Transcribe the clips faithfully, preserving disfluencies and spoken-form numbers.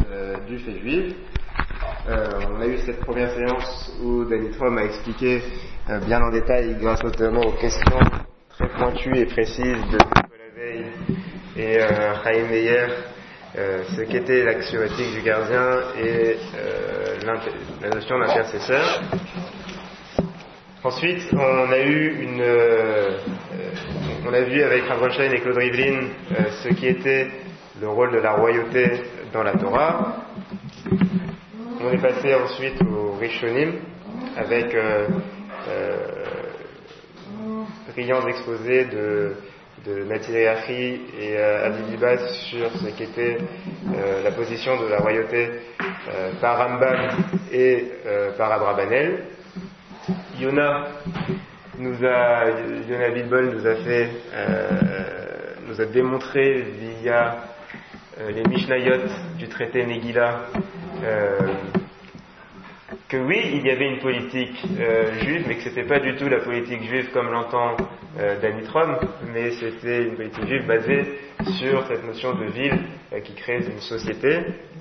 euh, juifs et juives. Euh, on a eu cette première séance où Danny Trom a expliqué euh, bien en détail, grâce notamment aux questions très pointues et précises de Nicolas Veil et euh, Chaim Meyer, euh, ce qu'était l'axiomatique du gardien et euh, la notion d'intercesseur. Ensuite, on a eu une, euh, on a vu avec Rav Ronstein et Claude Rivlin euh, ce qui était le rôle de la royauté dans la Torah. On est passé ensuite au Rishonim avec euh, euh, brillants exposés de, de Nati Achi et euh, Avi Libas sur ce qu'était euh, la position de la royauté euh, par Rambam et euh, par Abrabanel. Yona nous a, Yona Bilbol nous a fait, euh, nous a démontré via euh, les Mishnayot du traité Megillah euh, que oui, il y avait une politique euh, juive, mais que c'était pas du tout la politique juive comme l'entend euh, Danny Trom, mais c'était une politique juive basée sur cette notion de ville euh, qui crée une société.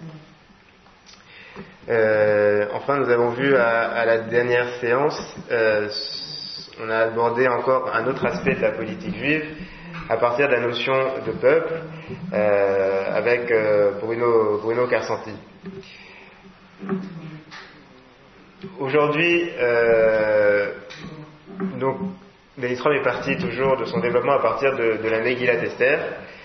Euh, enfin, nous avons vu à, à la dernière séance, euh, on a abordé encore un autre aspect de la politique juive à partir de la notion de peuple euh, avec euh, Bruno, Bruno Carsanti. Aujourd'hui, euh, donc, Danny Trom est parti toujours de son développement à partir de, de la Megillat Esther.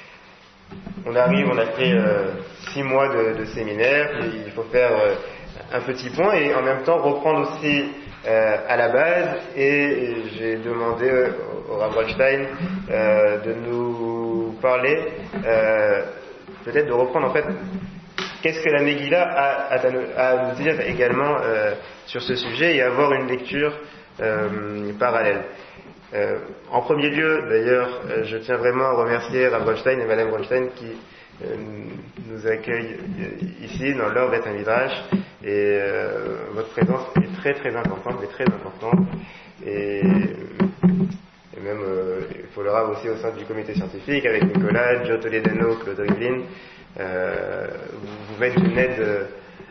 On arrive, on a fait euh, six mois de, de séminaire, il faut faire euh, un petit point et en même temps reprendre aussi euh, à la base, et j'ai demandé au, au Rav Ronstein euh, de nous parler, euh, peut-être de reprendre en fait qu'est-ce que la Megillah a, a, a à nous dire également euh, sur ce sujet et avoir une lecture euh, parallèle. Euh, en premier lieu, d'ailleurs, euh, je tiens vraiment à remercier Rav Ronstein et Madame Ronstein qui euh, nous accueillent euh, ici dans leur Beth Midrash, et euh, votre présence est très très importante, mais très importante, et, et même euh, il faudra aussi au sein du comité scientifique avec Nicolas, Joe Toledano, Claude Rivlin, euh, vous, vous mettre une aide euh,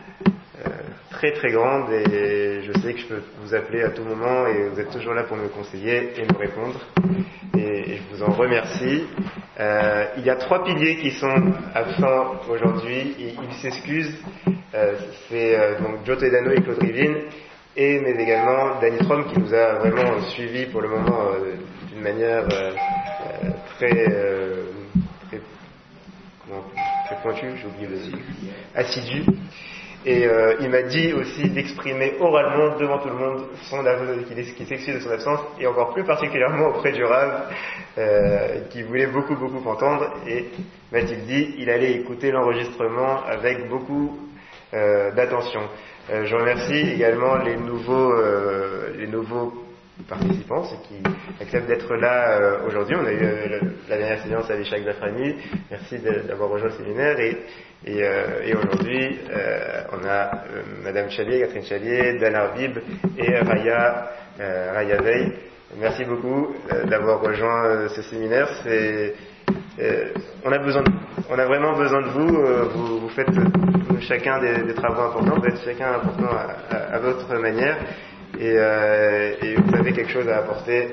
très très grande, et je sais que je peux vous appeler à tout moment et vous êtes toujours là pour me conseiller et me répondre, et, et je vous en remercie. Euh, il y a trois piliers qui sont absents aujourd'hui, et ils s'excusent, euh, c'est euh, donc Joe Toledano et Claude Rivlin, et mais également Danny Trom qui nous a vraiment euh, suivis pour le moment euh, d'une manière euh, euh, très, euh, très, comment, très pointue, j'ai oublié le assidue. Et euh, il m'a dit aussi d'exprimer oralement devant tout le monde son qu'il qui s'excuse de son absence, et encore plus particulièrement auprès du Rav euh, qui voulait beaucoup beaucoup entendre, et m'a-t-il dit il allait écouter l'enregistrement avec beaucoup euh, d'attention. Euh, je remercie également les nouveaux euh, les nouveaux participants, ceux qui acceptent d'être là euh, aujourd'hui. On a eu euh, la dernière séance avec Shak Zafrani, merci de, d'avoir rejoint le séminaire, et Et, euh, et aujourd'hui, euh, on a euh, Madame Chalier, Catherine Chalier, Dan Arbib et Raya, euh, Raya Veil. Merci beaucoup euh, d'avoir rejoint euh, ce séminaire. C'est, euh, on a besoin, de, on a vraiment besoin de vous. Euh, vous, vous faites euh, chacun des, des travaux importants. Vous êtes chacun important à, à, à votre manière, et, euh, et vous avez quelque chose à apporter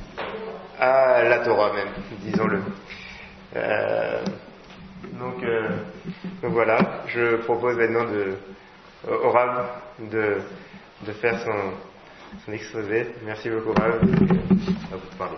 à la Torah même, disons-le. Euh, Donc, euh, donc voilà, je propose maintenant de, au Rav de, de faire son, son exposé. Merci beaucoup, Rav. À vous de parler.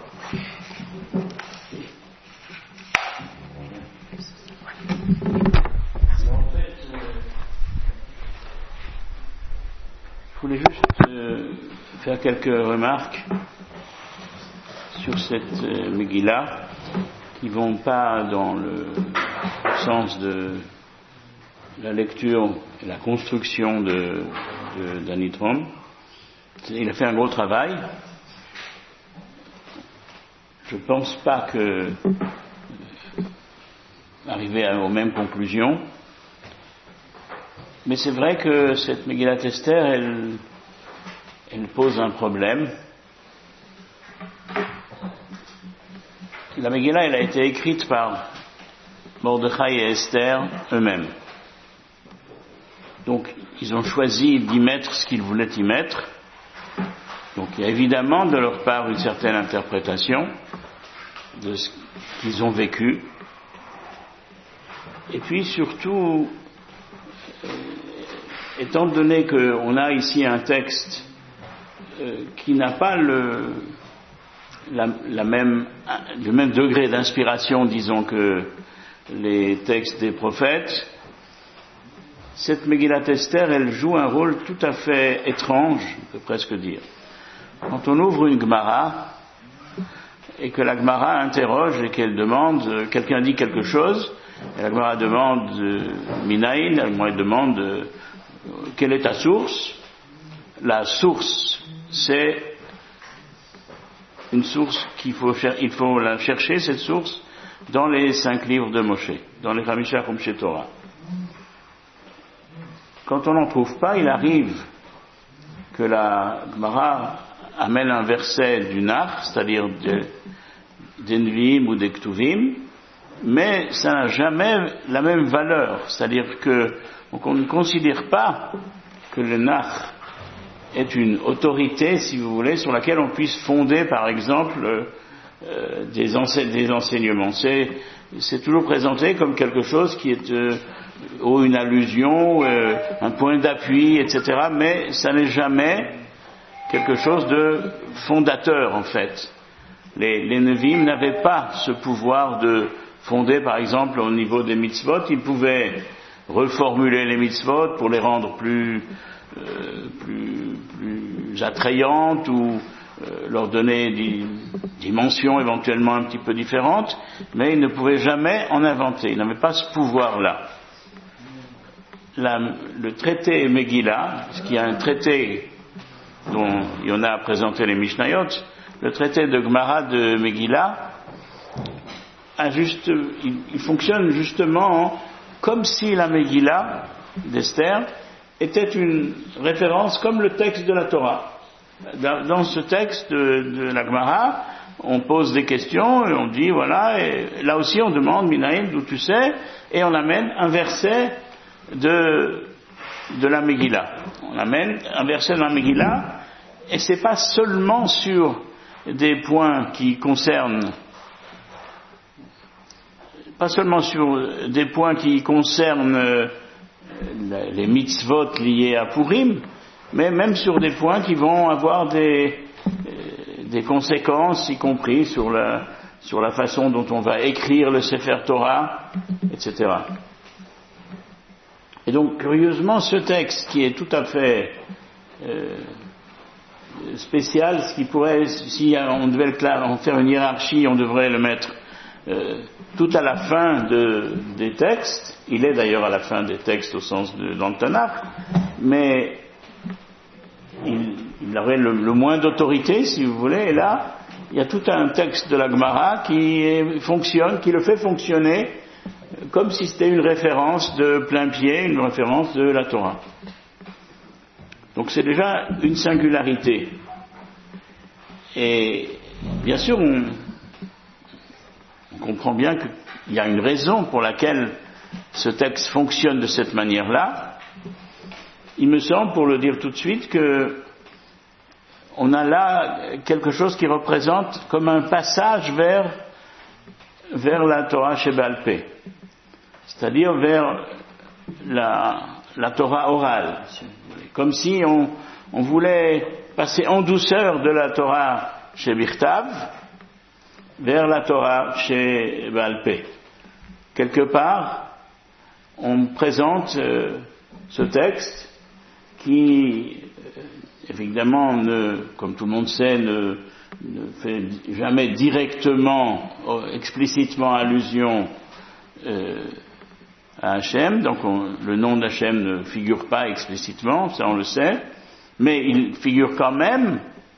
Je voulais juste euh, faire quelques remarques sur cette euh, Megillah qui ne vont pas dans le sens de la lecture et la construction de, de Danny Trom. Il a fait un gros travail. Je ne pense pas que arriver aux mêmes conclusions, mais c'est vrai que cette Megillat Esther, elle, elle pose un problème. La Megillah, elle a été écrite par Mordechai et Esther eux-mêmes. Donc ils ont choisi d'y mettre ce qu'ils voulaient y mettre. Donc il y a évidemment de leur part une certaine interprétation de ce qu'ils ont vécu. Et puis surtout, euh, étant donné qu'on a ici un texte euh, qui n'a pas le, la, la même, le même degré d'inspiration, disons, que les textes des prophètes, cette Megillat Esther, elle joue un rôle tout à fait étrange, on peut presque dire. Quand on ouvre une Gemara, et que la Gemara interroge et qu'elle demande, quelqu'un dit quelque chose, et la Gemara demande euh, Minaïn, la Gemara demande euh, quelle est ta source? La source, c'est une source qu'il faut, cher- il faut la chercher, cette source, dans les cinq livres de Moshe, dans les Chamisha Chumshei Torah. Quand on n'en trouve pas, il arrive que la Gemara amène un verset du Nach, c'est-à-dire de, des Nevi'im ou des Ktuvim, mais ça n'a jamais la même valeur, c'est-à-dire que donc on ne considère pas que le Nach est une autorité, si vous voulez, sur laquelle on puisse fonder, par exemple, euh, des, ense- des enseignements. C'est, c'est toujours présenté comme quelque chose qui est euh, ou une allusion, euh, un point d'appui, et cetera, mais ça n'est jamais quelque chose de fondateur, en fait. Les, les Nevi'im n'avaient pas ce pouvoir de fonder, par exemple, au niveau des mitzvot. Ils pouvaient reformuler les mitzvot pour les rendre plus, euh, plus, plus attrayantes ou euh, leur donner des dimensions éventuellement un petit peu différentes, mais ils ne pouvaient jamais en inventer. Ils n'avaient pas ce pouvoir-là. La, le traité Megillah, ce qui est un traité dont il y en a présenté les Mishnayot, le traité de Gemara de Megillah, a juste, il, il fonctionne justement comme si la Megillah d'Esther était une référence comme le texte de la Torah. Dans, dans ce texte de, de la Gemara, on pose des questions et on dit voilà, et là aussi on demande Minaïm, d'où tu sais, et on amène un verset de, de la Megillah. On amène un verset de la Megillah, et c'est pas seulement sur des points qui concernent pas seulement sur des points qui concernent euh, les mitzvot liés à Purim, mais même sur des points qui vont avoir des, euh, des conséquences, y compris sur la, sur la façon dont on va écrire le Sefer Torah, et cetera. Et donc, curieusement, ce texte qui est tout à fait euh, spécial, ce qui pourrait, si on devait en faire une hiérarchie, on devrait le mettre euh, tout à la fin de, des textes. Il est d'ailleurs à la fin des textes au sens de dans le Tanakh, mais il, il aurait le, le moins d'autorité, si vous voulez. Et là, il y a tout un texte de la Gemara qui est, fonctionne, qui le fait fonctionner comme si c'était une référence de plein pied, une référence de la Torah. Donc c'est déjà une singularité. Et bien sûr, on, on comprend bien qu'il y a une raison pour laquelle ce texte fonctionne de cette manière-là. Il me semble, pour le dire tout de suite, que on a là quelque chose qui représente comme un passage vers, vers la Torah Sheba'al Peh, c'est-à-dire vers la, la Torah orale, si vous voulez. Comme si on, on voulait passer en douceur de la Torah chez Birtav vers la Torah chez Baal Peh. Quelque part, on présente euh, ce texte qui, euh, évidemment, ne, comme tout le monde sait, ne, ne fait jamais directement, explicitement allusion euh, à Hachem, donc on, le nom d'Hachem ne figure pas explicitement, ça on le sait, mais il figure quand même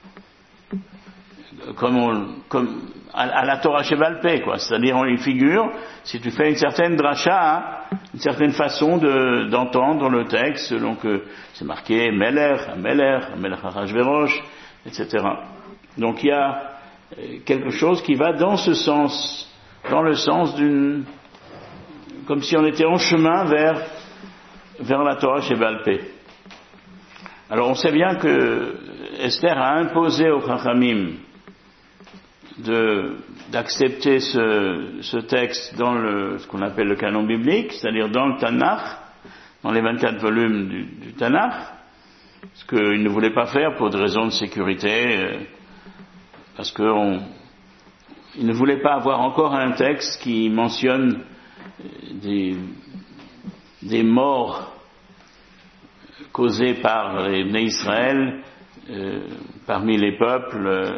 comme, on, comme à, à la Torah chez Baal Peh, quoi. C'est-à-dire on y figure si tu fais une certaine dracha, hein, une certaine façon de, d'entendre le texte, selon que c'est marqué Meler, Meler, Meler Achashverosh, et cetera. Donc il y a quelque chose qui va dans ce sens, dans le sens d'une, comme si on était en chemin vers vers la Torah chez Baal Pé. Alors on sait bien que Esther a imposé aux Chachamim de, d'accepter ce, ce texte dans le, ce qu'on appelle le canon biblique, c'est-à-dire dans le Tanakh, dans les vingt-quatre volumes du, du Tanakh, ce qu'il ne voulait pas faire pour des raisons de sécurité, euh, parce qu'il ne voulait pas avoir encore un texte qui mentionne des, des morts causées par les Bnei Israël euh, parmi les peuples euh,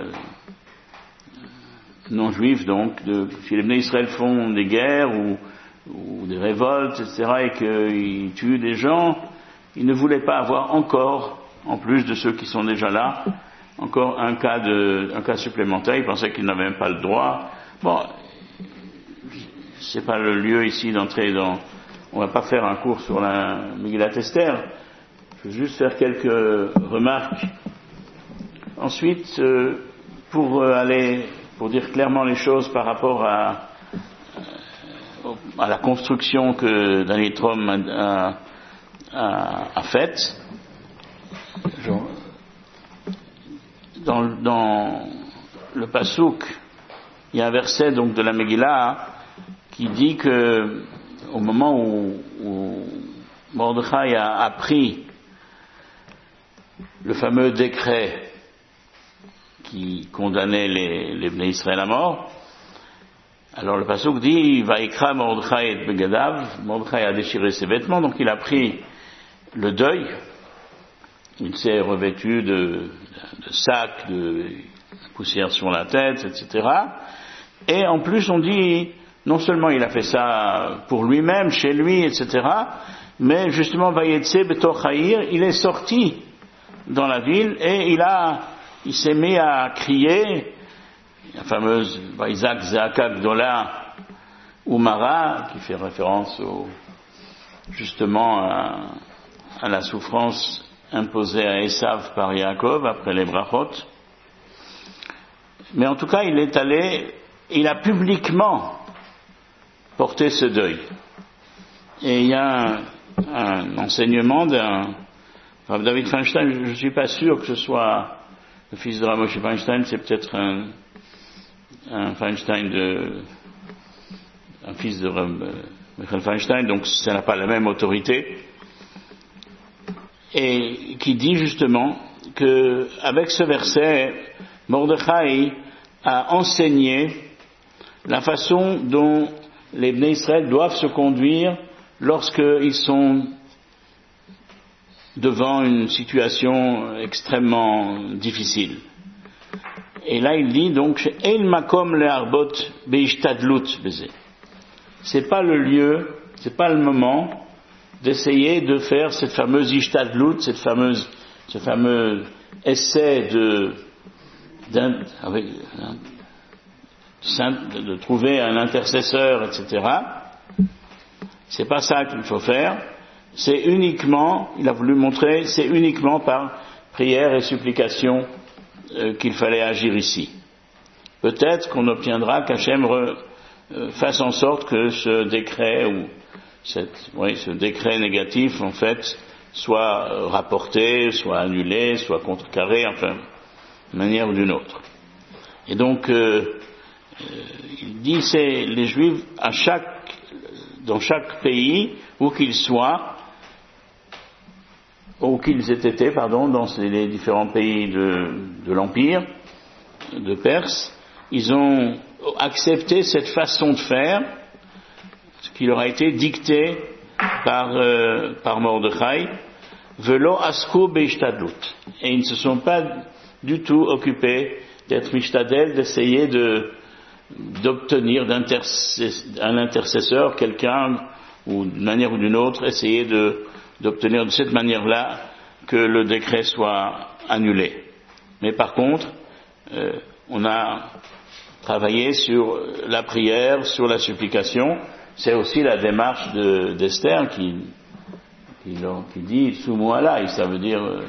non juifs, donc de, si les Bnei Israël font des guerres ou, ou des révoltes, et cetera, et qu'ils tuent des gens, ils ne voulaient pas avoir encore, en plus de ceux qui sont déjà là, encore un cas de, un cas supplémentaire. Ils pensaient qu'ils n'avaient même pas le droit. Bon, c'est pas le lieu ici d'entrer dans, on va pas faire un cours sur la Megillat Esther. Je vais juste faire quelques remarques. Ensuite, euh, pour aller, pour dire clairement les choses par rapport à, à la construction que Daniel Trom a, a, a faite, dans, dans le Passouk, il y a un verset donc de la Megillah qui dit que au moment où, où Mordechai a appris le fameux décret qui condamnait les, les Bnei Israël à mort, alors le Passouk dit Vaikra Mordechai et Begadav, Mordechai a déchiré ses vêtements, donc il a pris le deuil, il s'est revêtu de, de sacs, de poussière sur la tête, et cetera. Et en plus on dit, non seulement il a fait ça pour lui-même, chez lui, et cetera, mais justement Vayetse Betor Haïr, il est sorti dans la ville et il a, il s'est mis à crier, la fameuse Vaïzak Zaka Gdola Umara, qui fait référence au, justement à, à la souffrance imposée à Esav par Yaakov après les brachot. Mais en tout cas, il est allé, il a publiquement porté ce deuil. Et il y a un, un enseignement d'un Rav David Feinstein, je ne suis pas sûr que ce soit le fils de Rav Moshe Feinstein, c'est peut-être un, un Feinstein de, un fils de Rav Michael Feinstein, donc ça n'a pas la même autorité, et qui dit justement que avec ce verset, Mordechai a enseigné la façon dont les Bnei Israël doivent se conduire lorsqu'ils sont devant une situation extrêmement difficile. Et là il dit donc El makom le'arbot be'ishtadlut beze. C'est pas le lieu, c'est pas le moment d'essayer de faire cette fameuse ishtadlut, cette fameuse, ce fameux essai de d'un, avec, de, de trouver un intercesseur, et cetera. C'est pas ça qu'il faut faire. C'est uniquement, il a voulu montrer, c'est uniquement par prière et supplication euh, qu'il fallait agir ici. Peut-être qu'on obtiendra qu'Hachem re, euh, fasse en sorte que ce décret ou cette, oui, ce décret négatif en fait soit euh, rapporté, soit annulé, soit contrecarré, enfin, d'une manière ou d'une autre. Et donc, euh, euh, il dit, c'est les Juifs à chaque, dans chaque pays où qu'ils soient, où qu'ils aient été, pardon, dans les différents pays de, de l'Empire, de Perse, ils ont accepté cette façon de faire, ce qui leur a été dicté par, euh, par Mordechai, velo asku beishtadlut. Et ils ne se sont pas du tout occupés d'être mishtadel, d'essayer de, d'obtenir d'un intercesseur, quelqu'un, ou d'une manière ou d'une autre, essayer de d'obtenir de cette manière-là que le décret soit annulé. Mais par contre, euh, on a travaillé sur la prière, sur la supplication. C'est aussi la démarche de, d'Esther qui, qui, qui dit « Soumou alay », ça veut dire euh,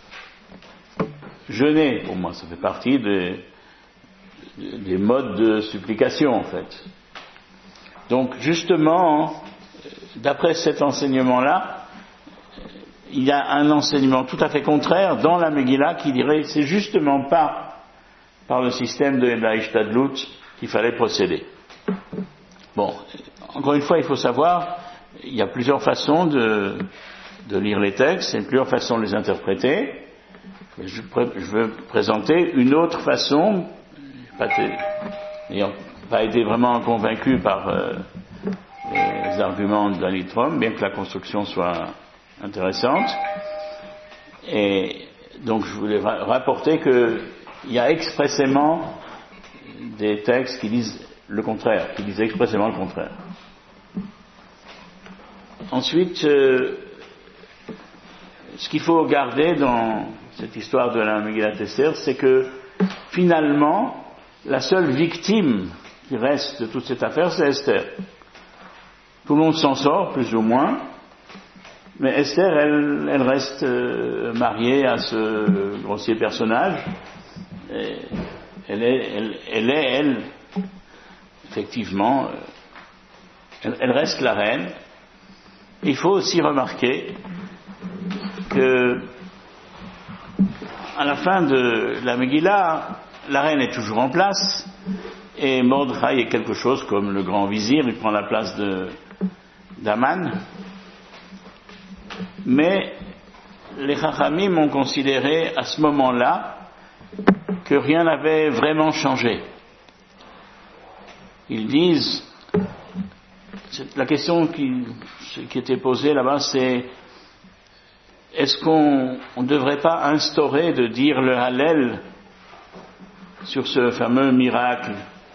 jeûner. Pour moi, ça fait partie des, des modes de supplication, en fait. Donc, justement, d'après cet enseignement-là, il y a un enseignement tout à fait contraire dans la Megillah qui dirait que c'est justement pas par le système de la Ishtadlut qu'il fallait procéder. Bon, encore une fois, il faut savoir, il y a plusieurs façons de, de lire les textes, et plusieurs façons de les interpréter. Je, je veux présenter une autre façon, n'ayant pas été vraiment convaincu par euh, les arguments de l'Alitrom, bien que la construction soit intéressante. Et donc je voulais ra- rapporter qu'il y a expressément des textes qui disent le contraire, qui disent expressément le contraire. Ensuite, euh, ce qu'il faut garder dans cette histoire de la Megillat Esther, c'est que finalement, la seule victime qui reste de toute cette affaire, c'est Esther. Tout le monde s'en sort, plus ou moins, mais Esther, elle, elle reste euh, mariée à ce grossier personnage. Et elle est, elle, elle, est, elle effectivement, euh, elle, elle reste la reine. Il faut aussi remarquer que, à la fin de la Megillah, la reine est toujours en place, et Mordechai est quelque chose comme le grand vizir, il prend la place de d'Aman. Mais les Chachamim ont considéré à ce moment-là que rien n'avait vraiment changé. Ils disent, la question qui, qui était posée là-bas, c'est est-ce qu'on ne devrait pas instaurer de dire le Hallel sur ce fameux miracle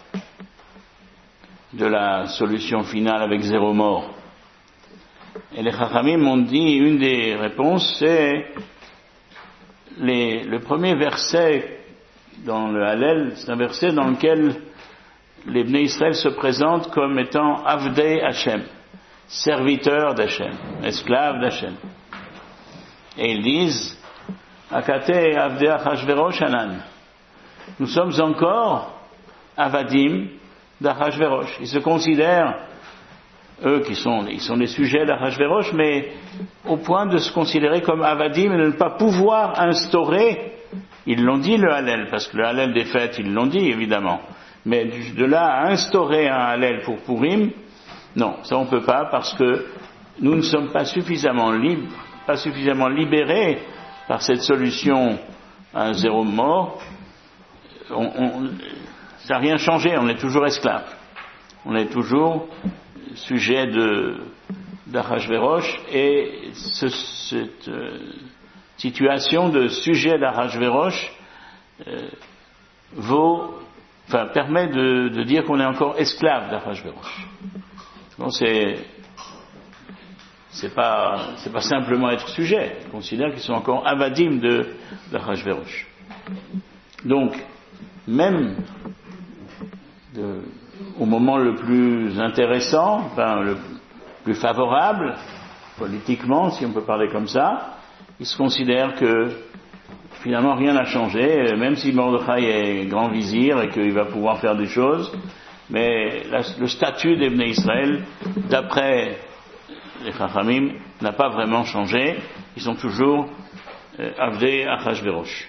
de la solution finale avec zéro mort? Et les Chachamim m'ont dit, une des réponses, c'est les, le premier verset dans le Hallel, c'est un verset dans lequel les Bnei Israël se présentent comme étant Avdei Hashem, serviteurs d'Hashem, esclaves d'Hashem. Et ils disent, Akate Avdei Achashverosh Hanan. Nous sommes encore Avadim d'Achashverosh. Ils se considèrent, eux qui sont, ils sont les sujets d'Achashverosh, mais au point de se considérer comme Avadim et de ne pas pouvoir instaurer, ils l'ont dit le Hallel, parce que le Hallel des fêtes, ils l'ont dit évidemment, mais de là à instaurer un Hallel pour Purim, non, ça on peut pas, parce que nous ne sommes pas suffisamment libres, pas suffisamment libérés par cette solution à zéro mort. On, on, ça n'a rien changé, on est toujours esclaves, on est toujours sujet de d'Achashverosh, et ce, cette euh, situation de sujet d'Achashverosh euh, vaut, enfin permet de, de dire qu'on est encore esclave d'Achashverosh. Bon, c'est c'est pas c'est pas simplement être sujet, ils considèrent qu'ils sont encore avadim de d'Achashverosh. Donc même de, au moment le plus intéressant, enfin le plus favorable, politiquement, si on peut parler comme ça, ils se considèrent que finalement rien n'a changé, même si Mordechai est grand vizir et qu'il va pouvoir faire des choses, mais la, le statut des Bnei Israël, d'après les Chachamim, n'a pas vraiment changé, ils sont toujours euh, Avdei Achashverosh.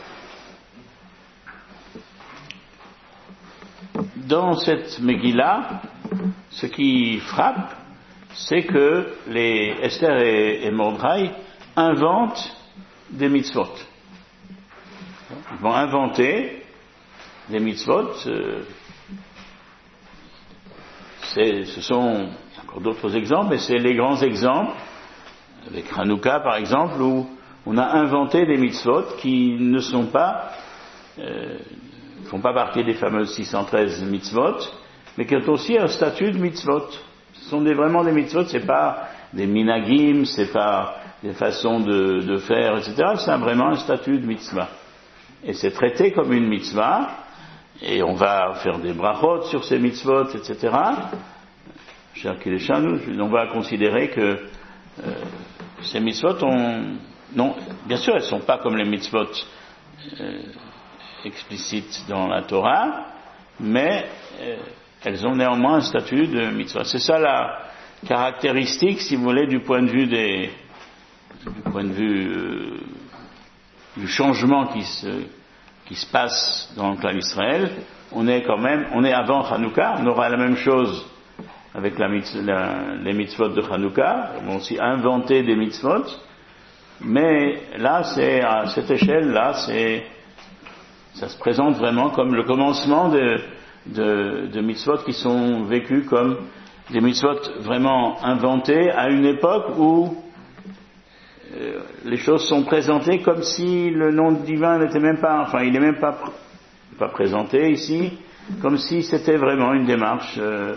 Dans cette Megillah, ce qui frappe, c'est que les Esther et, et Mordechai inventent des mitzvot. Ils vont inventer des mitzvot. Euh, c'est, ce sont encore d'autres exemples, mais c'est les grands exemples, avec Hanouka par exemple, où on a inventé des mitzvot qui ne sont pas, euh, ne font pas partie des fameuses six cent treize mitzvot, mais qui ont aussi un statut de mitzvot. Ce sont des, vraiment des mitzvot, c'est pas des minagim, c'est pas des façons de, de faire, et cetera. C'est vraiment un statut de mitzvah. Et c'est traité comme une mitzvah, et on va faire des brachot sur ces mitzvot, et cetera. On va considérer que euh, ces mitzvot ont... Non, bien sûr, elles ne sont pas comme les mitzvot euh, explicites dans la Torah, mais euh, elles ont néanmoins un statut de mitzvah. C'est ça la caractéristique, si vous voulez, du point de vue des, du point de vue euh, du changement qui se, qui se passe dans le clan d'Israël, on est quand même, on est avant Hanouka, on aura la même chose avec la, la, les mitzvot de Hanouka, on va aussi inventer des mitzvot, mais là, c'est, à cette échelle-là, c'est, ça se présente vraiment comme le commencement de, de, de mitzvot qui sont vécus comme des mitzvot vraiment inventés à une époque où euh, les choses sont présentées comme si le nom divin n'était même pas, enfin, il n'est même pas, pas présenté ici, comme si c'était vraiment une démarche euh,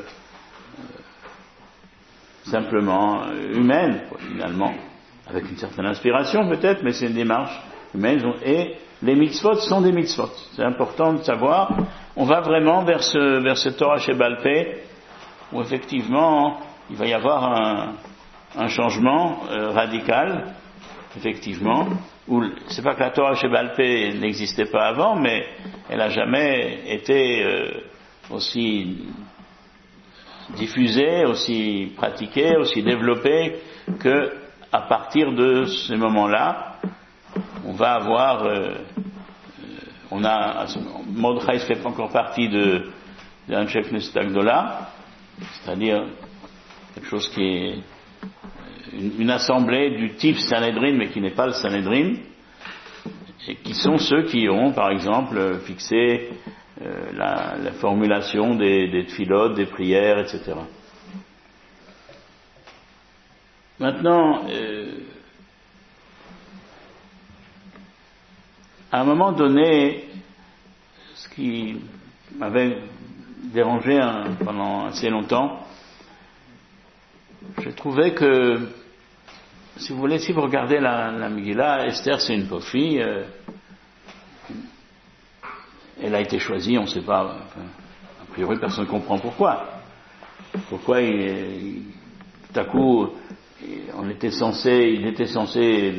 simplement humaine, quoi, finalement, avec une certaine inspiration peut-être, mais c'est une démarche humaine. Et les mitzvot sont des mitzvot. C'est important de savoir. On va vraiment vers ce, vers ce Torah Sheba'al Peh, où effectivement il va y avoir un, un changement euh, radical, effectivement, où c'est pas que la Torah Sheba'al Peh n'existait pas avant, mais elle n'a jamais été euh, aussi diffusée, aussi pratiquée, aussi développée que à partir de ce moment-là, on va avoir, euh, on a, Mordechai ne fait pas encore partie de d'Anshe Knesset Agdola, c'est-à-dire quelque chose qui est une, une assemblée du type Sanhedrin, mais qui n'est pas le Sanhedrin, et qui sont ceux qui ont, par exemple, fixé euh, la, la formulation des, des tfilotes, des prières, et cetera. Maintenant, euh, à un moment donné, ce qui m'avait dérangé hein, pendant assez longtemps, je trouvais que, si vous voulez, si vous regardez la, la Megillah, Esther c'est une pauvre fille, euh, elle a été choisie, on ne sait pas, enfin, a priori personne ne comprend pourquoi. Pourquoi il, il, tout à coup, on était censé, il était censé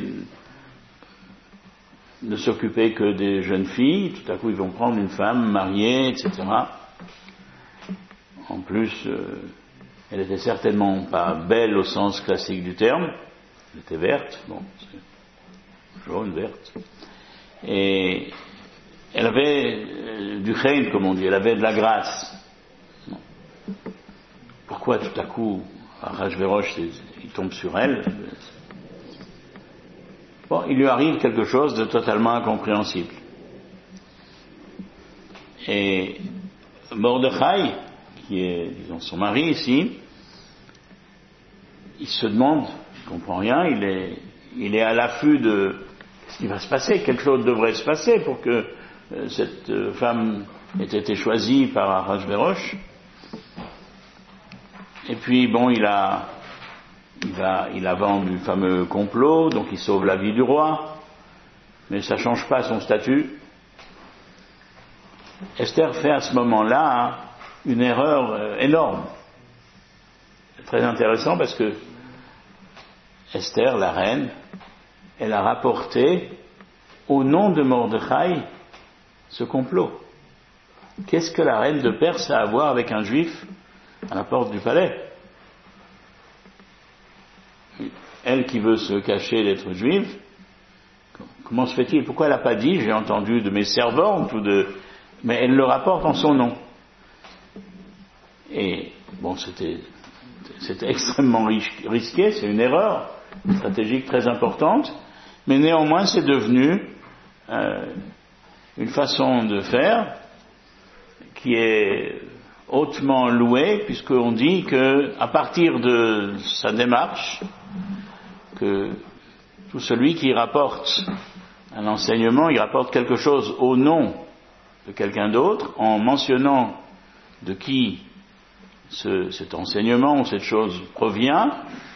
ne s'occuper que des jeunes filles, tout à coup ils vont prendre une femme mariée, et cetera. En plus, euh, elle était certainement pas belle au sens classique du terme, elle était verte, bon, jaune, verte, et elle avait euh, du chêne, comme on dit, elle avait de la grâce. Bon. Pourquoi tout à coup, Achashverosh, il tombe sur elle? Bon, il lui arrive quelque chose de totalement incompréhensible. Et Mordechai, qui est, disons, son mari ici, il se demande, il comprend rien, il est, il est à l'affût de ce qui va se passer, quelque chose devrait se passer pour que euh, cette euh, femme ait été choisie par Achashverosh. Et puis, bon, il a, il a, il a vendu le fameux complot, donc il sauve la vie du roi, mais ça ne change pas son statut. Esther fait à ce moment-là une erreur euh, énorme. C'est très intéressant parce que Esther, la reine, elle a rapporté au nom de Mordechai ce complot. Qu'est-ce que la reine de Perse a à voir avec un juif à la porte du palais? Elle qui veut se cacher d'être juive, comment se fait-il? Pourquoi elle n'a pas dit, j'ai entendu de mes servantes ou de... Mais elle le rapporte en son nom. Et bon, c'était, c'était extrêmement risqué, c'est une erreur stratégique très importante, mais néanmoins c'est devenu euh, une façon de faire qui est hautement louée, puisqu'on dit que à partir de sa démarche, que tout celui qui rapporte un enseignement, il rapporte quelque chose au nom de quelqu'un d'autre, en mentionnant de qui ce, cet enseignement ou cette chose provient,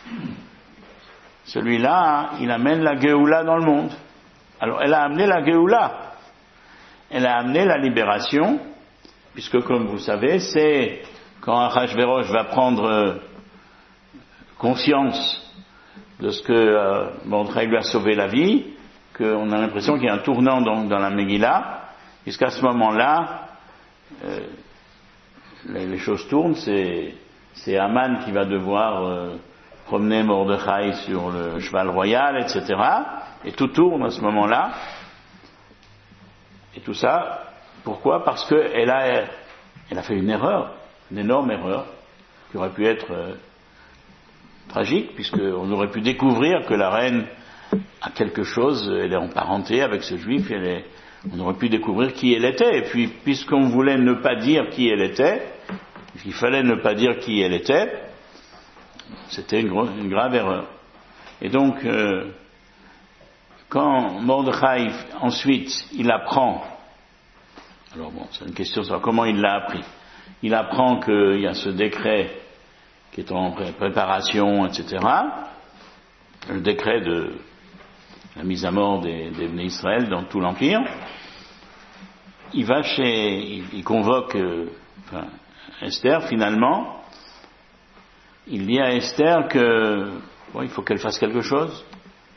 celui-là, il amène la Géoula dans le monde. Alors, elle a amené la Géoula, elle a amené la libération, puisque, comme vous savez, c'est quand Achashverosh va prendre conscience de ce que euh, Mordechai lui a sauvé la vie, qu'on a l'impression qu'il y a un tournant donc dans la Megillah, puisqu'à ce moment-là, euh, les, les choses tournent, c'est, c'est Haman qui va devoir euh, promener Mordechai sur le cheval royal, et cetera. Et tout tourne à ce moment-là. Et tout ça, pourquoi? Parce qu'elle a, elle a fait une erreur, une énorme erreur, qui aurait pu être euh, tragique, puisqu'on aurait pu découvrir que la reine a quelque chose, elle est en parenté avec ce juif, elle est, on aurait pu découvrir qui elle était. Et puis, puisqu'on voulait ne pas dire qui elle était, il fallait ne pas dire qui elle était, c'était une, gro- une grave erreur. Et donc, euh, quand Mordechai, ensuite, il apprend, alors bon, c'est une question sur comment il l'a appris, il apprend qu'il y a ce décret qui est en pré- préparation, et cetera, le décret de la mise à mort des, des Bnei Israël dans tout l'Empire, il va chez, il, il convoque euh, enfin, Esther, finalement, il dit à Esther que, bon, il faut qu'elle fasse quelque chose.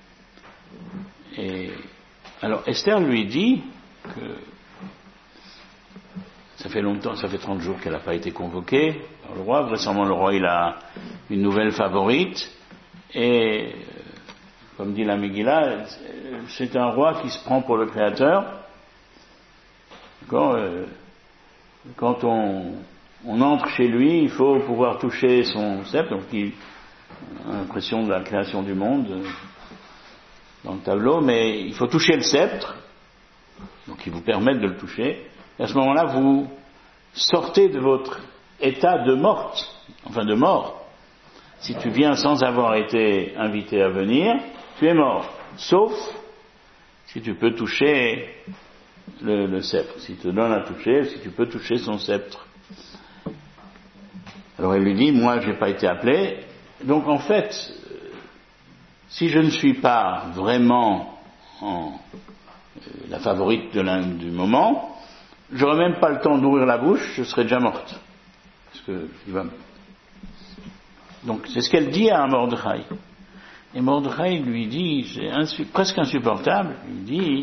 Et alors Esther lui dit que ça fait longtemps, ça fait trente jours qu'elle n'a pas été convoquée par le roi. Vraisemblablement le roi il a une nouvelle favorite et comme dit la Megillah, c'est un roi qui se prend pour le créateur. Quand, euh, quand on, on entre chez lui, il faut pouvoir toucher son sceptre, donc il a l'impression de la création du monde dans le tableau, mais il faut toucher le sceptre, donc il vous permet de le toucher, et à ce moment-là, vous sortez de votre état de morte, enfin de mort. Si tu viens sans avoir été invité à venir, tu es mort, sauf si tu peux toucher le, le sceptre, si tu te donnes à toucher, si tu peux toucher son sceptre. Alors elle lui dit, moi j'ai pas été appelé, donc en fait, si je ne suis pas vraiment en, euh, la favorite de l'un du moment, j'aurais même pas le temps d'ouvrir la bouche, je serais déjà morte. Parce que il va... Donc c'est ce qu'elle dit à Mordechai. Et Mordechai lui dit, c'est insu- presque insupportable, il dit,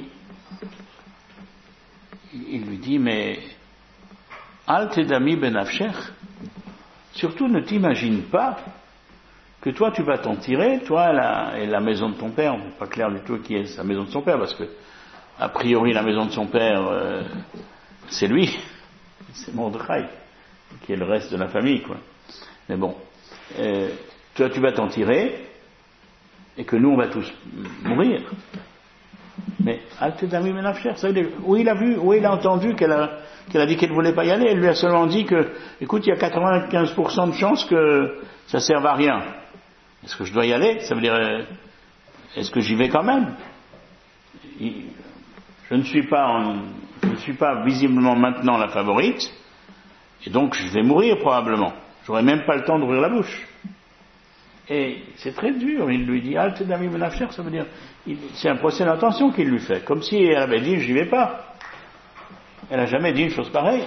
il lui dit, mais Al tedami benafshech, surtout ne t'imagine pas que toi tu vas t'en tirer, toi la, et la maison de ton père, on n'est pas clair du tout qui est sa maison de son père, parce que a priori la maison de son père euh, c'est lui, c'est Mordechai, qui est le reste de la famille, quoi. Mais bon, euh, toi tu vas t'en tirer, et que nous on va tous mourir. Mais Al-Tedami Menafcher, ça veut dire, où il a vu, où il a entendu qu'elle a, qu'elle a dit qu'elle ne voulait pas y aller, elle lui a seulement dit que, écoute, il y a quatre-vingt-quinze pour cent de chances que ça ne serve à rien. Est-ce que je dois y aller? Ça veut dire, est-ce que j'y vais quand même? Je ne suis pas en, je ne suis pas visiblement maintenant la favorite, et donc je vais mourir probablement. J'aurai même pas le temps d'ouvrir la bouche. Et c'est très dur, il lui dit, Al Tedami Menafcher, ça veut dire, il, c'est un procès d'intention qu'il lui fait, comme si elle avait dit, j'y vais pas. Elle n'a jamais dit une chose pareille.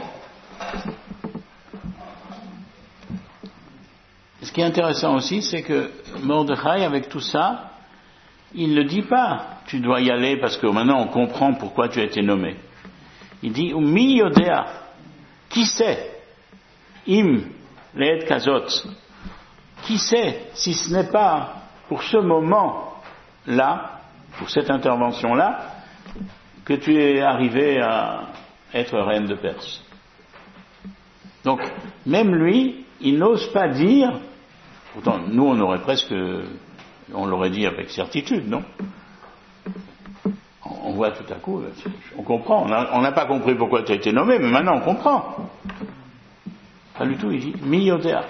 Ce qui est intéressant aussi, c'est que Mordechai, avec tout ça, il ne dit pas, tu dois y aller parce que maintenant on comprend pourquoi tu as été nommé. Il dit, mi yodea, qui sait, im leed kazot, qui sait, si ce n'est pas pour ce moment-là, pour cette intervention-là, que tu es arrivé à être reine de Perse. Donc, même lui, il n'ose pas dire, pourtant, nous on aurait presque, on l'aurait dit avec certitude, non? On voit tout à coup, on comprend, on n'a pas compris pourquoi tu as été nommé, mais maintenant on comprend. Pas du tout, il dit, mi yodea.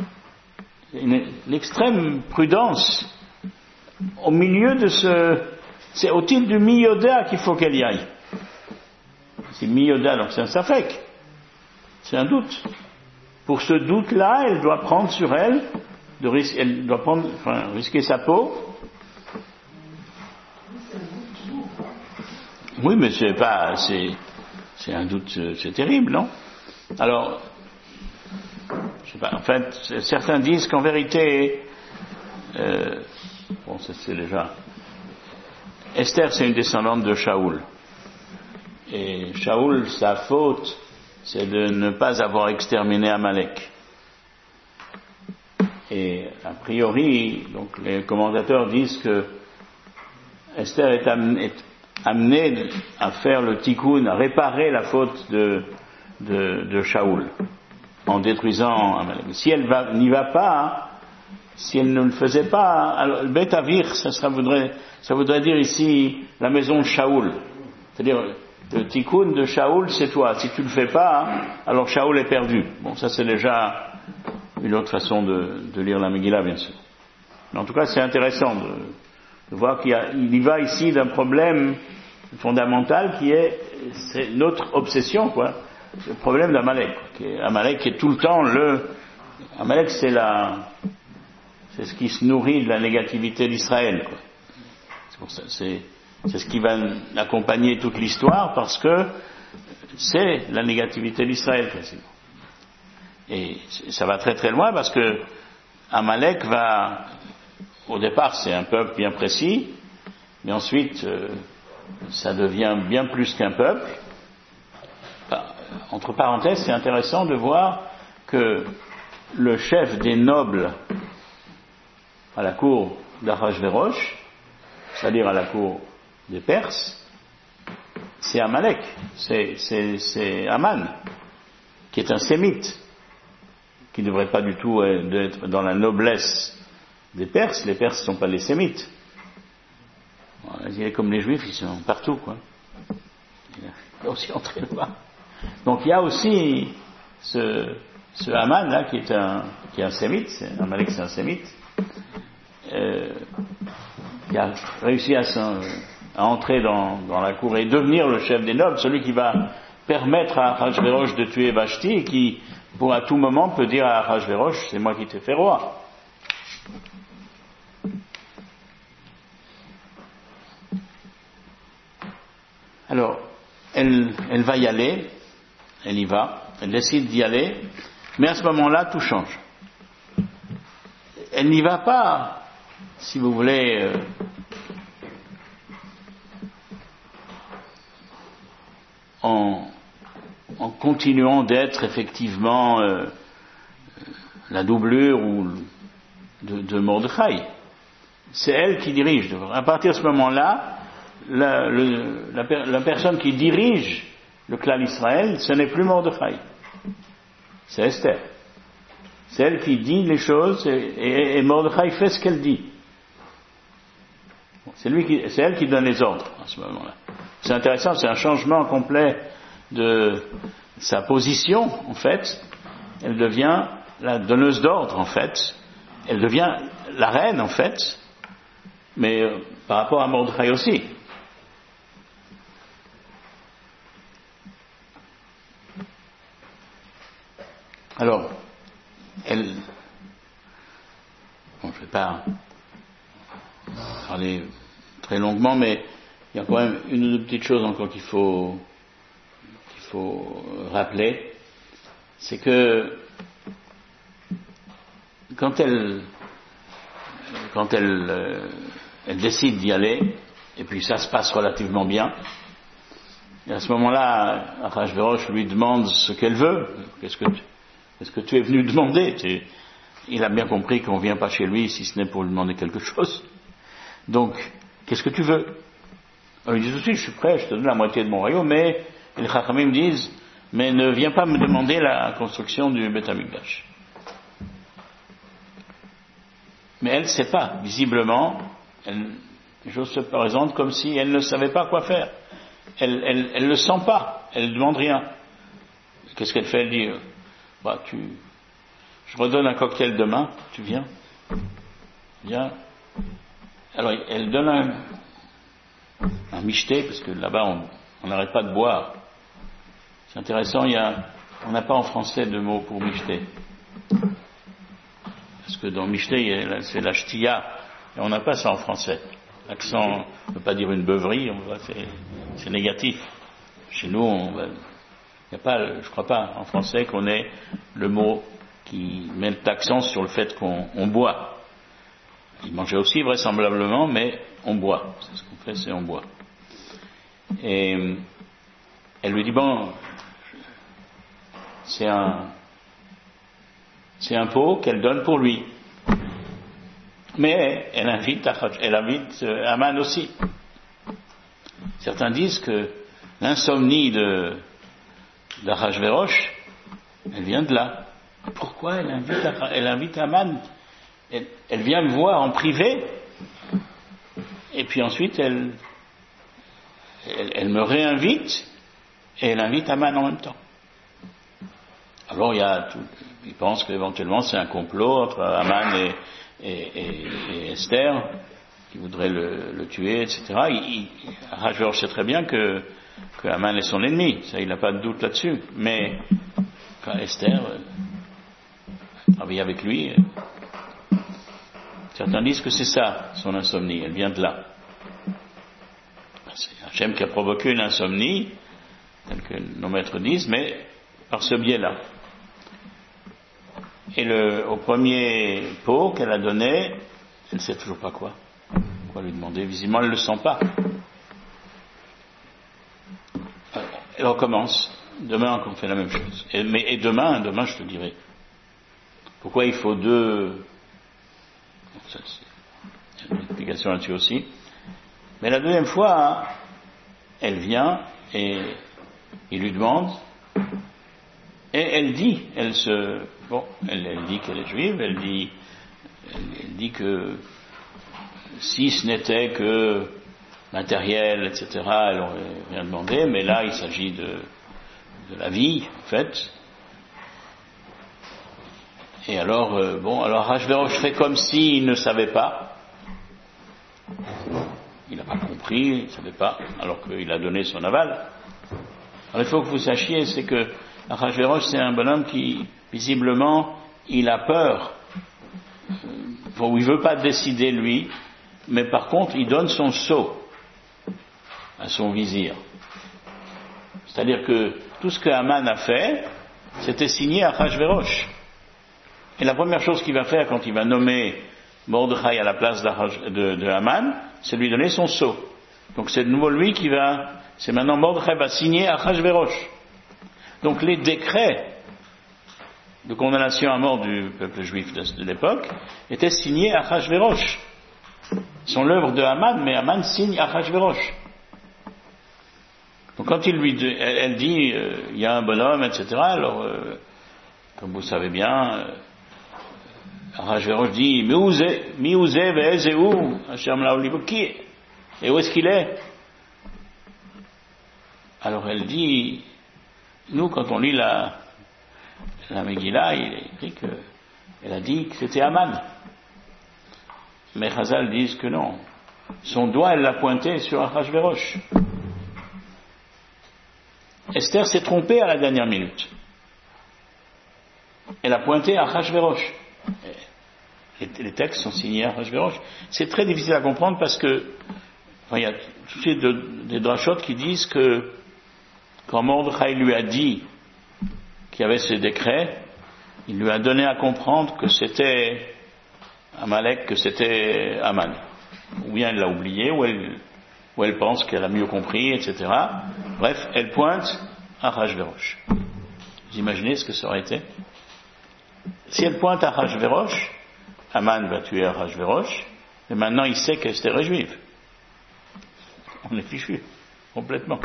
L'extrême prudence au milieu de ce, c'est au titre du mi-yoda qu'il faut qu'elle y aille. C'est mi-yoda, donc c'est un safek, c'est un doute. Pour ce doute-là, elle doit prendre sur elle, de ris- elle doit prendre, enfin, risquer sa peau. Oui, mais c'est pas, c'est, c'est un doute, c'est terrible, non? Alors, je sais pas, en fait, certains disent qu'en vérité, euh, bon, ça c'est déjà, Esther c'est une descendante de Shaoul. Et Shaoul, sa faute, c'est de ne pas avoir exterminé Amalek. Et a priori, donc les commentateurs disent que Esther est amenée, est amenée à faire le tikkun, à réparer la faute de, de, de Shaoul en détruisant Amalek. Si elle va, n'y va pas, si elle ne le faisait pas, alors le Bet Avir, ça, ça, voudrait, ça voudrait dire ici la maison de Shaoul. C'est-à-dire, le tikkun de Shaoul, c'est toi. Si tu ne le fais pas, alors Shaoul est perdu. Bon, ça c'est déjà une autre façon de, de lire la Megillah, bien sûr. Mais en tout cas, c'est intéressant de, de voir qu'il y, a, il y va ici d'un problème fondamental qui est, c'est notre obsession, quoi. Le problème d'Amalek. Amalek qui est tout le temps le... Amalek, c'est la... c'est ce qui se nourrit de la négativité d'Israël, quoi. C'est pour ça, c'est... c'est ce qui va accompagner toute l'histoire, parce que c'est la négativité d'Israël, quasiment. Et ça va très très loin, parce que Amalek va, au départ c'est un peuple bien précis, mais ensuite euh, ça devient bien plus qu'un peuple. Enfin, entre parenthèses, c'est intéressant de voir que le chef des nobles à la cour d'Achashverosh, c'est-à-dire à la cour des Perses, c'est Amalek, c'est, c'est, c'est Aman, qui est un sémite, qui ne devrait pas du tout être dans la noblesse des Perses. Les Perses ne sont pas les sémites. Il est comme les Juifs, ils sont partout, quoi. Il est aussi entré là-bas. Donc il y a aussi ce, ce Aman là qui est un, qui est un sémite, c'est, Amalek c'est un sémite, euh, qui a réussi à s'en, à entrer dans, dans la cour et devenir le chef des nobles, celui qui va permettre à Achashverosh de tuer Vashti et qui, pour à tout moment, peut dire à Achashverosh, c'est moi qui t'ai fait roi. Alors, elle, elle va y aller, elle y va, elle décide d'y aller, mais à ce moment-là, tout change. Elle n'y va pas, si vous voulez, euh, En, en continuant d'être effectivement euh, la doublure ou de, de Mordechai. C'est elle qui dirige. À partir de ce moment-là, la, le, la, la personne qui dirige le clan Israël, ce n'est plus Mordechai. C'est Esther. C'est elle qui dit les choses et, et, et Mordechai fait ce qu'elle dit. C'est, lui qui, c'est elle qui donne les ordres à ce moment-là. C'est intéressant, c'est un changement complet de sa position, en fait. Elle devient la donneuse d'ordre, en fait. Elle devient la reine, en fait. Mais euh, par rapport à Mordechai aussi. Alors, elle... Bon, je ne vais pas parler très longuement, mais il y a quand même une ou deux petites choses encore qu'il faut, qu'il faut rappeler. C'est que quand elle, quand elle, euh, elle décide d'y aller, et puis ça se passe relativement bien, et à ce moment-là, Achashverosh lui demande ce qu'elle veut. Qu'est-ce que tu, qu'est-ce que tu es venu demander? tu, Il a bien compris qu'on ne vient pas chez lui si ce n'est pour lui demander quelque chose. Donc, qu'est-ce que tu veux? Alors, il dit aussi, je suis prêt, je te donne la moitié de mon royaume, mais les Chachamim me disent, mais ne viens pas me demander la construction du Beth Amikdash. Mais elle ne sait pas, visiblement, elle, les choses se présentent comme si elle ne savait pas quoi faire. Elle, elle, elle le sent pas, elle ne demande rien. Qu'est-ce qu'elle fait? Elle dit, bah, tu, je redonne un cocktail demain, tu viens? Viens. Alors, elle donne un, un michté, parce que là-bas, on n'arrête pas de boire. C'est intéressant, il y a, on n'a pas en français de mot pour michté. Parce que dans michté, c'est la ch'tia, et on n'a pas ça en français. L'accent, on ne peut pas dire une beuverie, on va, c'est, c'est négatif. Chez nous, on va, il n'y a pas, je crois pas, en français, qu'on ait le mot qui met l'accent sur le fait qu'on on boit. Il mangeait aussi vraisemblablement, mais on boit. C'est ce qu'on fait, c'est on boit. Et elle lui dit, bon, c'est un, c'est un pot qu'elle donne pour lui. Mais elle invite, elle invite Haman aussi. Certains disent que l'insomnie de d'Achashverosh, elle vient de là. Pourquoi elle invite, elle invite Haman? elle, elle vient me voir en privé, et puis ensuite elle, elle, elle me réinvite, et elle invite Haman en même temps. Alors il y a tout, ils pensent qu'éventuellement c'est un complot entre Haman et, et, et, et Esther, qui voudrait le, le tuer, et cetera. Achashverosh sait très bien que, que Haman est son ennemi, ça il n'a pas de doute là-dessus. Mais quand Esther euh, travaille avec lui, euh, certains disent que c'est ça, son insomnie, elle vient de là. C'est Hachem qui a provoqué une insomnie, tel que nos maîtres disent, mais par ce biais-là. Et le, au premier pot qu'elle a donné, elle ne sait toujours pas quoi. Quoi lui demander? Visiblement, elle ne le sent pas. Elle recommence. Demain, on fait la même chose. Et, mais, et demain, demain, je te dirai. Pourquoi il faut deux... Ça, c'est... Il y a une explication là-dessus aussi. Mais la deuxième fois, elle vient et il lui demande, et elle dit, elle se... Bon, elle, elle dit qu'elle est juive, elle dit, elle, elle dit que si ce n'était que matériel, et cetera, elle n'aurait rien demandé, mais là, il s'agit de, de la vie, en fait. Et alors, euh, bon, alors Achashverosh fait comme s'il ne savait pas. Il n'a pas compris, il ne savait pas, alors qu'il a donné son aval. Alors il faut que vous sachiez, c'est que Achashverosh, c'est un bonhomme qui, visiblement, il a peur. Bon, il ne veut pas décider lui, mais par contre, il donne son sceau à son vizir. C'est-à-dire que tout ce que Haman a fait, c'était signé à Achashverosh. Et la première chose qu'il va faire quand il va nommer Mordechai à la place de, de Haman, c'est lui donner son sceau. Donc c'est de nouveau lui qui va, c'est maintenant Mordechai va signer à Achashverosh. Donc les décrets de condamnation à mort du peuple juif de, de l'époque étaient signés à Achashverosh. Ils sont l'œuvre de Haman, mais Haman signe à Achashverosh. Donc quand il lui, elle, elle dit, euh, il y a un bonhomme, et cetera. Alors, euh, comme vous savez bien, euh, Achashverosh dit, mi ouze ve'ezeu, Hashem la'olivo, qui est? Et où est-ce qu'il est? Alors elle dit, nous, quand on lit la, la Megillah, il est écrit que, elle a dit que c'était Haman. Mais Chazal disent que non. Son doigt, elle l'a pointé sur Achashverosh. Esther s'est trompée à la dernière minute. Elle a pointé à Achashverosh. Les, les textes sont signés à Achashverosh. C'est très difficile à comprendre parce que, enfin, il y a tout de suite de, des drachot qui disent que quand Mordechai lui a dit qu'il y avait ces décrets, il lui a donné à comprendre que c'était Amalek, que c'était Haman. Ou bien elle l'a oublié, ou elle, ou elle pense qu'elle a mieux compris, et cetera. Bref, elle pointe à Achashverosh. Vous imaginez ce que ça aurait été? Si elle pointe à Achashverosh, Haman va tuer Achashverosh, et maintenant il sait qu'Esther est juive. On est fichu, complètement.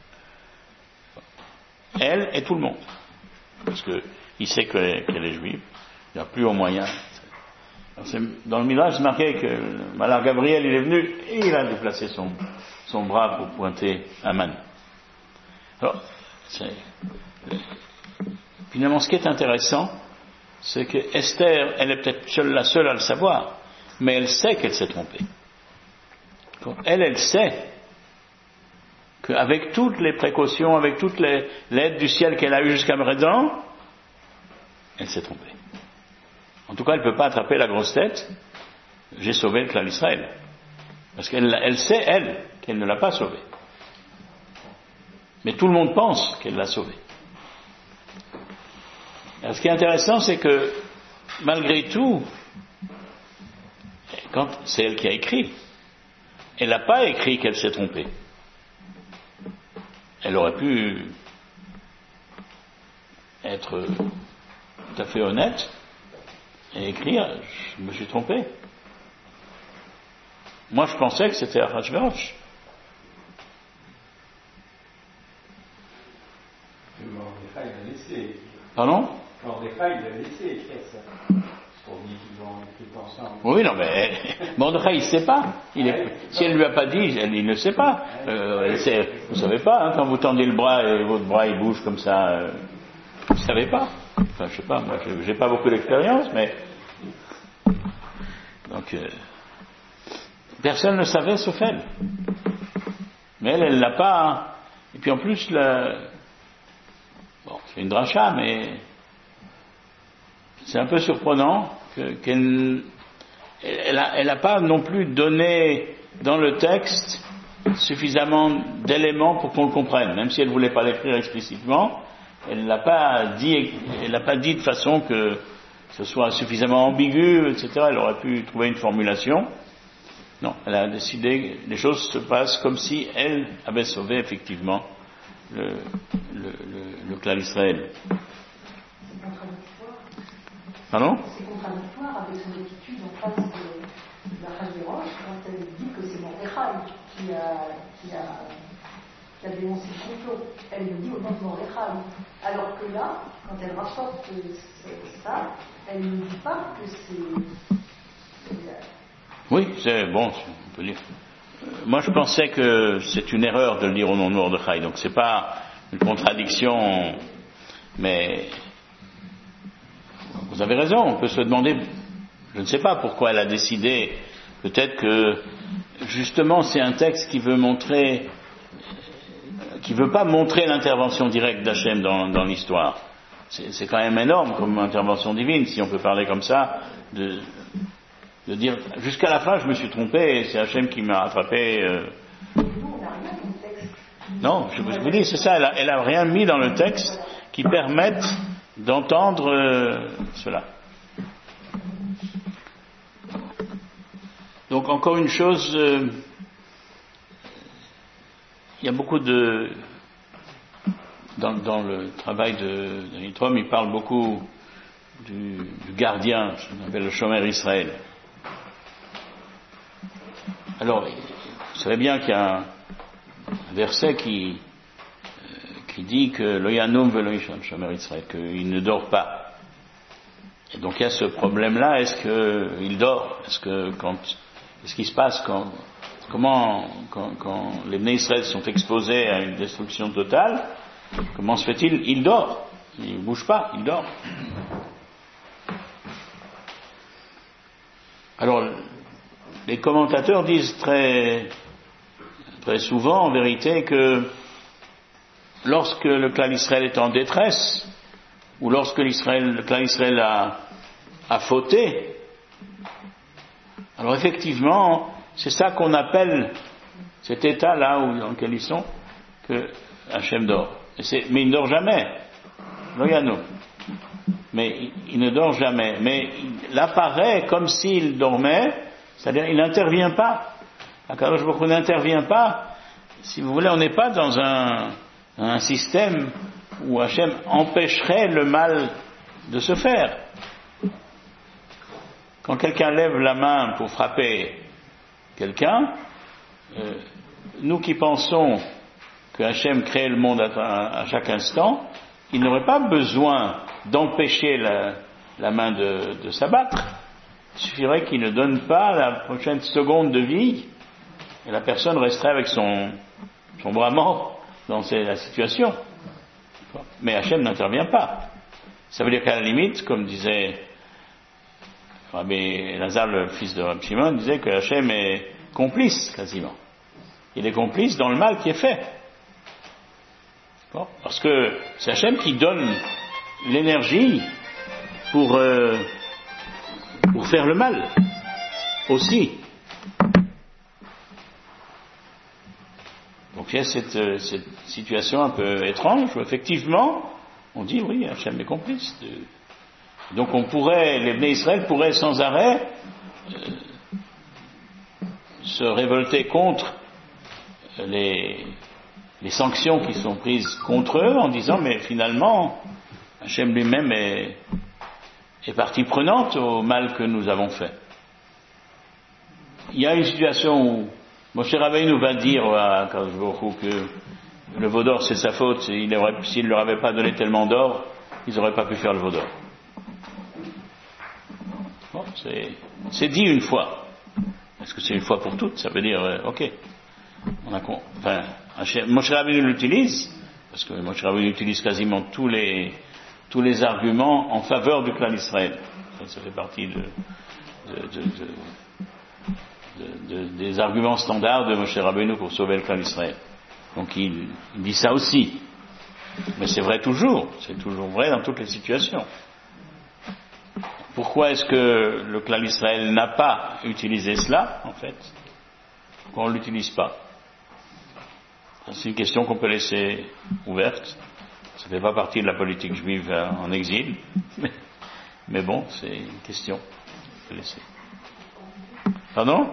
Elle et tout le monde. Parce qu'il sait qu'elle est juive, il n'y a plus au moyen. Dans le Midrash, c'est marqué que le malach Gabriel, il est venu et il a déplacé son, son bras pour pointer Haman. Alors, c'est, finalement, ce qui est intéressant, c'est que Esther, elle est peut-être seule, la seule à le savoir, mais elle sait qu'elle s'est trompée. Elle, elle sait qu'avec toutes les précautions, avec toute les, l'aide du ciel qu'elle a eue jusqu'à présent, elle s'est trompée. En tout cas, elle ne peut pas attraper la grosse tête. J'ai sauvé le clan d'Israël. Parce qu'elle elle sait, elle, qu'elle ne l'a pas sauvé. Mais tout le monde pense qu'elle l'a sauvé. Alors, ce qui est intéressant, c'est que, malgré tout, quand c'est elle qui a écrit, elle n'a pas écrit qu'elle s'est trompée. Elle aurait pu être tout à fait honnête et écrire, je me suis trompé. moi je pensais que c'était Achashverosh. Mordechai l'a laissé. Pardon? Mordechai l'a laissé écrire ça. Pour dire qu'ils ont écrit ensemble. Oui, non, mais Mordechai, il ne sait pas. Il est, si elle ne lui a pas dit, elle, il ne sait pas. Euh, vous ne savez pas, hein, quand vous tendez le bras et votre bras il bouge comme ça, euh, vous ne savez pas. Enfin, je sais pas, moi, je n'ai pas beaucoup d'expérience, mais. Donc, euh, personne ne savait sauf elle. Mais elle, elle l'a pas. Hein. Et puis en plus, la... bon, c'est une dracha, mais. C'est un peu surprenant que, qu'elle elle a, elle a pas non plus donné dans le texte suffisamment d'éléments pour qu'on le comprenne, même si elle voulait pas l'écrire explicitement, elle l'a pas dit, elle l'a pas dit de façon que ce soit suffisamment ambigu, et cetera. Elle aurait pu trouver une formulation. Non, elle a décidé, les choses se passent comme si elle avait sauvé effectivement le, le, le, le clan d'Israël. Pardon? C'est contradictoire avec son attitude en face de Achashverosh quand elle dit que c'est Mordechai qui a, qui, a, qui a dénoncé le complot. Elle le dit au nom de Mordechai. Alors que là, quand elle rapporte ça, elle ne dit pas que c'est. Oui, c'est bon, on peut dire. Moi, je pensais que c'est une erreur de le dire au nom de Mordechai, donc c'est pas une contradiction, mais. Vous avez raison, on peut se demander, je ne sais pas pourquoi elle a décidé, peut-être que justement c'est un texte qui veut montrer, qui veut pas montrer l'intervention directe d'Hachem dans, dans l'histoire. C'est, c'est quand même énorme comme intervention divine, si on peut parler comme ça, de, de dire jusqu'à la fin je me suis trompé et c'est Hachem qui m'a rattrapé. Euh... Non, je, je vous dis, c'est ça, elle a, elle a rien mis dans le texte qui permette d'entendre euh, cela. Donc encore une chose, euh, il y a beaucoup de dans, dans le travail de, de Nitrom, il parle beaucoup du, du gardien, ce qu'on appelle le Shomer Israël. Alors, vous savez bien qu'il y a un verset qui qui dit que l'Oyanum veloishon, Shomer Israël, qu'il ne dort pas. Et donc il y a ce problème-là, est-ce qu'il dort? Est-ce que quand, qu'est-ce qui se passe quand, comment, quand, quand les Bnei Israël sont exposés à une destruction totale, comment se fait-il? Il dort. Il ne bouge pas, il dort. Alors, les commentateurs disent très, très souvent, en vérité, que lorsque le clan d'Israël est en détresse, ou lorsque l'Israël, le clan d'Israël a, a fauté, alors effectivement, c'est ça qu'on appelle cet état-là où, dans lequel ils sont, que Hachem dort. Et c'est, mais il ne dort jamais. Loyano. Mais il, il ne dort jamais. Mais il apparaît comme s'il dormait, c'est-à-dire il n'intervient pas. Akadosh Baruch Hu n'intervient pas. Si vous voulez, on n'est pas dans un un système où Hachem empêcherait le mal de se faire. Quand quelqu'un lève la main pour frapper quelqu'un, euh, nous qui pensons que Hachem crée le monde à, à chaque instant, il n'aurait pas besoin d'empêcher la, la main de, de s'abattre. Il suffirait qu'il ne donne pas la prochaine seconde de vie et la personne resterait avec son, son bras mort dans la situation. Mais Hachem n'intervient pas. Ça veut dire qu'à la limite, comme disait Rabbi Lazare, le fils de Rabbi Shimon, disait que Hachem est complice, quasiment. Il est complice dans le mal qui est fait. Parce que c'est Hachem qui donne l'énergie pour, euh, pour faire le mal aussi. Donc il y a cette, cette situation un peu étrange où effectivement on dit oui, Hachem est complice. De... Donc on pourrait, les Bnei Israël pourraient sans arrêt euh, se révolter contre les, les sanctions qui sont prises contre eux en disant mais finalement Hachem lui-même est, est partie prenante au mal que nous avons fait. il y a une situation où Moshe Rabbeinu va dire à Akadosh Baruch Hu que le veau d'or c'est sa faute, s'il ne leur avait pas donné tellement d'or, ils n'auraient pas pu faire le veau d'or. Bon, c'est, c'est dit une fois. Est-ce que c'est une fois pour toutes? Ça veut dire, euh, ok. On a, enfin, Moshe Rabbeinu l'utilise, parce que Moshe Rabbeinu utilise quasiment tous les, tous les arguments en faveur du clan d'Israël. Ça, ça fait partie de, de, de, de, de, de, des arguments standards de Moshe Rabbeinu pour sauver le clan d'Israël. Donc il, il dit ça aussi. Mais c'est vrai toujours, c'est toujours vrai dans toutes les situations. Pourquoi est-ce que le clan d'Israël n'a pas utilisé cela, en fait? Pourquoi on ne l'utilise pas? C'est une question qu'on peut laisser ouverte. Ça ne fait pas partie de la politique juive en exil. Mais, mais bon, c'est une question qu'on peut laisser. Pardon?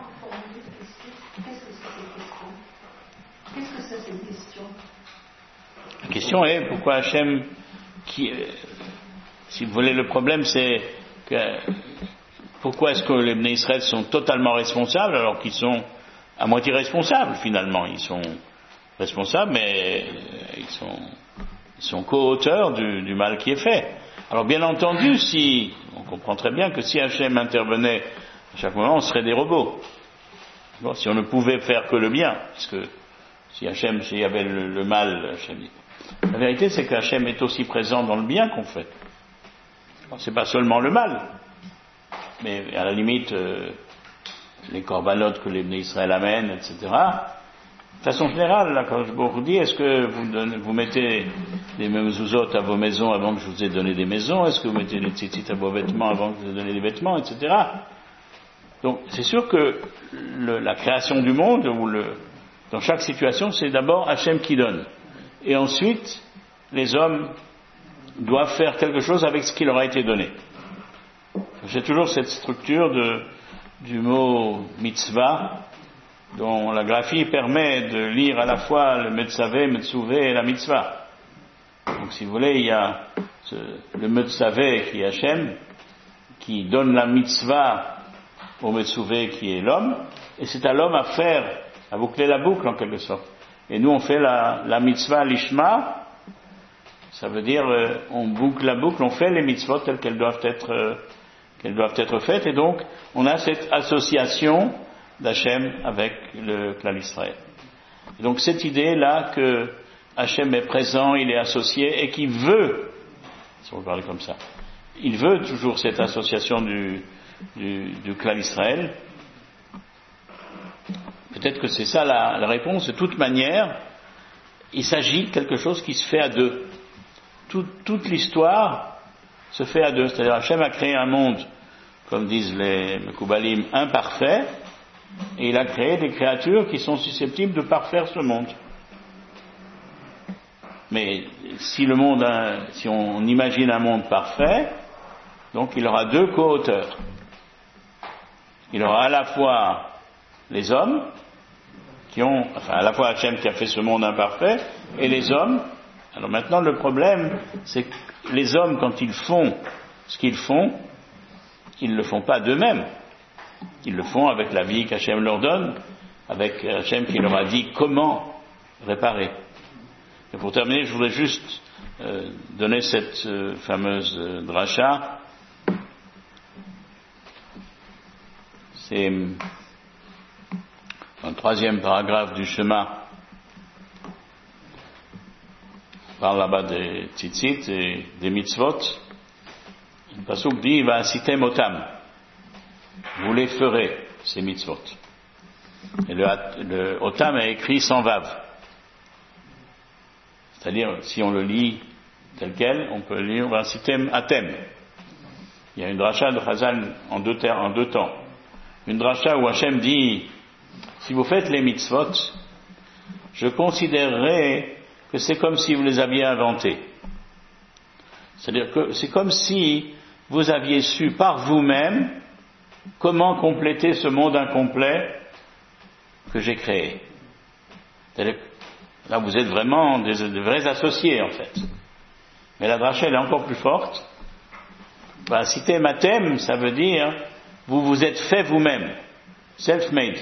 Qu'est-ce que c'est cette question? La question est pourquoi Hachem, qui, euh, si vous voulez, le problème c'est que pourquoi est-ce que les Bnei Israël sont totalement responsables alors qu'ils sont à moitié responsables finalement? Ils sont responsables mais ils sont, ils sont co-auteurs du, du mal qui est fait. Alors bien entendu, si on comprend très bien que si Hachem intervenait à chaque moment, on serait des robots. Bon, si on ne pouvait faire que le bien, parce que si Hachem, s'il y avait le, le mal, Hachem, la vérité c'est que Hachem est aussi présent dans le bien qu'on fait. Alors, c'est pas seulement le mal, mais à la limite euh, les corbanotes que les Bnei Israël amènent, et cetera. De façon générale, là, quand je vous dis, est-ce que vous, donnez, vous mettez des mezuzot à vos maisons avant que je vous ai donné des maisons? Est-ce que vous mettez des tzitzit à vos vêtements avant que je vous ai donné des vêtements, et cetera. Donc c'est sûr que le, la création du monde, ou le, dans chaque situation, c'est d'abord Hachem qui donne. Et ensuite, les hommes doivent faire quelque chose avec ce qui leur a été donné. J'ai toujours cette structure de, du mot mitzvah, dont la graphie permet de lire à la fois le metzavé, metzuvé et la mitzvah. Donc si vous voulez, il y a ce, le metzavé qui est Hachem, qui donne la mitzvah au metzuvé qui est l'homme, et c'est à l'homme à faire, à boucler la boucle en quelque sorte. Et nous on fait la, la mitzvah lishma, ça veut dire euh, on boucle la boucle, on fait les mitzvot telles qu'elles doivent être, euh, qu'elles doivent être faites, et donc on a cette association d'Hachem avec le clan d'Israël. Et donc cette idée-là que Hachem est présent, il est associé, et qu'il veut, si on veut parler comme ça, il veut toujours cette association du, du, du clan d'Israël. Peut-être que c'est ça la, la réponse. De toute manière, il s'agit de quelque chose qui se fait à deux. Tout, toute l'histoire se fait à deux. C'est-à-dire Hachem a créé un monde, comme disent les Mekoubalim, imparfait, et il a créé des créatures qui sont susceptibles de parfaire ce monde. Mais si le monde, si on imagine un monde parfait, donc il aura deux co-auteurs. Il aura à la fois les hommes, qui ont, enfin à la fois Hachem qui a fait ce monde imparfait, et les hommes. Alors maintenant le problème, c'est que les hommes, quand ils font ce qu'ils font, ils ne le font pas d'eux-mêmes. Ils le font avec la vie qu'Hachem leur donne, avec Hachem qui leur a dit comment réparer. Et pour terminer, je voudrais juste euh, donner cette euh, fameuse euh, dracha. C'est dans le troisième paragraphe du Shema. On parle là-bas des tzitzit et des mitzvot. Le pasuk dit « Va sitem otam ». Vous les ferez, ces mitzvot. Et le, le otam est écrit sans vav. C'est-à-dire, si on le lit tel quel, on peut lire « Va sitem atem ». Il y a une dracha de Chazal en deux, ter- en deux temps. Une dracha où Hachem dit « Si vous faites les mitzvot, je considérerai que c'est comme si vous les aviez inventés. » C'est-à-dire que c'est comme si vous aviez su par vous-même comment compléter ce monde incomplet que j'ai créé. C'est-à-dire que là, vous êtes vraiment des, des vrais associés, en fait. Mais la dracha, elle est encore plus forte. Bah, citer matem, ça veut dire, vous vous êtes fait vous-même. self-made.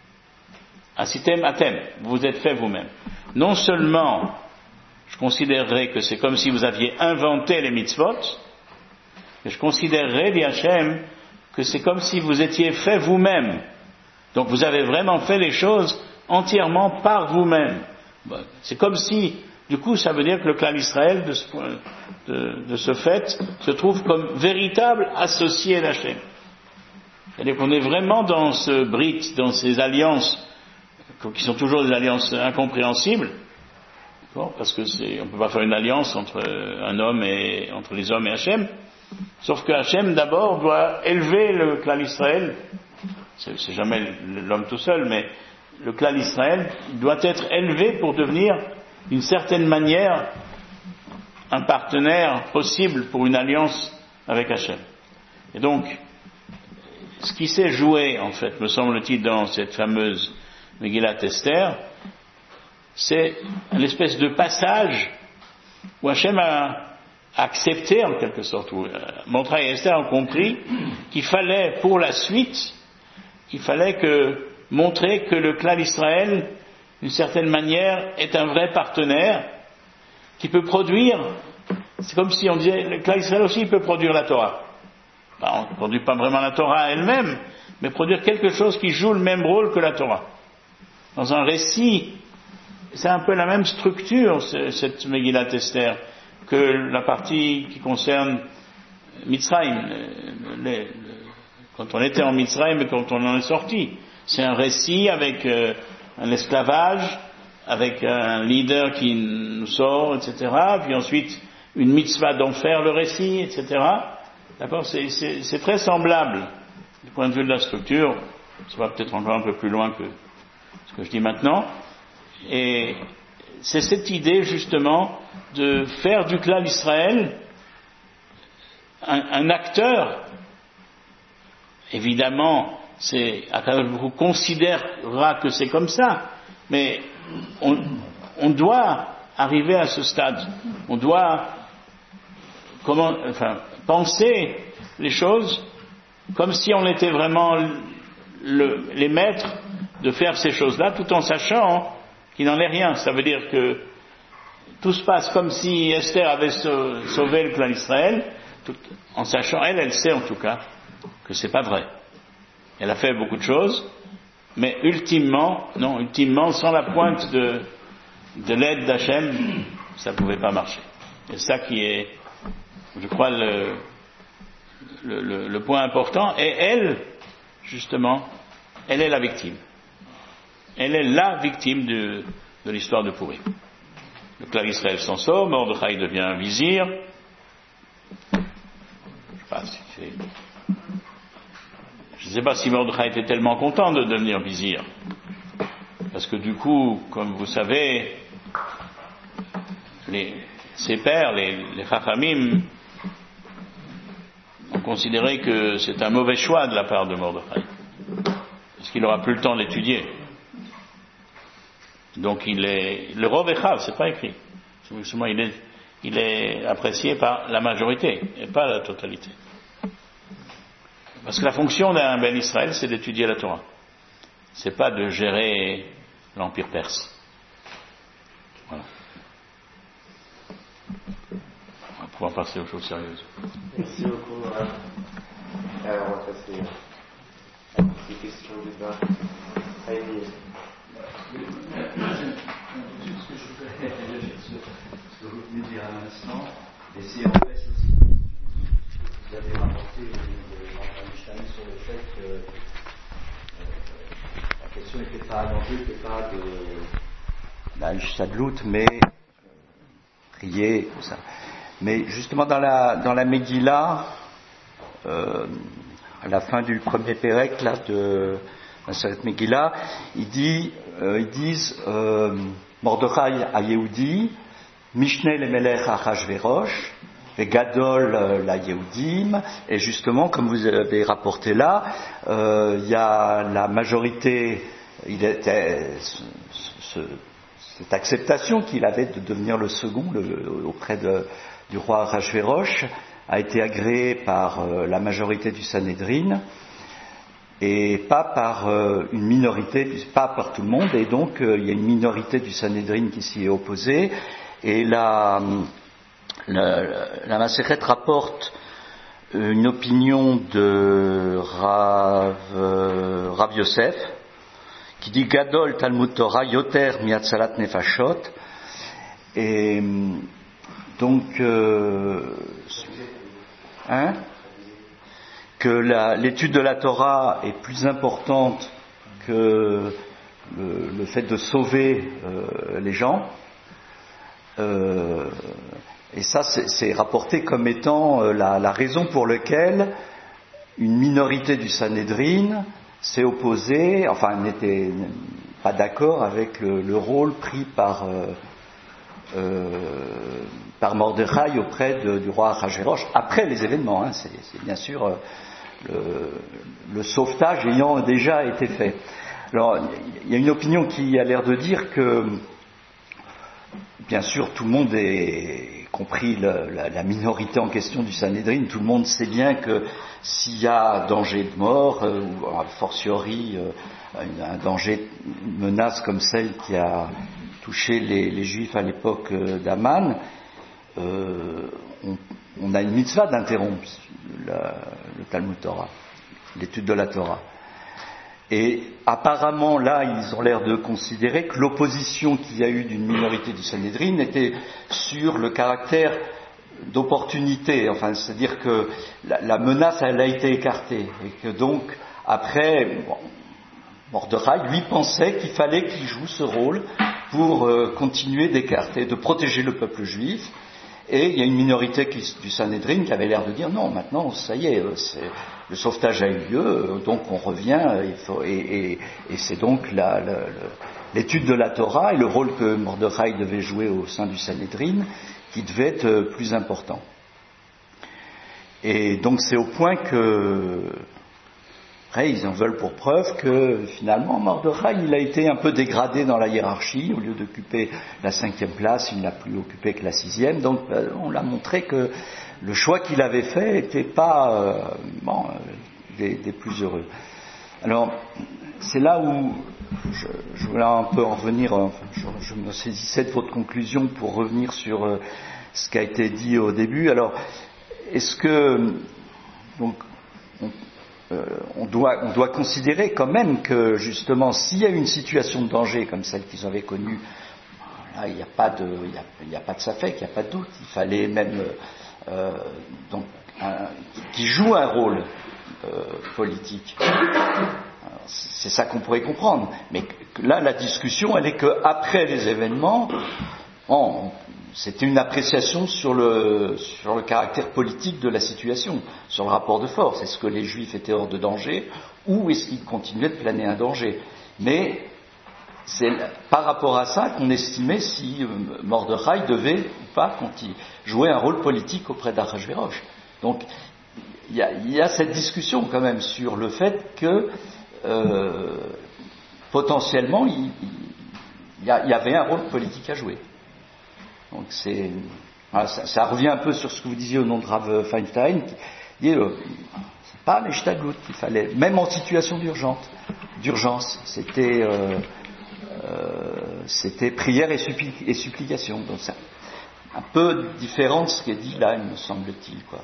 Asitem atem, vous vous êtes fait vous-même. Non seulement, je considérerais que c'est comme si vous aviez inventé les mitzvot, mais je considérerais, dit Hachem, que c'est comme si vous étiez fait vous-même. Donc vous avez vraiment fait les choses entièrement par vous-même. C'est comme si, du coup, ça veut dire que le clan d'Israël, de ce, de, de ce fait, se trouve comme véritable associé d'Hachem. C'est-à-dire qu'on est vraiment dans ce brit, dans ces alliances, qui sont toujours des alliances incompréhensibles, parce que c'est, on ne peut pas faire une alliance entre un homme et entre les hommes et Hachem. Sauf que Hachem d'abord doit élever le clan d'Israël. C'est, c'est jamais l'homme tout seul, mais le clan d'Israël doit être élevé pour devenir, d'une certaine manière, un partenaire possible pour une alliance avec Hachem. Et donc, ce qui s'est joué, en fait, me semble-t-il, dans cette fameuse Megillat Esther, c'est une espèce de passage où Hachem a accepté, en quelque sorte, où Mordechai et Esther ont compris qu'il fallait, pour la suite, il fallait que, montrer que le clan d'Israël, d'une certaine manière, est un vrai partenaire qui peut produire, c'est comme si on disait, le clan d'Israël aussi il peut produire la Torah. On ne produit pas vraiment la Torah elle-même, mais produire quelque chose qui joue le même rôle que la Torah. Dans un récit, c'est un peu la même structure, cette Megillat Esther, que la partie qui concerne Mitzrayim, les, quand on était en Mitzrayim et quand on en est sorti. C'est un récit avec euh, un esclavage, avec un leader qui nous sort, et cetera. Puis ensuite, une mitzvah d'en faire le récit, et cetera. D'accord, c'est, c'est, c'est très semblable du point de vue de la structure. Ça va peut-être encore un peu plus loin que ce que je dis maintenant. Et c'est cette idée justement de faire du clan d'Israël un, un acteur. Évidemment, c'est, Akadosh Baruch Hu considérera que c'est comme ça, mais on, on doit arriver à ce stade. On doit comment, enfin, penser les choses comme si on était vraiment le, les maîtres de faire ces choses-là, tout en sachant qu'il n'en est rien. Ça veut dire que tout se passe comme si Esther avait sauvé le clan d'Israël, tout, en sachant, elle, elle sait en tout cas que c'est pas vrai. Elle a fait beaucoup de choses, mais ultimement, non, ultimement, sans la pointe de, de l'aide d'Hachem, ça ne pouvait pas marcher. Et c'est ça qui est, je crois, le, le, le, le point important. Et elle, justement, elle est la victime. Elle est la victime de, de l'histoire de Pourim. Le clan d'Israël s'en sort, Mordechai devient vizir. Je sais pas si c'est... Je ne sais pas si Mordechai était tellement content de devenir vizir. Parce que du coup, comme vous savez, les, ses pères, les, les Chachamim, ont considéré que c'est un mauvais choix de la part de Mordechai. Parce qu'il n'aura plus le temps d'étudier. Donc il est, le Rov Echav, c'est pas écrit. Justement, il est, il est apprécié par la majorité, et pas la totalité. Parce que la fonction d'un Ben Israël, c'est d'étudier la Torah. C'est pas de gérer l'Empire perse. Voilà. On va pouvoir passer aux choses sérieuses. Merci beaucoup. Alors, on va passer à ces questions du bas. Allez. Ce que je voudrais réagir sur ce que vous venez de dire à l'instant, et c'est en fait aussi ce que vous avez rapporté de sur le fait que euh, la question n'était pas l'enjeu, n'était pas de la Ishadlout, mais prier, tout ça. Mais justement dans la dans la Megillah, euh, à la fin du premier Pérec là de cette Megillah, il dit, euh, ils disent euh, Mordechai à Yehudi, Mishneh le Melech Achashverosh, et Gadol la Yehudim, et justement, comme vous avez rapporté là, euh, il y a la majorité, il était, ce, ce, cette acceptation qu'il avait de devenir le second le, auprès de, du roi Achashverosh a été agréée par euh, la majorité du Sanhédrin. et pas par euh, une minorité, pas par tout le monde, et donc euh, il y a une minorité du Sanhédrin qui s'y est opposée, et la, la, la Masechet rapporte une opinion de Rav, euh, Rav Yosef, qui dit Gadol Talmud Torah Yoter Miatzalat Nefashot, et donc euh, hein, que la, l'étude de la Torah est plus importante que le, le fait de sauver euh, les gens. Euh, et ça, c'est, c'est rapporté comme étant euh, la, la raison pour laquelle une minorité du Sanhédrin s'est opposée, enfin n'était pas d'accord avec le, le rôle pris par euh, euh, par Mordechai auprès de, du roi Achashvérosh après les événements. Hein, c'est, c'est bien sûr euh, le, le sauvetage ayant déjà été fait. Alors, il y a une opinion qui a l'air de dire que, bien sûr, tout le monde est, y compris la, la, la minorité en question du Sanhédrin, tout le monde sait bien que s'il y a danger de mort, euh, ou a fortiori euh, un danger, une menace comme celle qui a touché les, les Juifs à l'époque euh, d'Aman, euh, on, on a une mitzvah d'interrompre la, le Talmud Torah, l'étude de la Torah. Et apparemment, là, ils ont l'air de considérer que l'opposition qu'il y a eu d'une minorité du Sanhédrin était sur le caractère d'opportunité, enfin, c'est-à-dire que la, la menace, elle a été écartée, et que donc, après, bon, Mordechai, lui, pensait qu'il fallait qu'il joue ce rôle pour euh, continuer d'écarter, de protéger le peuple juif. Et il y a une minorité qui, du Sanhédrin qui avait l'air de dire non, maintenant, ça y est, c'est, le sauvetage a eu lieu, donc on revient, il faut, et, et, et c'est donc la, la, la, l'étude de la Torah et le rôle que Mordechai devait jouer au sein du Sanhédrin qui devait être plus important. Et donc c'est au point que, après, ils en veulent pour preuve que finalement Mordechai, il a été un peu dégradé dans la hiérarchie. Au lieu d'occuper la cinquième place, il n'a plus occupé que la sixième. Donc on l'a montré que le choix qu'il avait fait n'était pas euh, bon, des, des plus heureux. Alors c'est là où je, je voulais un peu en revenir, enfin, je, je me saisissais de votre conclusion pour revenir sur euh, ce qui a été dit au début. Alors est-ce que donc on, Euh, on, doit, on doit considérer quand même que justement s'il y a une situation de danger comme celle qu'ils avaient connue, là il n'y a pas de, il y a, il y a pas de safek, il n'y a pas de doute, il fallait même euh, donc un, qui joue un rôle euh, politique. Alors, c'est ça qu'on pourrait comprendre. Mais là la discussion elle est que après les événements, on, c'était une appréciation sur le, sur le caractère politique de la situation, sur le rapport de force. Est-ce que les Juifs étaient hors de danger ou est-ce qu'ils continuaient de planer un danger? Mais c'est par rapport à ça qu'on estimait si Mordechai devait ou pas jouer un rôle politique auprès d'Achashvérosh. Donc il y a, il y a cette discussion quand même sur le fait que euh, potentiellement il, il, y a, il y avait un rôle politique à jouer. Donc c'est, voilà, ça, ça revient un peu sur ce que vous disiez au nom de Rav Feinstein, qui dit euh, c'est pas l'Ishtaglut qu'il fallait, même en situation d'urgence, d'urgence, c'était, euh, euh, c'était prière et, suppli- et supplication. Donc c'est un peu différent de ce qui est dit là, il me semble-t-il, quoi.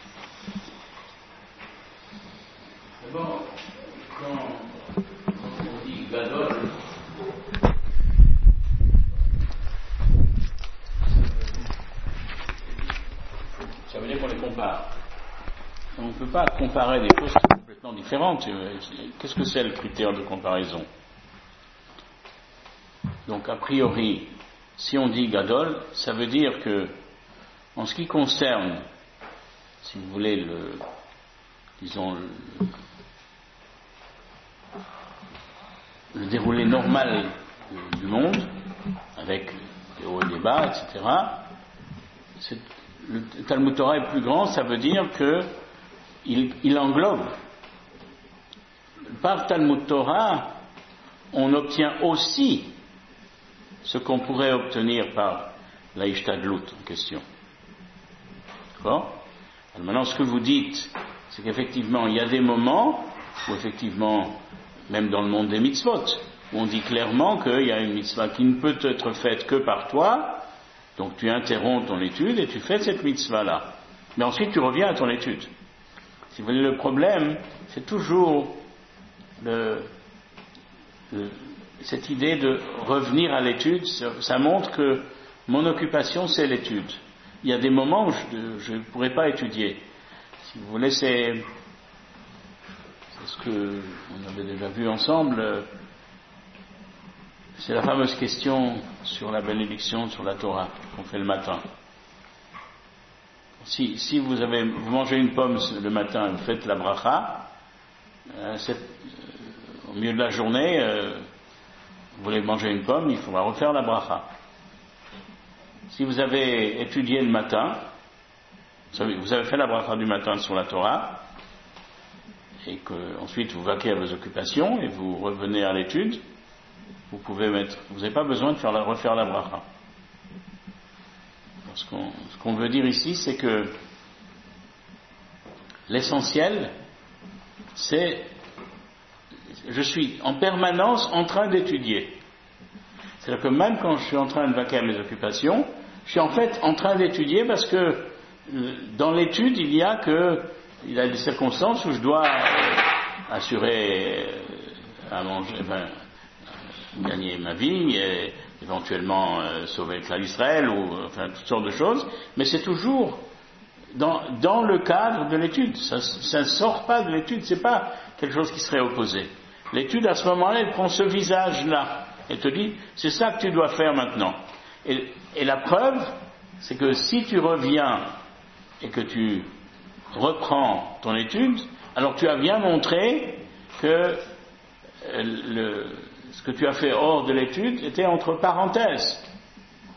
D'abord, quand, quand on dit Gadol, ça veut dire qu'on les compare. On ne peut pas comparer des choses complètement différentes. Qu'est-ce que c'est le critère de comparaison? Donc, a priori, si on dit Gadol, ça veut dire que, en ce qui concerne, si vous voulez, le, disons, le, le déroulé normal du monde, avec des hauts et des bas, et cetera, c'est, le Talmud Torah est plus grand, ça veut dire que il, il englobe. Par Talmud Torah, on obtient aussi ce qu'on pourrait obtenir par la Ishtadlut en question. D'accord? Alors maintenant, ce que vous dites, c'est qu'effectivement, il y a des moments où effectivement, même dans le monde des mitzvot, où on dit clairement qu'il y a une mitzvah qui ne peut être faite que par toi, donc tu interromps ton étude et tu fais cette mitzvah-là. Mais ensuite tu reviens à ton étude. Si vous voulez, le problème, c'est toujours le, le, cette idée de revenir à l'étude. Ça montre que mon occupation, c'est l'étude. Il y a des moments où je ne pourrais pas étudier. Si vous voulez, c'est, c'est ce que on avait déjà vu ensemble. C'est la fameuse question sur la bénédiction sur la Torah qu'on fait le matin. Si, si vous avez, vous mangez une pomme le matin, vous faites la bracha, euh, c'est, euh, au milieu de la journée, euh, vous voulez manger une pomme, il faudra refaire la bracha. Si vous avez étudié le matin, vous avez, vous avez fait la bracha du matin sur la Torah, et que ensuite vous vaquez à vos occupations et vous revenez à l'étude, vous pouvez mettre, vous n'avez pas besoin de faire la, refaire la bracha. Ce qu'on, ce qu'on veut dire ici, c'est que l'essentiel, c'est je suis en permanence en train d'étudier. C'est-à-dire que même quand je suis en train de vaquer à mes occupations, je suis en fait en train d'étudier parce que dans l'étude, il y a que il y a des circonstances où je dois assurer à manger, enfin, gagner ma vie, et éventuellement euh, sauver le clan d'Israël, ou enfin toutes sortes de choses, mais c'est toujours dans, dans le cadre de l'étude. Ça ne sort pas de l'étude, c'est pas quelque chose qui serait opposé. L'étude, à ce moment-là, elle prend ce visage-là, elle te dit, c'est ça que tu dois faire maintenant. Et, et la preuve, c'est que si tu reviens et que tu reprends ton étude, alors tu as bien montré que euh, le ce que tu as fait hors de l'étude était entre parenthèses. D'accord ?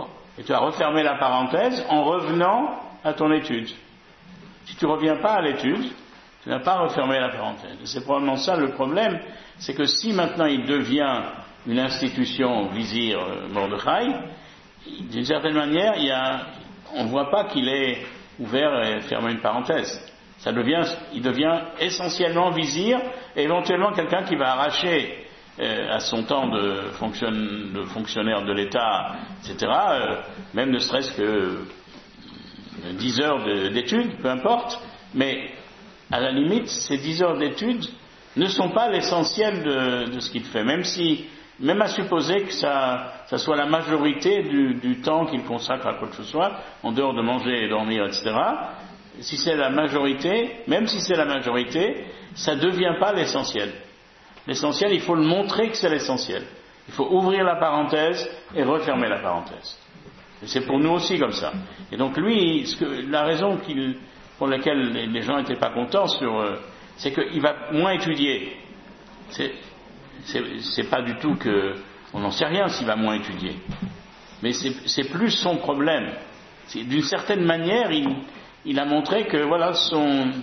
Et tu as refermé la parenthèse en revenant à ton étude. Si tu ne reviens pas à l'étude, tu n'as pas refermé la parenthèse. Et c'est probablement ça le problème, c'est que si maintenant il devient une institution vizir Mordechai, d'une certaine manière, il y a, on ne voit pas qu'il est ouvert et fermé une parenthèse. Ça devient, il devient essentiellement vizir et éventuellement quelqu'un qui va arracher à son temps de, fonction, de fonctionnaire de l'État, et cetera, euh, même ne serait-ce que dix heures de, d'études, peu importe, mais à la limite, ces dix heures d'études ne sont pas l'essentiel de, de ce qu'il fait, même si, même à supposer que ça, ça soit la majorité du, du temps qu'il consacre à quoi que ce soit, en dehors de manger et dormir, et cetera, si c'est la majorité, même si c'est la majorité, ça ne devient pas l'essentiel. L'essentiel, il faut le montrer que c'est l'essentiel. Il faut ouvrir la parenthèse et refermer la parenthèse. Et c'est pour nous aussi comme ça. Et donc lui, ce que, la raison qu'il, pour laquelle les gens n'étaient pas contents, sur, euh, c'est qu'il va moins étudier. C'est, c'est, c'est pas du tout que, on n'en sait rien s'il va moins étudier. Mais c'est, c'est plus son problème. C'est, d'une certaine manière, il, il a montré que voilà son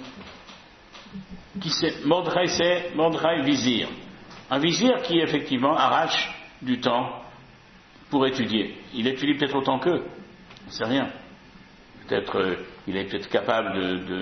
qui c'est Mordechai, c'est Mordechai vizir. Un vizir qui effectivement arrache du temps pour étudier. Il étudie peut-être autant qu'eux, on ne sait rien. Peut-être euh, il est peut-être capable de, de,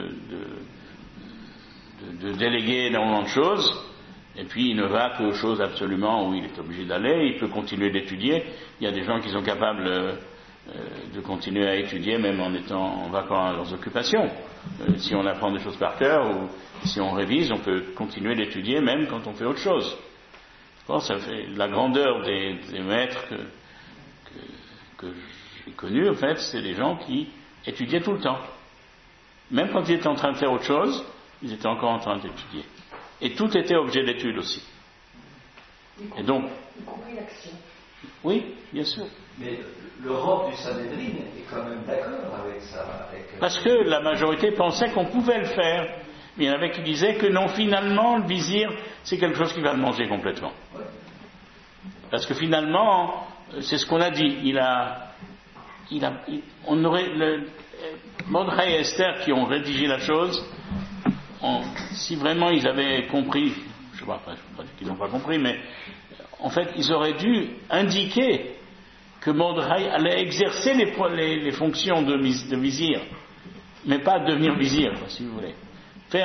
de, de, de déléguer énormément de choses, et puis il ne va qu'aux choses absolument où il est obligé d'aller. Il peut continuer d'étudier. Il y a des gens qui sont capables euh, de continuer à étudier même en étant en vacant à leurs occupations. Euh, si on apprend des choses par cœur ou si on révise, on peut continuer d'étudier même quand on fait autre chose. Bon, ça fait la grandeur des, des maîtres que, que, que j'ai connus, en fait, c'est des gens qui étudiaient tout le temps. Même quand ils étaient en train de faire autre chose, ils étaient encore en train d'étudier. Et tout était objet d'étude aussi. Et donc, y compris l'action. Oui, bien sûr. Mais l'Europe du Sanhédrin est quand même d'accord avec ça. Avec... Parce que la majorité pensait qu'on pouvait le faire. Mais il y en avait qui disaient que non, finalement, le vizir, c'est quelque chose qui va le manger complètement. Ouais. Parce que finalement, c'est ce qu'on a dit. Il a, il a, il, on aurait, le, Mordechai et Esther qui ont rédigé la chose, on, si vraiment ils avaient compris, je ne sais pas, je sais pas qu'ils n'ont pas compris, mais en fait, ils auraient dû indiquer que Mordechai allait exercer les, les, les fonctions de, de vizir, mais pas devenir vizir, si vous voulez. Faire,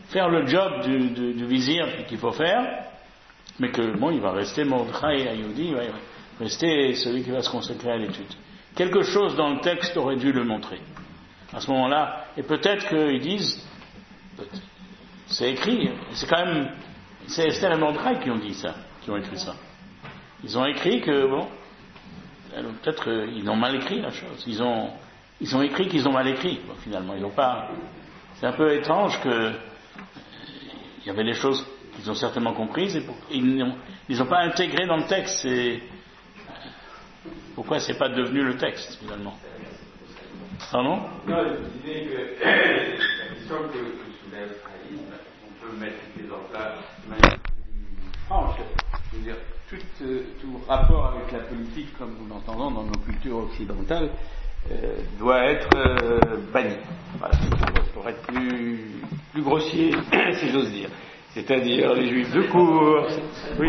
faire le job du, du, du vizir qu'il faut faire, mais que bon, il va rester Mordechai Ayodi, il va rester celui qui va se consacrer à l'étude. Quelque chose dans le texte aurait dû le montrer. À ce moment-là, et peut-être qu'ils disent, c'est écrit, c'est quand même, c'est Esther et Mordechai qui ont dit ça, qui ont écrit ça. Ils ont écrit que, bon, peut-être qu'ils ont mal écrit la chose. Ils ont, ils ont écrit qu'ils ont mal écrit, bon, finalement. Ils n'ont pas. C'est un peu étrange que il y avait des choses qu'ils ont certainement comprises et pour, ils n'ont, ils n'ont pas intégré dans le texte. C'est, pourquoi c'est pas devenu le texte finalement? Pardon? Non, l'idée que la question que, que soulève Raïm, on peut mettre les en place de manière plus franche. Je veux dire, tout, euh, tout rapport avec la politique, comme nous l'entendons dans nos cultures occidentales, euh, doit être euh, banni. Voilà, pour être plus, plus grossier, si j'ose dire. C'est-à-dire les juifs de cour. Oui.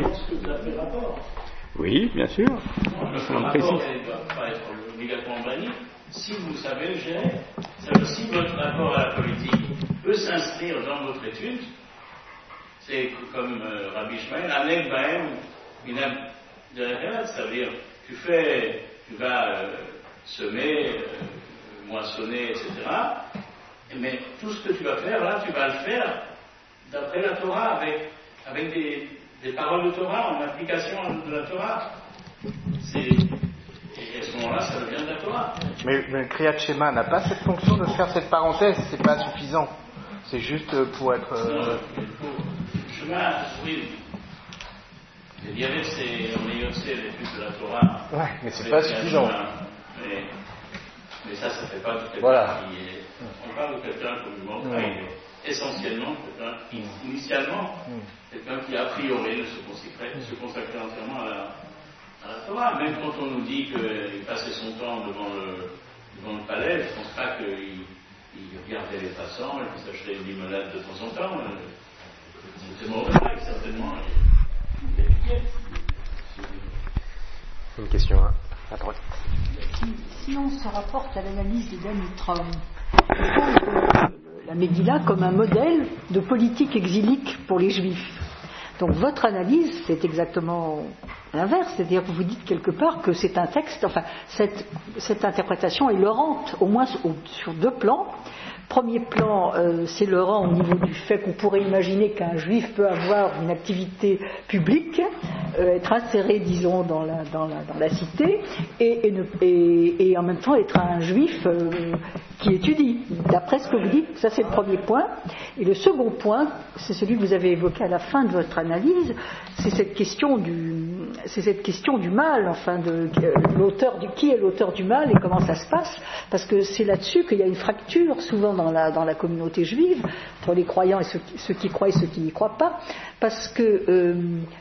Oui, bien sûr. Le rapport ne doit pas être obligatoirement banni. Si vous savez le gérer, c'est-à-dire si votre rapport à la politique peut s'inscrire dans votre étude, c'est comme euh, Rabbi Ishmael, Anek Bahem, Inam de la c'est-à-dire tu fais, tu vas euh, semer, euh, moissonner, et cetera. Mais tout ce que tu vas faire là, tu vas le faire d'après la Torah, avec, avec des, des paroles de Torah, en application de la Torah. C'est, et à ce moment-là, ça devient de la Torah. Mais, mais le Kriyat Shema n'a pas cette fonction de faire cette parenthèse, c'est pas suffisant. C'est juste pour être. Euh... Non, il faut. Chemin, oui. Il y avait ces, on est aussi l'étude de la Torah. Ouais, mais c'est pas suffisant. Mais, mais ça, ça fait pas de quelqu'un voilà. qui est. On parle de quelqu'un comme Mordechai, ouais. Essentiellement quelqu'un qui, initialement, mm. quelqu'un qui a priori ne se consacrait, se consacrait entièrement à la, à la Torah. Même quand on nous dit qu'il passait son temps devant le, devant le palais, je ne pense pas qu'il il regardait les passants et qu'il s'achetait une limonade de temps en temps. C'était Mordechai, certainement. Une question à droite. Si, si on se rapporte à l'analyse de Dan Mitraum, la Megillah comme un modèle de politique exilique pour les Juifs. Donc votre analyse, c'est exactement l'inverse, c'est-à-dire que vous dites quelque part que c'est un texte, enfin, cette, cette interprétation est leurrante, au moins au, sur deux plans. Premier plan, euh, c'est leurrant au niveau du fait qu'on pourrait imaginer qu'un juif peut avoir une activité publique, euh, être inséré, disons, dans la, dans la, dans la cité, et, et, ne, et, et en même temps être un juif euh, qui étudie. D'après ce que vous dites, ça c'est le premier point. Et le second point, c'est celui que vous avez évoqué à la fin de votre analyse, c'est cette question du, c'est cette question du mal, enfin, de l'auteur du, qui est l'auteur du mal et comment ça se passe, parce que c'est là-dessus qu'il y a une fracture souvent dans la, dans la communauté juive, entre les croyants et ceux, ceux qui croient et ceux qui n'y croient pas, parce que euh,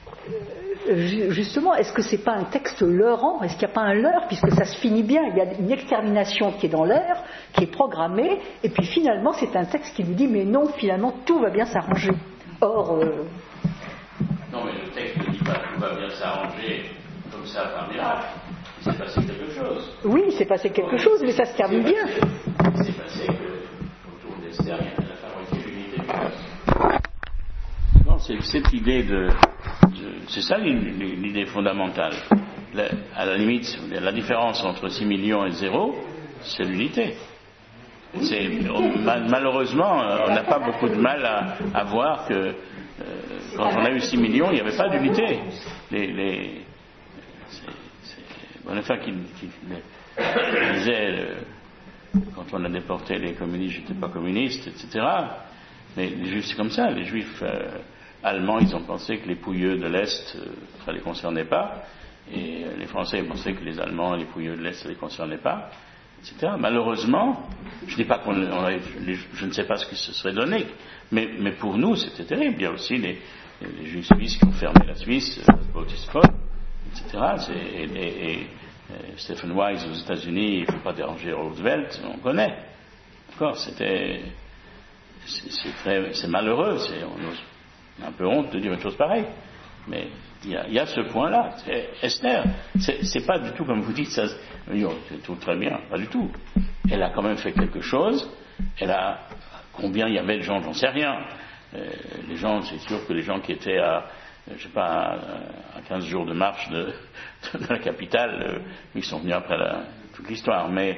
justement, est-ce que c'est pas un texte leurrant? Est-ce qu'il n'y a pas un leurre, puisque ça se finit bien, il y a une extermination qui est dans l'air, qui est programmée, et puis finalement c'est un texte qui nous dit mais non, finalement tout va bien s'arranger. Or euh... non, mais le texte ne dit pas tout va bien s'arranger comme ça par miracle. Il s'est passé quelque chose. Oui, il s'est passé quelque chose, mais ça se termine bien. Il s'est passé que autour d'Esther, il y a la fabriqué l'unité du peuple. Non, c'est cette idée de, de c'est ça l'idée fondamentale. La, à la limite, la différence entre six millions et zéro, c'est l'unité. C'est, on, malheureusement, on n'a pas beaucoup de mal à, à voir que euh, quand on a eu six millions, il n'y avait pas d'unité. Les, les, c'est, c'est Bonhoeffer qui, qui, qui disait, euh, quand on a déporté les communistes, j'étais pas communiste, et cetera. Mais les juifs, c'est comme ça. Les juifs euh, allemands, ils ont pensé que les pouilleux de l'Est, euh, ça ne les concernait pas. Et euh, les Français, ils pensaient que les Allemands, les pouilleux de l'Est, ça ne les concernait pas. Etc. Malheureusement, je dis pas qu'on, on avait, je ne sais pas ce qui se serait donné, mais, mais pour nous c'était terrible. Il y a aussi les, les juifs suisses qui ont fermé la Suisse, Bautista, et cetera. C'est, et, et, et Stephen Wise aux États-Unis, il ne faut pas déranger Roosevelt, on connaît. D'accord, c'était, c'est, c'est, très, c'est malheureux, c'est, on a un peu honte de dire une chose pareille, mais il y a, il y a ce point-là. C'est, Esther, c'est, c'est pas du tout comme vous dites, ça, c'est tout très bien, pas du tout. Elle a quand même fait quelque chose. Elle a, combien il y avait de gens, j'en sais rien. Euh, les gens, c'est sûr que les gens qui étaient à, je sais pas, à quinze jours de marche de, de la capitale, euh, ils sont venus après la, toute l'histoire. Mais,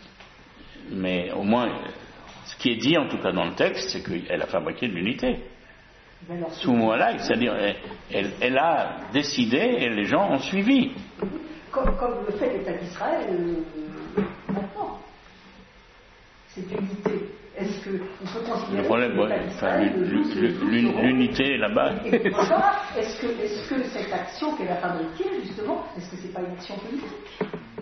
mais au moins, ce qui est dit en tout cas dans le texte, c'est qu'elle a fabriqué de l'unité. Ce moment-là, c'est-à-dire, elle, elle, elle a décidé et les gens ont suivi. Comme, comme le fait l'État d'Israël euh, maintenant. Cette unité. Est-ce qu'on peut considérer le problème, que l'État d'Israël, ouais, l'unité là-bas. Et voilà, est-ce que, est-ce que cette action qu'elle a fabriquée, justement, est-ce que c'est pas une action politique?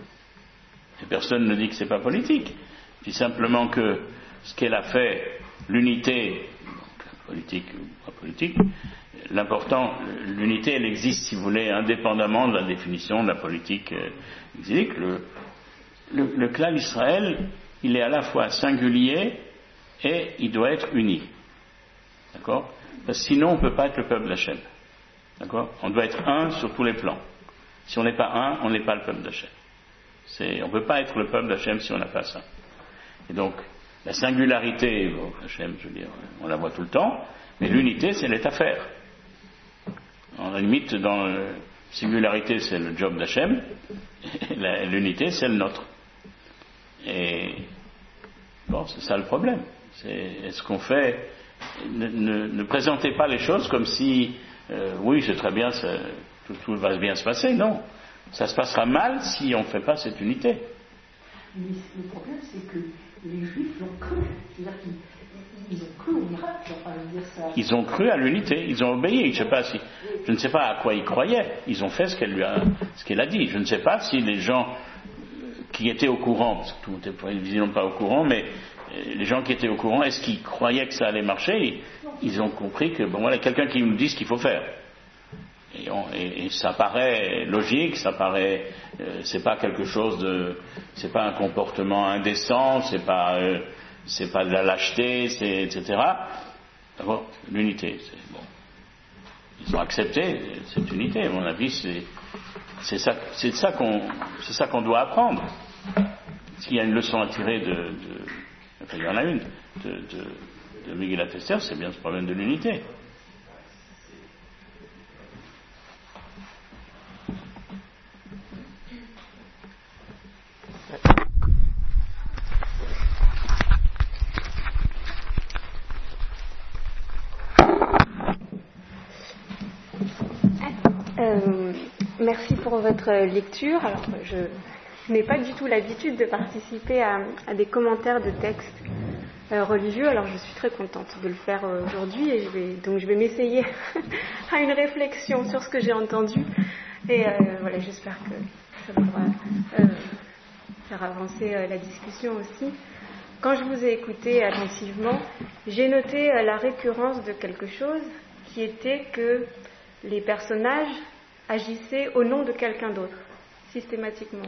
Et personne ne dit que c'est pas politique. Je dis simplement que ce qu'elle a fait, l'unité, politique ou pas politique, l'important, l'unité, elle existe, si vous voulez, indépendamment de la définition de la politique euh, exilique. Le, le, le clan d'Israël, il est à la fois singulier et il doit être uni. D'accord? Parce que sinon, on ne peut pas être le peuple d'Hachem. D'accord? On doit être un sur tous les plans. Si on n'est pas un, on n'est pas le peuple d'Hachem. C'est, on ne peut pas être le peuple d'Hachem si on n'a pas ça. Et donc, la singularité, bon, Hachem, je veux dire, on la voit tout le temps, mais l'unité, c'est l'État faire. En la limite, dans la singularité, c'est le job d'Hachem, et l'unité, c'est le nôtre. Et bon, c'est ça le problème. C'est, est-ce qu'on fait, ne, ne, ne présentez pas les choses comme si, euh, oui, c'est très bien, ça, tout, tout va bien se passer. Non, ça se passera mal si on ne fait pas cette unité. Mais le problème, c'est que les Juifs l'ont cru. C'est-à-dire qu'ils ils ont cru au miracle. Enfin, dire ça. Ils ont cru à l'unité, ils ont obéi. Je, sais pas si, je ne sais pas à quoi ils croyaient. Ils ont fait ce qu'elle, lui a, ce qu'elle a dit. Je ne sais pas si les gens qui étaient au courant, parce que tout n'était visiblement pas au courant, mais les gens qui étaient au courant, est-ce qu'ils croyaient que ça allait marcher? Ils ont compris que, bon voilà, quelqu'un qui nous dit ce qu'il faut faire. Et, on, et, et ça paraît logique, ça paraît, euh, c'est pas quelque chose de, c'est pas un comportement indécent, c'est pas, euh, c'est pas de la lâcheté, c'est, et cetera. D'abord, l'unité, c'est bon. Ils ont accepté cette unité. À mon avis, c'est, c'est ça, c'est ça qu'on, c'est ça qu'on doit apprendre. S'il y a une leçon à tirer de, de enfin, il y en a une de, de, de Megillat Esther, c'est bien ce problème de l'unité. Euh, merci pour votre lecture. Alors, je n'ai pas du tout l'habitude de participer à, à des commentaires de textes euh, religieux, alors je suis très contente de le faire euh, aujourd'hui et je vais, donc je vais m'essayer à une réflexion sur ce que j'ai entendu et euh, voilà, j'espère que ça pourra euh, faire avancer euh, la discussion aussi. Quand je vous ai écouté attentivement, j'ai noté euh, la récurrence de quelque chose qui était que les personnages agissaient au nom de quelqu'un d'autre, systématiquement.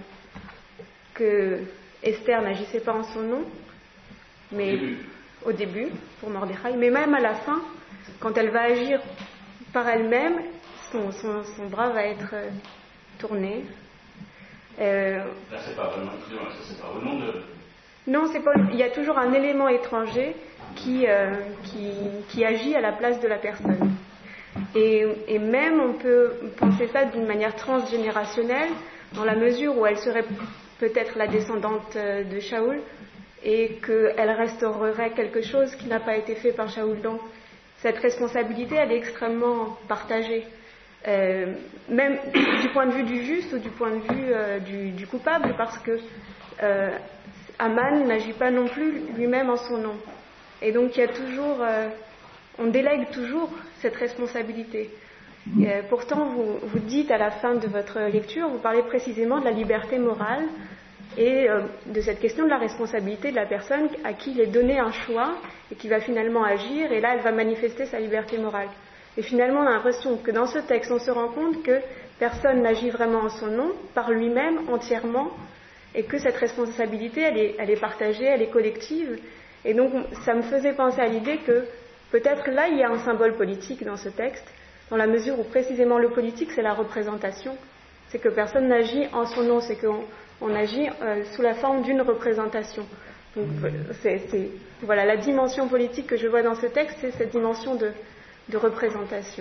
Que Esther n'agissait pas en son nom, mais au début, au début pour Mordechai, mais même à la fin, quand elle va agir par elle-même, son, son, son bras va être euh, tourné. Euh, Là, c'est pas vraiment, c'est pas au nom de... Non, c'est pas, il y a toujours un élément étranger qui, euh, qui, qui agit à la place de la personne. Et, et même on peut penser ça d'une manière transgénérationnelle, dans la mesure où elle serait peut-être la descendante de Shaoul et qu'elle restaurerait quelque chose qui n'a pas été fait par Shaoul. Donc cette responsabilité, elle est extrêmement partagée, euh, même du point de vue du juste ou du point de vue euh, du, du coupable, parce que euh, Aman n'agit pas non plus lui-même en son nom. Et donc il y a toujours... Euh, on délègue toujours cette responsabilité. Et, euh, pourtant, vous, vous dites à la fin de votre lecture, vous parlez précisément de la liberté morale et euh, de cette question de la responsabilité de la personne à qui il est donné un choix et qui va finalement agir, et là, elle va manifester sa liberté morale. Et finalement, on a l'impression que dans ce texte, on se rend compte que personne n'agit vraiment en son nom, par lui-même, entièrement, et que cette responsabilité, elle est, elle est partagée, elle est collective. Et donc, ça me faisait penser à l'idée que peut-être là, il y a un symbole politique dans ce texte, dans la mesure où précisément le politique, c'est la représentation. C'est que personne n'agit en son nom, c'est qu'on on agit euh, sous la forme d'une représentation. Donc, c'est, c'est, voilà, la dimension politique que je vois dans ce texte, c'est cette dimension de, de représentation.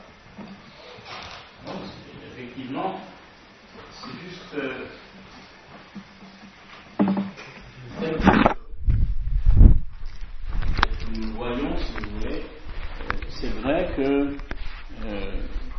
Non, effectivement, c'est juste euh, tel que nous voyons, si vous voulez, euh, c'est vrai que euh,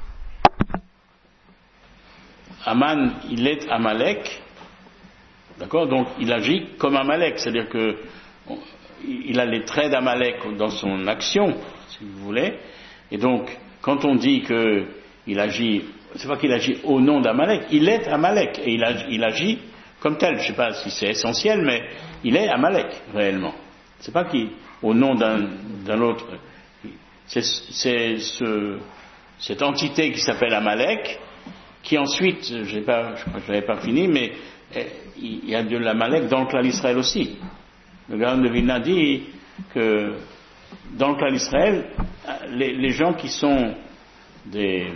Aman, il est Amalek, d'accord, donc il agit comme Amalek, c'est-à-dire que on, il a les traits d'Amalek dans son action, si vous voulez, et donc quand on dit que il agit, c'est pas qu'il agit au nom d'Amalek, il est Amalek et il agit, il agit comme tel. Je ne sais pas si c'est essentiel, mais il est Amalek réellement. C'est pas qu'il au nom d'un, d'un autre. C'est, c'est ce, cette entité qui s'appelle Amalek, qui ensuite, j'ai pas, je crois que je n'avais pas fini, mais il y a de l'Amalek dans le clan d'Israël aussi. Le Gaon de Vilna dit que dans le clan d'Israël, les, les gens qui sont des,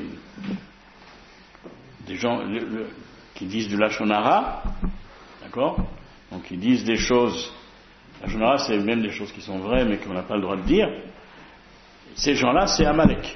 des gens le, le, qui disent du Lachon Hara, d'accord, donc ils disent des choses, Lachon Hara c'est même des choses qui sont vraies mais qu'on n'a pas le droit de dire, ces gens-là c'est Amalek.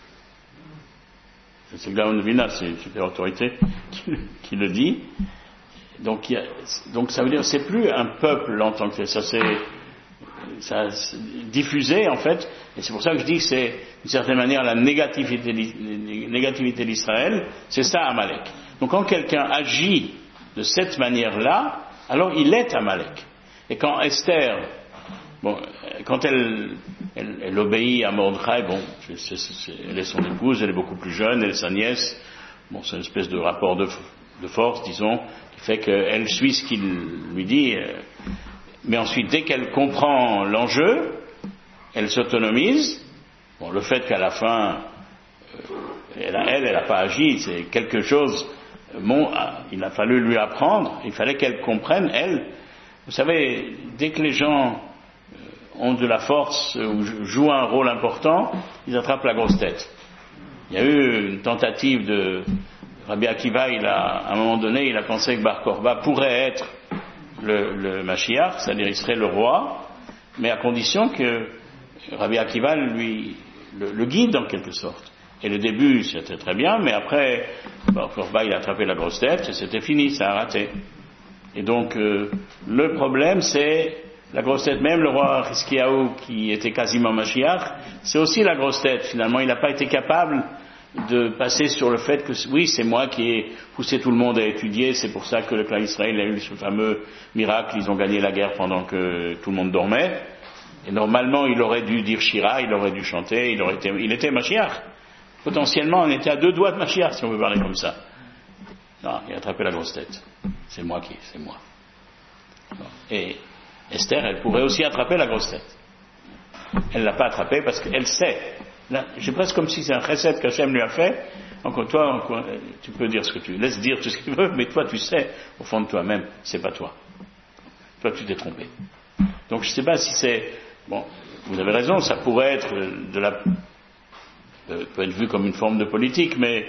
C'est le Gaon de Vilna, c'est une super autorité qui, qui le dit. Donc, il y a, donc ça veut dire que c'est plus un peuple en tant que tel, ça s'est ça s'est diffusé en fait, et c'est pour ça que je dis que c'est d'une certaine manière la négativité, négativité d'Israël, c'est ça Amalek. Donc quand quelqu'un agit de cette manière-là, alors il est Amalek. Et quand Esther, bon, quand elle, elle, elle obéit à Mordechai, bon, c'est, c'est, elle est son épouse, elle est beaucoup plus jeune, elle est sa nièce, bon, c'est une espèce de rapport de, de force, disons, qui fait qu'elle suit ce qu'il lui dit, euh, mais ensuite, dès qu'elle comprend l'enjeu, elle s'autonomise. Bon, le fait qu'à la fin, euh, elle, elle, elle n'a pas agi, c'est quelque chose, bon, il a fallu lui apprendre, il fallait qu'elle comprenne, elle. Vous savez, dès que les gens ont de la force ou jouent un rôle important, ils attrapent la grosse tête. Il y a eu une tentative de Rabbi Akiva, il a, à un moment donné, il a pensé que Bar Korba pourrait être le, le Mashiach, c'est-à-dire il serait le roi, mais à condition que Rabbi Akiva lui le, le guide en quelque sorte. Et le début c'était très bien, mais après Bar Korba il a attrapé la grosse tête et c'était fini, ça a raté. Et donc euh, le problème c'est la grosse tête, même le roi Hiskiyahu qui était quasiment Mashiach, c'est aussi la grosse tête finalement, il n'a pas été capable de passer sur le fait que oui, c'est moi qui ai poussé tout le monde à étudier, c'est pour ça que le clan Israël a eu ce fameux miracle, ils ont gagné la guerre pendant que tout le monde dormait, et normalement il aurait dû dire Shira, il aurait dû chanter, il aurait été, il était Mashiach. Potentiellement on était à deux doigts de Mashiach si on veut parler comme ça. Non, il a attrapé la grosse tête. C'est moi qui, c'est moi. Et Esther, elle pourrait aussi attraper la grosse tête. Elle l'a pas attrapée parce qu'elle sait. Là, j'ai presque comme si c'est un chesed qu'Hachem lui a fait. Encore toi, encore, tu peux dire ce que tu veux, laisse dire tout ce que tu veux, mais toi tu sais, au fond de toi-même, c'est pas toi. Toi tu t'es trompé. Donc je sais pas si c'est, bon, vous avez raison, ça pourrait être de la, euh, peut être vu comme une forme de politique, mais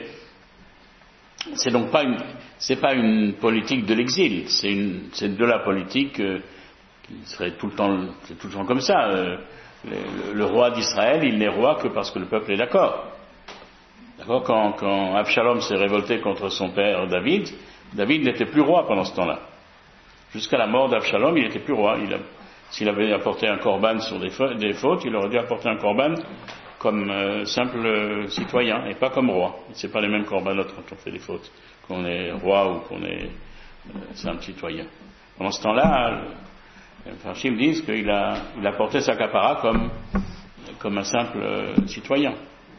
c'est donc pas une, c'est pas une politique de l'exil, c'est une, c'est de la politique euh, qui serait tout le temps, c'est tout le temps comme ça. Euh, Le, le roi d'Israël, il n'est roi que parce que le peuple est d'accord. D'accord, quand, quand Absalom s'est révolté contre son père David, David n'était plus roi pendant ce temps-là. Jusqu'à la mort d'Absalom, il n'était plus roi. Il a, s'il avait apporté un corban sur des, fa- des fautes, il aurait dû apporter un corban comme euh, simple euh, citoyen et pas comme roi. C'est pas les mêmes corbanotes quand on fait des fautes, qu'on est roi ou qu'on est euh, simple citoyen. Pendant ce temps-là, les Farshim disent qu'il a, il a porté sa capara comme, comme un simple euh, citoyen.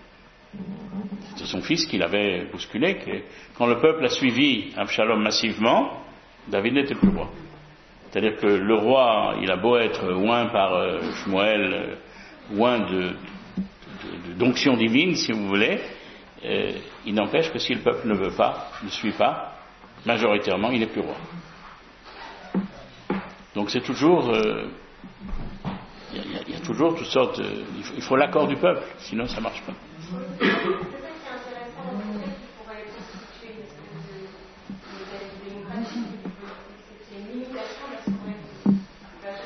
C'était son fils qui l'avait bousculé. Que, quand le peuple a suivi Absalom massivement, David n'était plus roi. C'est-à-dire que le roi, il a beau être oint par euh, Shmuel, euh, oint de, de, de, d'onction divine, si vous voulez, euh, il n'empêche que si le peuple ne veut pas, ne suit pas, majoritairement, il n'est plus roi. Donc c'est toujours, euh, il y, y, y a toujours toutes sortes, de, il, faut, il faut l'accord du peuple, sinon ça ne marche pas. C'est ça qui est intéressant dans ce fait qui pourrait constituer une espèce de, de, de démocratie, c'est une limitation de la souveraineté.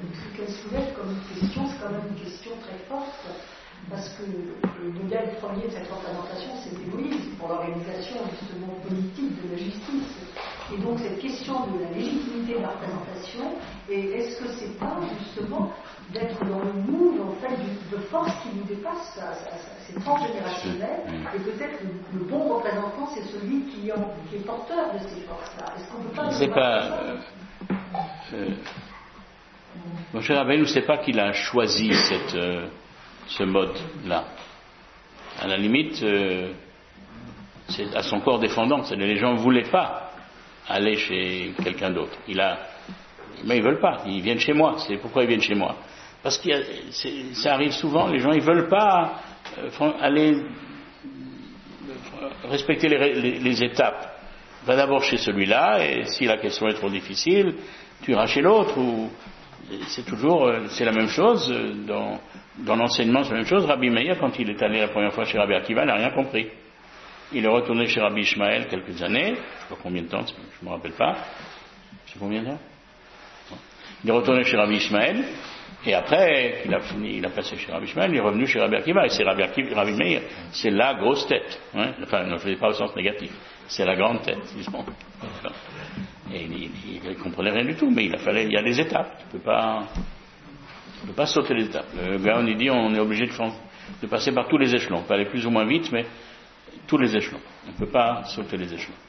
ce qu'elle soulève comme question, c'est quand même une question très forte, parce que le modèle premier de cette représentation, c'est l'égoïsme, pour l'organisation justement politique de la justice. Et donc cette question de la légitimité de la représentation, et est-ce que c'est pas justement d'être dans le mouvement en fait, de force qui nous dépasse, ça, ça, ça, c'est transgénérationnel, et peut-être le, le bon représentant, c'est celui qui, en, qui est porteur de ces forces-là. Est-ce qu'on peut pas... C'est pas... Euh, mon cher Rabbeinu, c'est pas qu'il a choisi cette, euh, ce mode-là. À la limite, euh, c'est à son corps défendant. C'est-à-dire les gens ne voulaient pas aller chez quelqu'un d'autre. Il a, mais ils veulent pas. Ils viennent chez moi. C'est pourquoi ils viennent chez moi. Parce que ça arrive souvent. Les gens ils veulent pas euh, aller euh, respecter les, les, les étapes. Va d'abord chez celui-là et si la question est trop difficile, tu iras chez l'autre. Ou c'est toujours, c'est la même chose dans, dans l'enseignement, c'est la même chose. Rabbi Meir, quand il est allé la première fois chez Rabbi Akiva, il n'a rien compris. Il est retourné chez Rabbi Ishmael quelques années, je ne sais pas combien de temps, je ne me rappelle pas. Je sais combien de temps. Il est retourné chez Rabbi Ishmael, et après qu'il a fini, il a passé chez Rabbi Ishmael, il est revenu chez Rabbi Akiva, et c'est Rabbi, Akiva, Rabbi Meir, c'est la grosse tête. Hein. Enfin, ne le faisais pas au sens négatif, c'est la grande tête, disons. Et il ne comprenait rien du tout, mais il a fallu, il y a des étapes, tu ne peux pas, tu peux pas sauter les étapes. Le gars, on lui dit, on est obligé de, de passer par tous les échelons, on peut aller plus ou moins vite, mais tous les échelons, on ne peut pas sauter les échelons.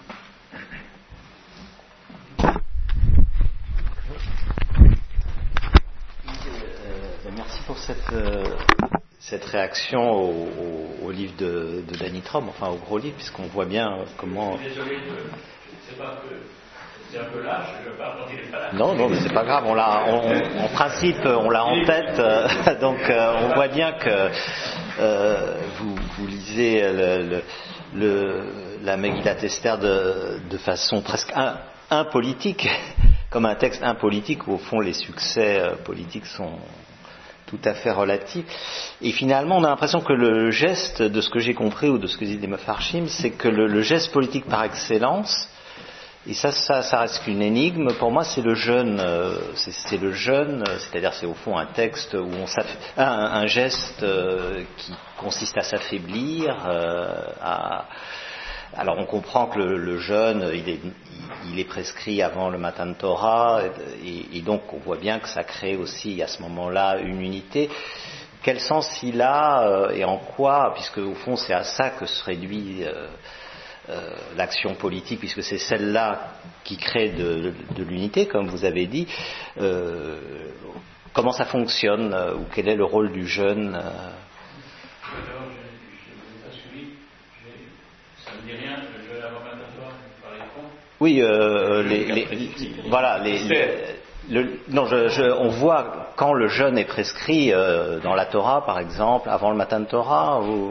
Merci pour cette, euh, cette réaction au, au, au livre de, de Danny Traum, enfin au gros livre, puisqu'on voit bien comment... Je suis désolé, c'est pas que c'est un peu lâche, je ne veux pas quand il est pas là. Non, non, mais c'est pas grave, on l'a, on, en principe, on l'a en tête, euh, donc euh, on voit bien que euh, vous, vous lisez le, le, le, la Megillat Esther de, de façon presque un, impolitique, comme un texte impolitique où au fond les succès euh, politiques sont tout à fait relatifs. Et finalement, on a l'impression que le geste, de ce que j'ai compris ou de ce que disent les Mefarshim, c'est que le, le geste politique par excellence, et ça, ça, ça reste qu'une énigme. Pour moi, c'est le jeûne. Euh, c'est, c'est le jeûne, c'est-à-dire c'est au fond un texte où on un, un geste euh, qui consiste à s'affaiblir. Euh, à, alors, on comprend que le, le jeûne, il est, il est prescrit avant le Matan Torah, et, et donc on voit bien que ça crée aussi à ce moment-là une unité. Quel sens il a euh, et en quoi, puisque au fond c'est à ça que se réduit. Euh, Euh, l'action politique, puisque c'est celle-là qui crée de, de, de l'unité, comme vous avez dit. Euh, comment ça fonctionne euh, ou quel est le rôle du jeune euh... Alors, je n'ai pas suivi. Ça ne me dit rien, le jeune avant Matatoire, par les fonds. Oui, euh, les, les, les, voilà, les, les, le, non, je, je, on voit quand le jeûne est prescrit euh, dans la Torah, par exemple, avant le Matan Torah, ou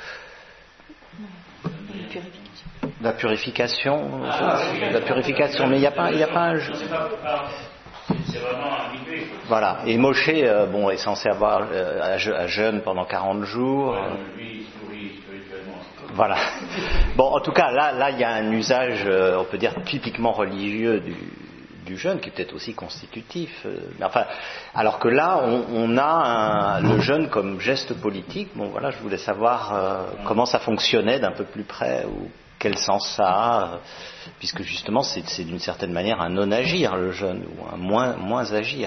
la purification, ah, la purification, mais il n'y a pas, il n'y a pas un jeu. C'est vraiment habitué. Voilà. Et Moshe, euh, bon, est censé avoir euh, à, je, à jeûne pendant quarante jours. Ouais, lui, il sourit spirituellement. Voilà. Bon, en tout cas, là, là, il y a un usage, euh, on peut dire typiquement religieux du, du jeûne, qui est peut-être aussi constitutif. Euh, mais enfin, alors que là, on, on a un, le jeûne comme geste politique. Bon, voilà, je voulais savoir euh, comment ça fonctionnait d'un peu plus près ou quel sens ça a, puisque justement c'est, c'est d'une certaine manière un non-agir le jeûne, ou un moins, moins agir.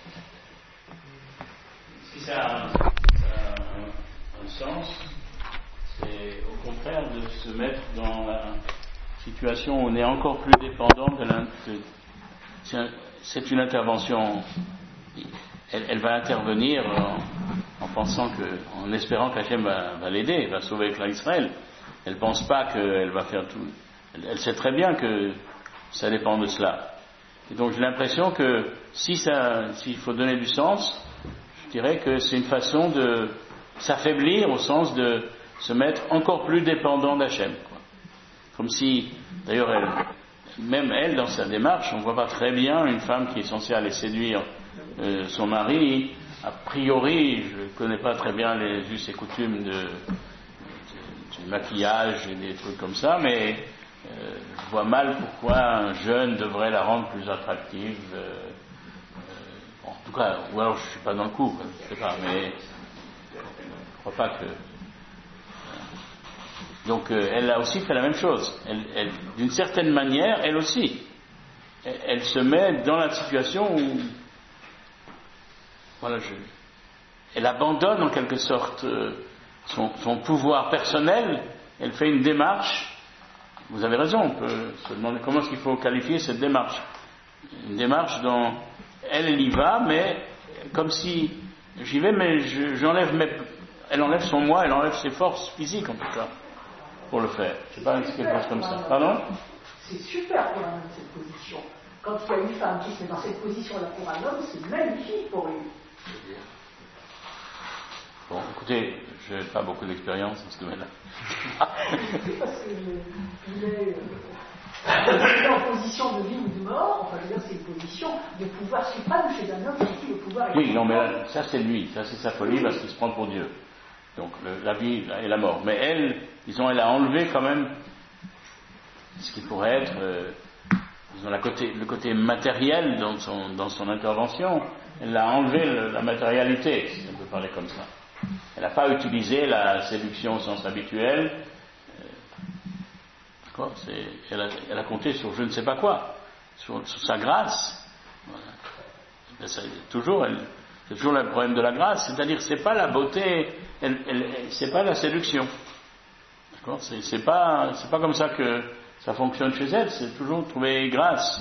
Si ça a, un, ça a un, un sens, c'est au contraire de se mettre dans la situation où on est encore plus dépendant de l'in... De, c'est, un, c'est une intervention, elle, elle va intervenir en, en pensant que, en espérant qu'Hachem va, va l'aider, va sauver le clan Israël. Elle ne pense pas qu'elle va faire tout. Elle, elle sait très bien que ça dépend de cela. Et donc j'ai l'impression que si ça, s'il faut donner du sens, je dirais que c'est une façon de s'affaiblir au sens de se mettre encore plus dépendant d'Hachem. Quoi. Comme si, d'ailleurs, elle, même elle, dans sa démarche, on ne voit pas très bien une femme qui est censée aller séduire euh, son mari. A priori, je ne connais pas très bien les us et coutumes de du maquillage et des trucs comme ça, mais euh, je vois mal pourquoi un jeune devrait la rendre plus attractive. Euh, euh, bon, en tout tout cas, ou alors je ne suis pas dans le coup, je ne sais pas, mais je ne crois pas que... Donc euh, elle a aussi fait la même chose. Elle, elle, d'une certaine manière, elle aussi, elle, elle se met dans la situation où... Voilà, je... Elle abandonne en quelque sorte euh, son, son pouvoir personnel, elle fait une démarche. Vous avez raison, on peut se demander comment est-ce qu'il faut qualifier cette démarche. Une démarche dont elle, elle y va, mais comme si j'y vais, mais je, j'enlève mes, elle enlève son moi, elle enlève ses forces physiques en tout cas, pour le faire. Je ne sais pas, quelque chose comme ça. Pardon ? C'est super pour un homme cette position. Quand il y a une femme qui se met dans cette position-là pour un homme, c'est magnifique pour lui. Bon, écoutez, je n'ai pas beaucoup d'expérience dans ce domaine-là. C'est parce qu'il est euh, en position de vie ou de mort, enfin, je veux dire, c'est une position de pouvoir suprême chez un homme sur qui le pouvoir est. Oui, non, mais là, ça c'est lui, ça c'est sa folie parce qu'il se prend pour Dieu. Donc le, la vie et la mort. Mais elle, disons, elle a enlevé quand même ce qui pourrait être, euh, disons, la côté, le côté matériel dans son, dans son intervention. Elle a enlevé le, la matérialité, si on peut parler comme ça. Elle n'a pas utilisé la séduction au sens habituel. Euh, c'est, elle, a, elle a compté sur je ne sais pas quoi, sur, sur sa grâce. Voilà. C'est, toujours, elle, c'est toujours le problème de la grâce, c'est-à-dire c'est pas la beauté, elle, elle, c'est pas la séduction. D'accord, c'est, c'est pas, c'est pas comme ça que ça fonctionne chez elle. C'est toujours trouver grâce.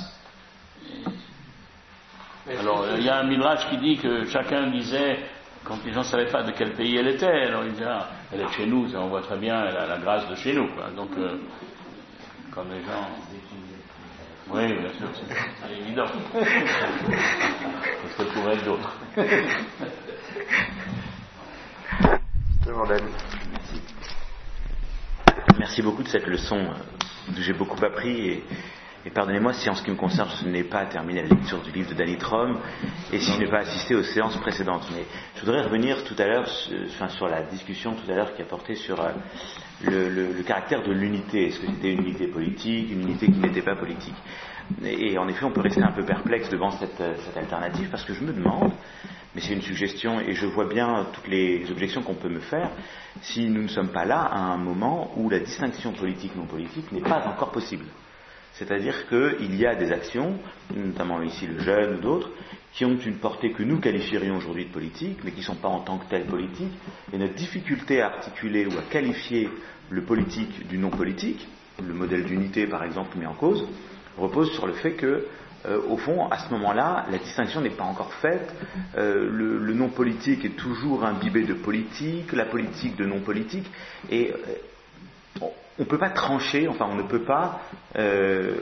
Et, alors il y a un midrash qui dit que chacun disait, quand les gens ne savaient pas de quel pays elle était, alors ils disaient, ah, elle est de chez nous, on voit très bien, elle a la grâce de chez nous, quoi. Donc, euh, comme les gens... Oui, bien sûr, c'est, c'est évident. Parce que pourrait être d'autres. Merci. Merci beaucoup de cette leçon dont j'ai beaucoup appris et... Et pardonnez-moi si en ce qui me concerne je n'ai pas terminé la lecture du livre de Danny Trom et si je n'ai pas assisté aux séances précédentes. Mais je voudrais revenir tout à l'heure enfin, sur la discussion tout à l'heure qui a porté sur euh, le, le, le caractère de l'unité. Est-ce que c'était une unité politique, une unité qui n'était pas politique ? et, et en effet on peut rester un peu perplexe devant cette, cette alternative parce que je me demande, mais c'est une suggestion et je vois bien toutes les objections qu'on peut me faire, si nous ne sommes pas là à un moment où la distinction politique-non politique n'est pas encore possible. C'est-à-dire qu'il y a des actions, notamment ici le jeune ou d'autres, qui ont une portée que nous qualifierions aujourd'hui de politique, mais qui ne sont pas en tant que telles politiques, et notre difficulté à articuler ou à qualifier le politique du non-politique, le modèle d'unité par exemple mis en cause, repose sur le fait que, euh, au fond, à ce moment-là, la distinction n'est pas encore faite, euh, le, le non-politique est toujours imbibé de politique, la politique de non-politique, et... Euh, on ne peut pas trancher, enfin on ne peut pas, euh,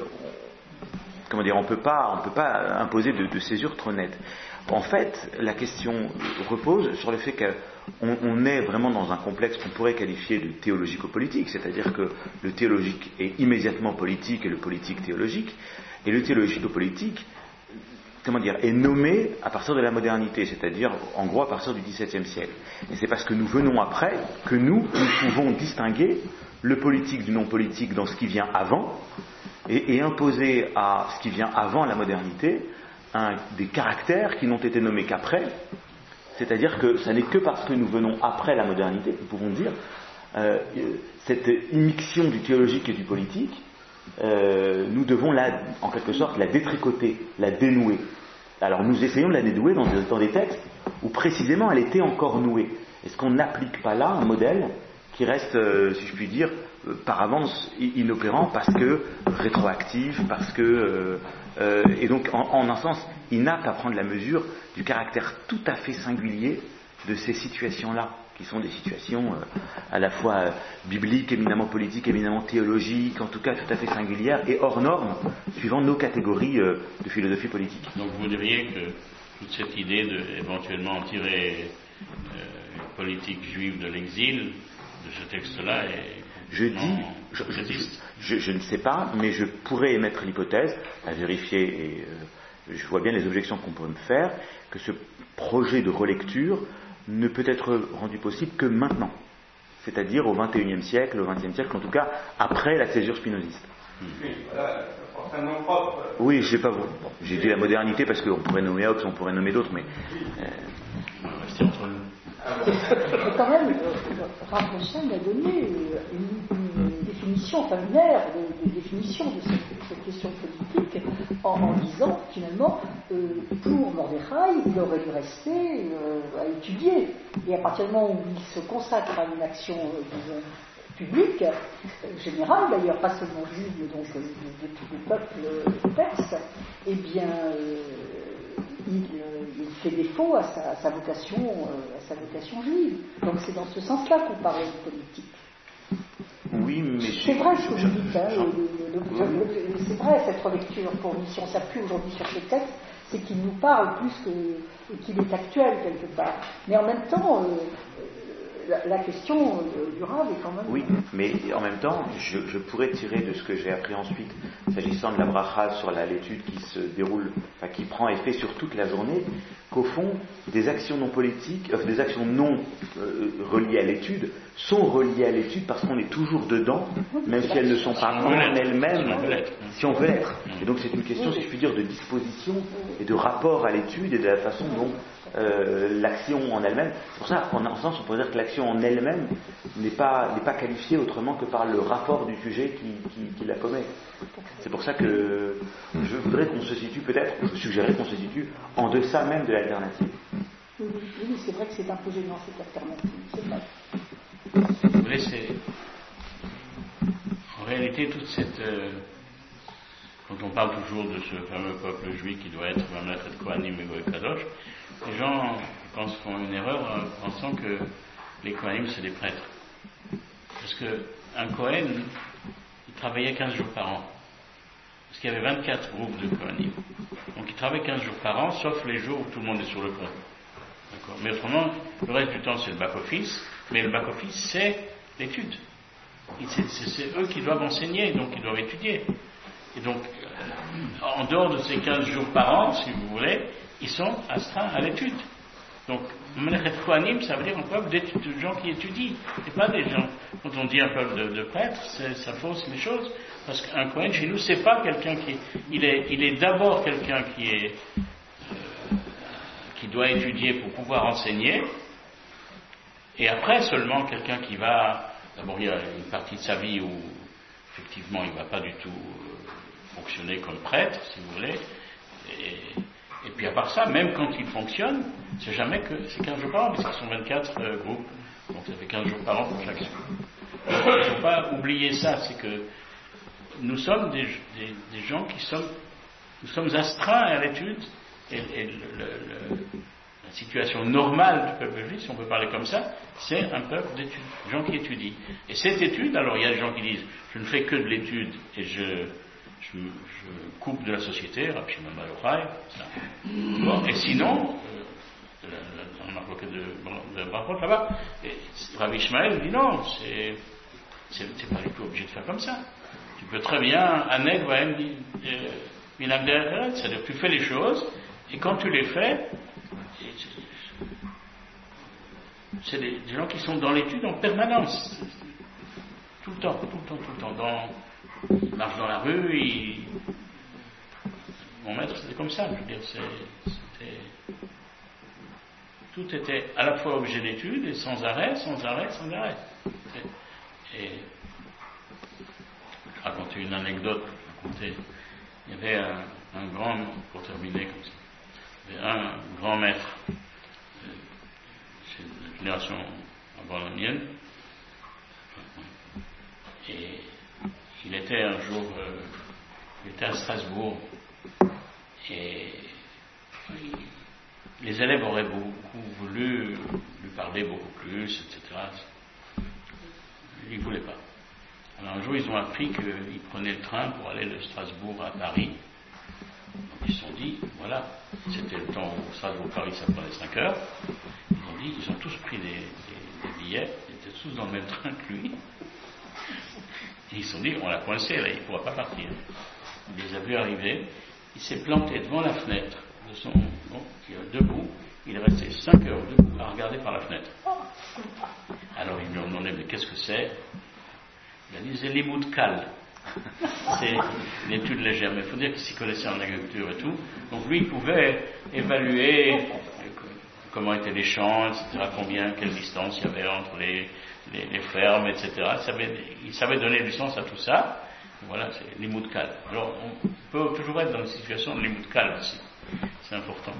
comment dire, on peut pas, on peut pas imposer de, de césure trop nette. En fait, la question repose sur le fait qu'on on est vraiment dans un complexe qu'on pourrait qualifier de théologico-politique, c'est-à-dire que le théologique est immédiatement politique et le politique théologique, et le théologico-politique, comment dire, est nommé à partir de la modernité, c'est-à-dire en gros à partir du dix-septième siècle. Et c'est parce que nous venons après que nous, nous pouvons distinguer le politique du non-politique dans ce qui vient avant, et, et imposer à ce qui vient avant la modernité un, des caractères qui n'ont été nommés qu'après, c'est-à-dire que ça n'est que parce que nous venons après la modernité que nous pouvons dire euh, cette immixtion du théologique et du politique, euh, nous devons la, en quelque sorte la détricoter, la dénouer. Alors nous essayons de la dénouer dans, dans des textes où précisément elle était encore nouée. Est-ce qu'on n'applique pas là un modèle qui reste, euh, si je puis dire, euh, par avance inopérant parce que rétroactif, parce que euh, euh, et donc en, en un sens inapte à prendre la mesure du caractère tout à fait singulier de ces situations-là, qui sont des situations euh, à la fois euh, bibliques, éminemment politiques, éminemment théologiques, en tout cas tout à fait singulières et hors normes, suivant nos catégories euh, de philosophie politique. Donc vous diriez que toute cette idée de éventuellement tirer euh, une politique juive de l'exil de ce texte-là est... Je dis, je, je, je, je ne sais pas, mais je pourrais émettre l'hypothèse, à vérifier, et euh, je vois bien les objections qu'on pourrait me faire, que ce projet de relecture ne peut être rendu possible que maintenant, c'est-à-dire au vingt et unième siècle, au vingtième siècle, en tout cas après la césure spinoziste. Oui, voilà, porte un nom propre. Oui, je sais pas. Bon, j'ai dit la modernité parce qu'on pourrait nommer Hobbes, on pourrait nommer d'autres, mais. Euh... Restez entre nous. Mais quand même, Rav Moshen a donné une, une définition, enfin une ère de, de définition de cette, cette question politique en, en disant finalement, euh, pour Mordechai, il aurait dû rester euh, à étudier. Et à partir du moment où il se consacre à une action, euh, disons, publique, euh, générale d'ailleurs, pas seulement juive, mais donc euh, de, de tout le peuple euh, perse, eh bien, euh, il, euh, il fait défaut à sa, à sa vocation, euh, à sa vocation juive. Donc c'est dans ce sens-là qu'on parle de politique. Oui, mais c'est vrai ce que vous dites, hein, le, le, le, le, c'est vrai cette relecture pour nous, si on s'appuie aujourd'hui sur ce texte, c'est qu'il nous parle plus que, qu'il est actuel quelque part. Mais en même temps, euh, la, la question euh, du Rav est quand même... Oui, mais en même temps, je, je pourrais tirer de ce que j'ai appris ensuite, s'agissant de la bracha sur la, l'étude qui se déroule, enfin qui prend effet sur toute la journée, qu'au fond, des actions non politiques, euh, des actions non euh, reliées à l'étude, sont reliées à l'étude parce qu'on est toujours dedans, même si elles ne sont pas en elles-mêmes, si on veut l'être. Et donc c'est une question, si je puis dire, de disposition et de rapport à l'étude et de la façon dont euh, l'action en elle-même. C'est pour ça qu'en un sens, on pourrait dire que l'action en elle-même n'est pas, n'est pas qualifiée autrement que par le rapport du sujet qui, qui, qui la commet. C'est pour ça que je voudrais qu'on se situe peut-être, je suggérerais qu'on se situe en deçà même de l'alternative. Oui, oui, c'est vrai que c'est un peu gênant cette alternative, c'est vrai. Vous voulez, c'est... En réalité, toute cette... Euh... Quand on parle toujours de ce fameux peuple juif qui doit être Mamlechet Kohanim et Goy Kadosh, les gens pensent, font une erreur en pensant que les Kohanim c'est des prêtres. Parce qu'un Kohen, il travaillait quinze jours par an. Parce qu'il y avait vingt-quatre groupes de Kohanim. Donc il travaille quinze jours par an, sauf les jours où tout le monde est sur le pont. D'accord. Mais autrement, le reste du temps c'est le back-office, mais le back-office c'est l'étude. C'est, c'est, c'est eux qui doivent enseigner, donc ils doivent étudier. Et donc, en dehors de ces quinze jours par an, si vous voulez, ils sont astreints à l'étude. Donc, Mamlechet Kohanim, ça veut dire un peuple de gens qui étudient, et pas des gens. Quand on dit un peuple de, de prêtres, c'est, ça fausse les choses, parce qu'un Kohen chez nous, c'est pas quelqu'un qui, il est, il est d'abord quelqu'un qui est, euh, qui doit étudier pour pouvoir enseigner, et après seulement quelqu'un qui va, d'abord il y a une partie de sa vie où effectivement il ne va pas du tout euh, fonctionner comme prêtre, si vous voulez, et, et puis à part ça, même quand il fonctionne, c'est jamais que c'est quinze jours par an, parce qu'ils sont vingt-quatre euh, groupes, donc ça fait quinze jours par an pour chaque jour. Il ne faut pas oublier ça, c'est que nous sommes des, des, des gens qui sommes, nous sommes astreints à l'étude, et, et le, le, le, la situation normale du peuple juif, si on peut parler comme ça, c'est un peuple d'études, des gens qui étudient. Et cette étude, alors il y a des gens qui disent, je ne fais que de l'étude et je, je, je coupe de la société, Rabbi Shimon Bar Yochai, ça. Bon, et sinon, euh, on a bloqué de, de rapport là-bas, et Rabbi Ishmael dit non, c'est, c'est, c'est pas du tout obligé de faire comme ça. Tu peux très bien, Aneg va c'est-à-dire tu fais les choses, et quand tu les fais, c'est des, des gens qui sont dans l'étude en permanence, tout le temps, tout le temps, tout le temps. Dans, ils marchent dans la rue, ils... mon maître c'était comme ça, je veux dire, c'est, c'était... tout était à la fois objet d'étude et sans arrêt, sans arrêt, sans arrêt. Et, et je vais raconter une anecdote, je vais raconter. Il y avait un, un grand, pour terminer comme ça, il y avait un grand maître, c'est une génération avant la mienne, et il était un jour, euh, il était à Strasbourg, et il, les élèves auraient beaucoup voulu lui parler beaucoup plus, et cetera. Il ne voulait pas. Alors un jour, ils ont appris qu'ils prenaient le train pour aller de Strasbourg à Paris. Donc ils se sont dit, voilà, c'était le temps où Strasbourg-Paris, ça prenait cinq heures. Ils ont dit, ils ont tous pris des, des, des billets, ils étaient tous dans le même train que lui. Et ils se sont dit, on l'a coincé, là, il ne pourra pas partir. Il les a vus arriver, il s'est planté devant la fenêtre de son, bon, debout, il est resté cinq heures debout à regarder par la fenêtre. Alors ils lui ont demandé, mais qu'est-ce que c'est? Il a dit, c'est l'imout kal. C'est une étude légère, mais il faut dire qu'il s'y connaissait en agriculture et tout. Donc lui, il pouvait évaluer comment étaient les champs, et cetera, combien, quelle distance il y avait entre les, les, les fermes, et cetera. Il savait, il savait donner du sens à tout ça. Voilà, c'est l'imoudkal. Alors, on peut toujours être dans une situation de l'imoudkal aussi. C'est important.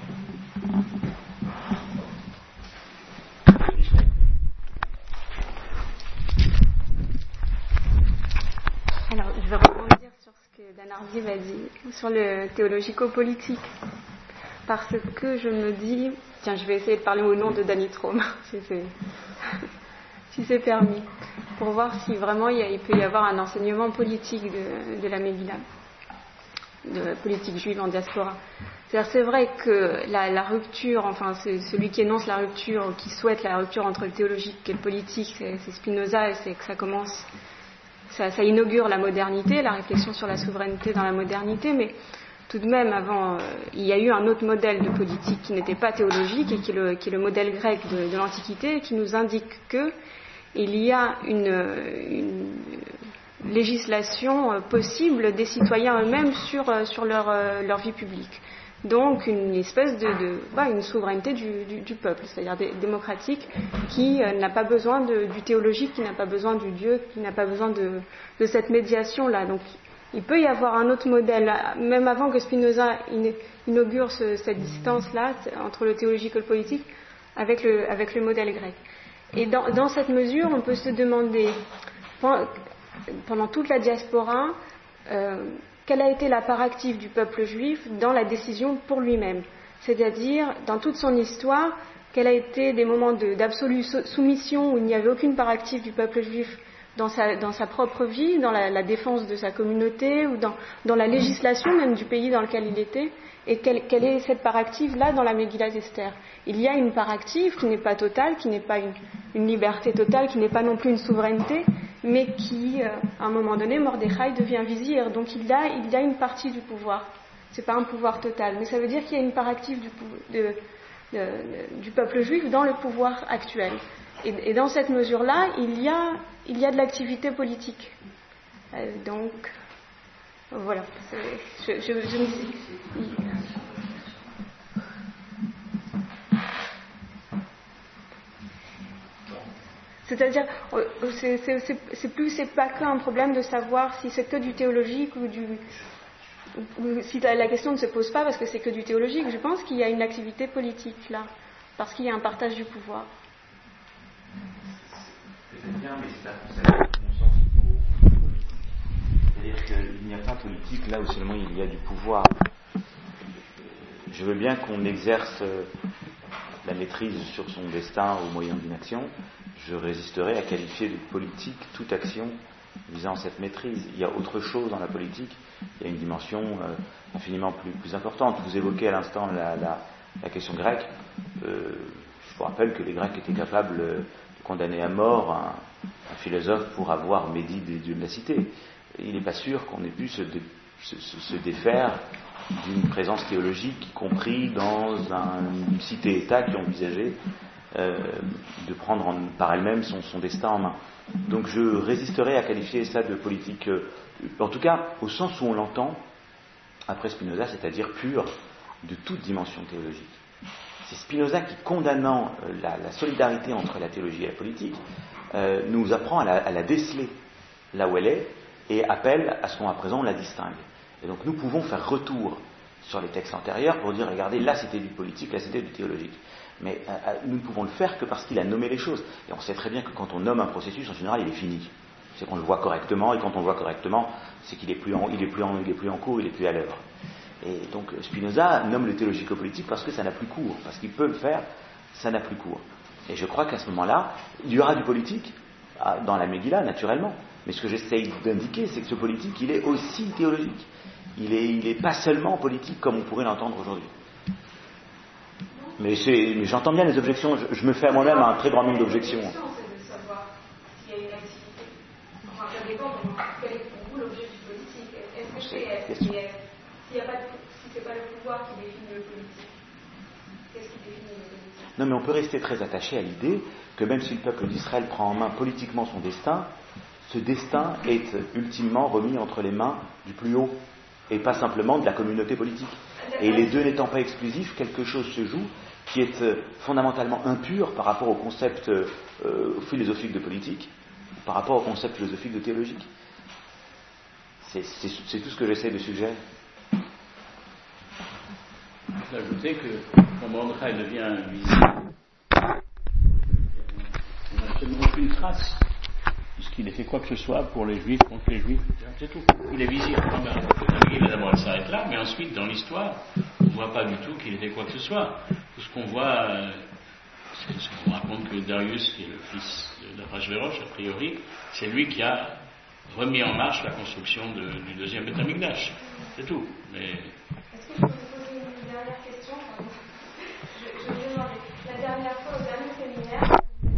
Alors, je vais rebondir sur ce que Dan Hardy a dit, sur le théologico-politique. Parce que je me dis, tiens, je vais essayer de parler au nom de Danny Trome, si c'est, si c'est permis, pour voir si vraiment il, y a, il peut y avoir un enseignement politique de, de la Megillah, de politique juive en diaspora. C'est-à-dire, c'est vrai que la, la rupture, enfin, c'est celui qui énonce la rupture, ou qui souhaite la rupture entre le théologique et le politique, c'est, c'est Spinoza, et c'est que ça commence, ça, ça inaugure la modernité, la réflexion sur la souveraineté dans la modernité, mais tout de même, avant, euh, il y a eu un autre modèle de politique qui n'était pas théologique et qui est le, qui est le modèle grec de, de l'Antiquité, et qui nous indique que il y a une, une législation possible des citoyens eux-mêmes sur, sur leur, leur vie publique. Donc une espèce de, de bah, une souveraineté du, du, du peuple, c'est-à-dire dé, démocratique, qui euh, n'a pas besoin de, du théologique, qui n'a pas besoin du Dieu, qui n'a pas besoin de, de cette médiation-là. Donc il peut y avoir un autre modèle, même avant que Spinoza inaugure ce, cette distance-là entre le théologique et le politique, avec le, avec le modèle grec. Et dans, dans cette mesure, on peut se demander, pendant toute la diaspora, euh, quelle a été la part active du peuple juif dans la décision pour lui-même. C'est-à-dire, dans toute son histoire, quels a été des moments de, d'absolue soumission où il n'y avait aucune part active du peuple juif dans sa, dans sa propre vie, dans la, la défense de sa communauté, ou dans, dans la législation même du pays dans lequel il était, et quelle, quelle est cette part active-là dans la Megillat Esther. Il y a une part active qui n'est pas totale, qui n'est pas une, une liberté totale, qui n'est pas non plus une souveraineté, mais qui, euh, à un moment donné, Mordechai devient vizir, donc il y a, il y a une partie du pouvoir. C'est pas un pouvoir total, mais ça veut dire qu'il y a une part active du, de, de, de, du peuple juif dans le pouvoir actuel. Et, et dans cette mesure-là, il y a, il y a de l'activité politique. Euh, donc, voilà. Je, je, je me dis... C'est-à-dire, c'est, c'est, c'est, c'est plus, c'est pas qu'un problème de savoir si c'est que du théologique ou du... Ou si la question ne se pose pas parce que c'est que du théologique. Je pense qu'il y a une activité politique là, parce qu'il y a un partage du pouvoir. C'est bien, mais c'est à mon sens politique. C'est-à-dire qu'il n'y a pas politique là où seulement il y a du pouvoir. Je veux bien qu'on exerce la maîtrise sur son destin au moyen d'une action. Je résisterai à qualifier de politique toute action visant cette maîtrise. Il y a autre chose dans la politique, il y a une dimension euh, infiniment plus, plus importante. Vous évoquez à l'instant la, la, la question grecque. Euh, je vous rappelle que les Grecs étaient capables de condamner à mort un, un philosophe pour avoir médit des dieux de la cité. Il n'est pas sûr qu'on ait pu se, dé, se, se défaire d'une présence théologique, y compris dans un, une cité-État qui envisageait euh, de prendre en, par elle-même son, son destin en main. Donc je résisterai à qualifier ça de politique, euh, en tout cas au sens où on l'entend après Spinoza, c'est-à-dire pure de toute dimension théologique. C'est Spinoza qui, condamnant euh, la, la solidarité entre la théologie et la politique, euh, nous apprend à la, à la déceler là où elle est et appelle à ce qu'on à présent on la distingue. Et donc nous pouvons faire retour sur les textes antérieurs pour dire, regardez, là c'était du politique, là c'était du théologique. Mais euh, nous ne pouvons le faire que parce qu'il a nommé les choses. Et on sait très bien que quand on nomme un processus, en général, il est fini. C'est qu'on le voit correctement, et quand on le voit correctement, c'est qu'il est plus en, il est plus en, il est plus en cours, il est plus à l'œuvre. Et donc Spinoza nomme le théologico-politique parce que ça n'a plus cours, parce qu'il peut le faire, ça n'a plus cours. Et je crois qu'à ce moment-là, il y aura du politique dans la Megillah, naturellement. Mais ce que j'essaye d'indiquer, c'est que ce politique, il est aussi théologique. Il est, il est pas seulement politique comme on pourrait l'entendre aujourd'hui. Mais, c'est, mais j'entends bien les objections, je, je me fais à moi-même un très grand nombre d'objections. La question, c'est de savoir s'il y a une activité. Enfin, ça dépend de quel est pour vous l'objet du politique. Est-ce que c'est, est-ce qu'il y a, s'il y a pas de, si c'est pas le pouvoir qui définit le politique, qu'est-ce qui définit le politique? Non, mais on peut rester très attaché à l'idée que même si le peuple d'Israël prend en main politiquement son destin, ce destin est ultimement remis entre les mains du plus haut, et pas simplement de la communauté politique. Et les deux n'étant pas exclusifs, quelque chose se joue qui est fondamentalement impur par rapport au concept euh, philosophique de politique, par rapport au concept philosophique de théologique. C'est, c'est, c'est tout ce que j'essaie de suggérer. Je peux ajouter que quand Mordechai devient visible, on n'a absolument aucune trace puisqu'il ait fait quoi que ce soit pour les Juifs, contre les Juifs, c'est tout. Il est visible. Évidemment, elle s'arrête là, mais ensuite, dans l'histoire, on ne voit pas du tout qu'il ait fait quoi que ce soit. Tout ce qu'on voit, euh, c'est ce qu'on raconte que Darius, qui est le fils d'Achashvérosh, a priori, c'est lui qui a remis en marche la construction de, du deuxième Beth Amikdash. C'est tout. Mais... Est-ce que je peux vous poser une dernière question? Je, je me demandais, la dernière fois, au dernier séminaire,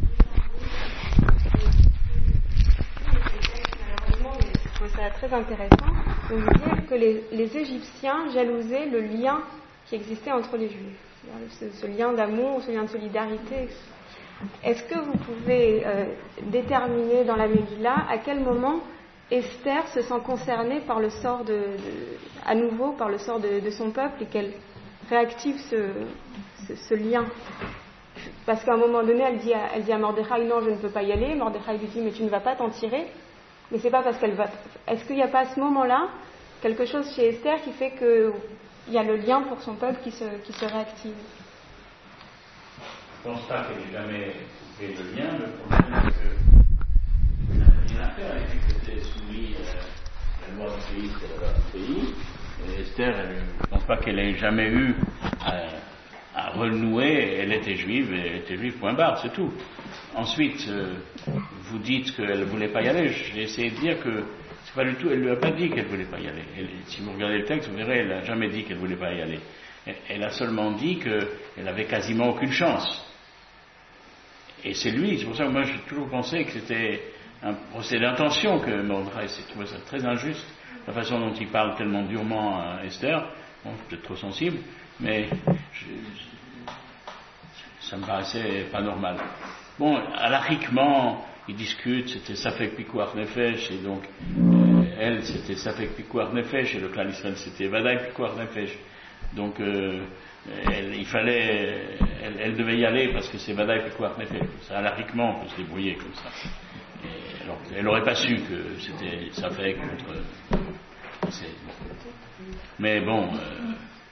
je trouve ça très intéressant, de vous dire que les, les Égyptiens jalousaient le lien qui existait entre les Juifs, ce, ce lien d'amour, ce lien de solidarité. Est-ce que vous pouvez euh, déterminer dans la Megillah à quel moment Esther se sent concernée par le sort de, de à nouveau par le sort de, de son peuple et qu'elle réactive ce, ce, ce lien? Parce qu'à un moment donné, elle dit à, elle dit à Mordechai, non, je ne peux pas y aller. Mordechai lui dit, mais tu ne vas pas t'en tirer. Mais c'est pas parce qu'elle va. Est-ce qu'il n'y a pas à ce moment-là quelque chose chez Esther qui fait qu'il y a le lien pour son peuple qui se, qui se réactive? Je ne pense pas qu'elle ait jamais fait le lien. Le problème, c'est qu'elle n'a rien à faire avec le côté soumis à la loi du pays, c'est la loi du pays. Et Esther, elle, je ne pense pas qu'elle ait jamais eu à, à renouer. Elle était juive, et elle était juive, point barre, c'est tout. Ensuite, euh, vous dites qu'elle ne voulait pas y aller. J'ai essayé de dire que c'est pas du tout. Elle ne lui a pas dit qu'elle ne voulait pas y aller. Elle, si vous regardez le texte, vous verrez, elle n'a jamais dit qu'elle ne voulait pas y aller. Elle, elle a seulement dit qu'elle avait quasiment aucune chance. Et c'est lui, c'est pour ça que moi j'ai toujours pensé que c'était un procès d'intention que Mordechai s'est trouvé ça très injuste, la façon dont il parle tellement durement à Esther. Bon, peut-être trop sensible, mais je, je, ça me paraissait pas normal. Bon, halachiquement, ils discutent, c'était Safek Pikuach Nefesh, et donc, euh, elle, c'était Safek Pikuach Nefesh, et le clan Israël, c'était Vadaï Pikuach Nefesh. Donc, euh, elle, il fallait, elle, elle devait y aller parce que c'est Vadaï Pikuach Nefesh. Ça, halachiquement, on peut se débrouiller comme ça. Et, alors, elle n'aurait pas su que c'était Safek contre. C'est, mais bon, euh,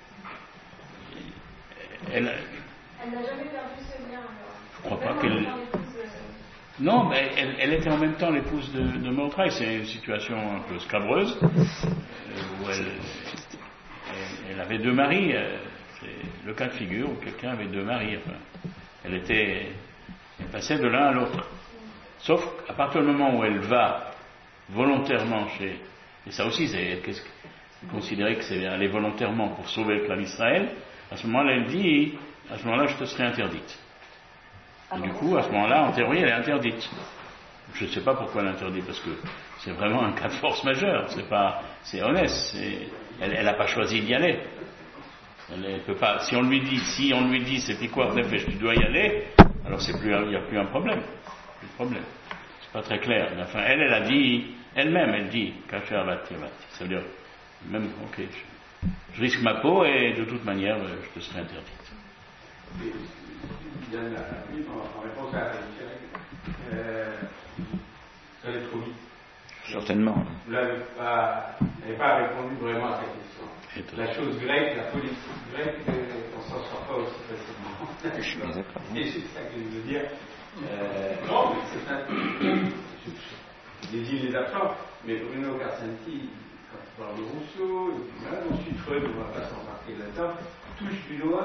elle. Elle n'a jamais perdu ce lien, alors. Je crois pas qu'elle. Non, mais elle, elle était en même temps l'épouse de, de Mordechai. C'est une situation un peu scabreuse, euh, où elle, elle, elle avait deux maris. Euh, c'est le cas de figure où quelqu'un avait deux maris. Enfin, elle était, elle passait de l'un à l'autre. Sauf qu'à partir du moment où elle va volontairement chez, et ça aussi, c'est qu'est-ce que, considérer que c'est aller volontairement pour sauver le clan d'Israël. À ce moment-là, elle dit, à ce moment-là, je te serai interdite. Et du coup, à ce moment-là, en théorie, elle est interdite. Je ne sais pas pourquoi elle est interdite, parce que c'est vraiment un cas de force majeure. C'est pas, c'est honnête. C'est, elle n'a pas choisi d'y aller. Elle, elle peut pas. Si on lui dit, si on lui dit, c'est puis quoi, tu dois y aller. Alors c'est plus, il n'y a plus un problème. Plus de problème. C'est pas très clair. Mais enfin, elle, elle a dit, elle-même, elle dit, cacher à battre, ça veut dire, même, ok, je, je risque ma peau et de toute manière, je te serai interdite. En réponse à euh, ça allait trop vite. Certainement. Vous n'avez pas, pas répondu vraiment à cette question. La chose grecque, la politique grecque, on ne s'en sort pas aussi facilement. Je suis bien d'accord. Et c'est ça que je veux dire. Euh, non, mais c'est un. J'ai dit les absents, mais Bruno Carcenti, quand il parle de Rousseau, et puis voilà, ensuite Freud, on ne va pas s'embarquer là-dedans, touche du doigt.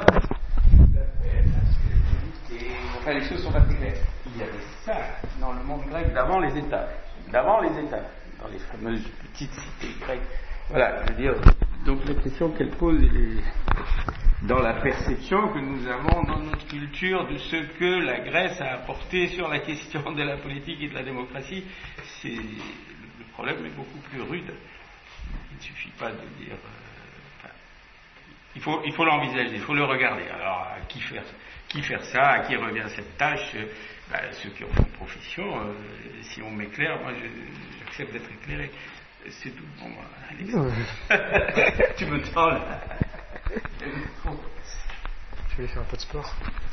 Enfin, les choses sont pas très claires. Il y avait ça dans le monde grec d'avant les États. D'avant les États. Dans les fameuses petites cités grecques. Voilà, je veux dire. Donc la question qu'elle pose, elle est dans la perception que nous avons dans notre culture de ce que la Grèce a apporté sur la question de la politique et de la démocratie. C'est, le problème est beaucoup plus rude. Il ne suffit pas de dire. Euh, enfin, Il faut, il faut l'envisager, il faut le regarder. Alors, à qui faire, qui faire ça, à qui revient cette tâche? Ben, ceux qui ont fait une profession, euh, si on m'éclaire, moi je, j'accepte d'être éclairé. C'est tout. Bon, allez. Tu me tends là. Tu veux faire un peu de sport?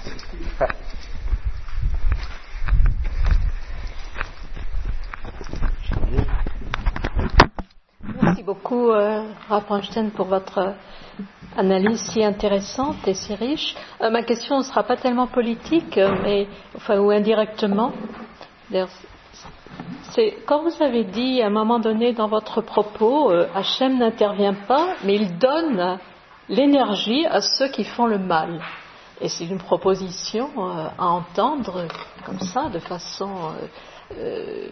Merci beaucoup, euh, Rav Bronstein, pour votre analyse si intéressante et si riche. Euh, ma question ne sera pas tellement politique, mais enfin ou indirectement. C'est quand vous avez dit à un moment donné dans votre propos, euh, Hachem n'intervient pas, mais il donne l'énergie à ceux qui font le mal. Et c'est une proposition euh, à entendre comme ça, de façon euh, euh,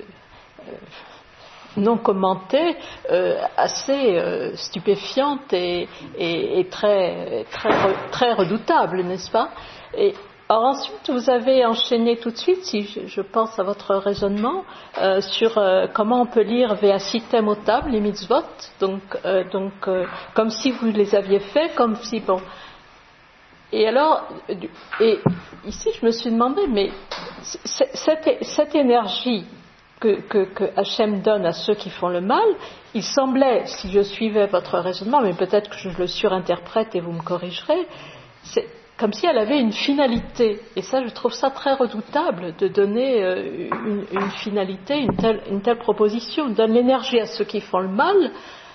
non commentée, euh, assez euh, stupéfiante et, et, et très, très, très redoutable, n'est-ce pas? Et alors ensuite, vous avez enchaîné tout de suite, si je, je pense à votre raisonnement, euh, sur euh, comment on peut lire Ve'asitem otam, les mitzvot, donc, euh, donc euh, comme si vous les aviez fait, comme si, bon... Et alors, et ici je me suis demandé, mais cette, cette énergie que, que, que Hachem donne à ceux qui font le mal, il semblait, si je suivais votre raisonnement, mais peut-être que je le surinterprète et vous me corrigerez, c'est comme si elle avait une finalité. Et ça, je trouve ça très redoutable de donner euh, une, une finalité, une telle, une telle proposition. On donne l'énergie à ceux qui font le mal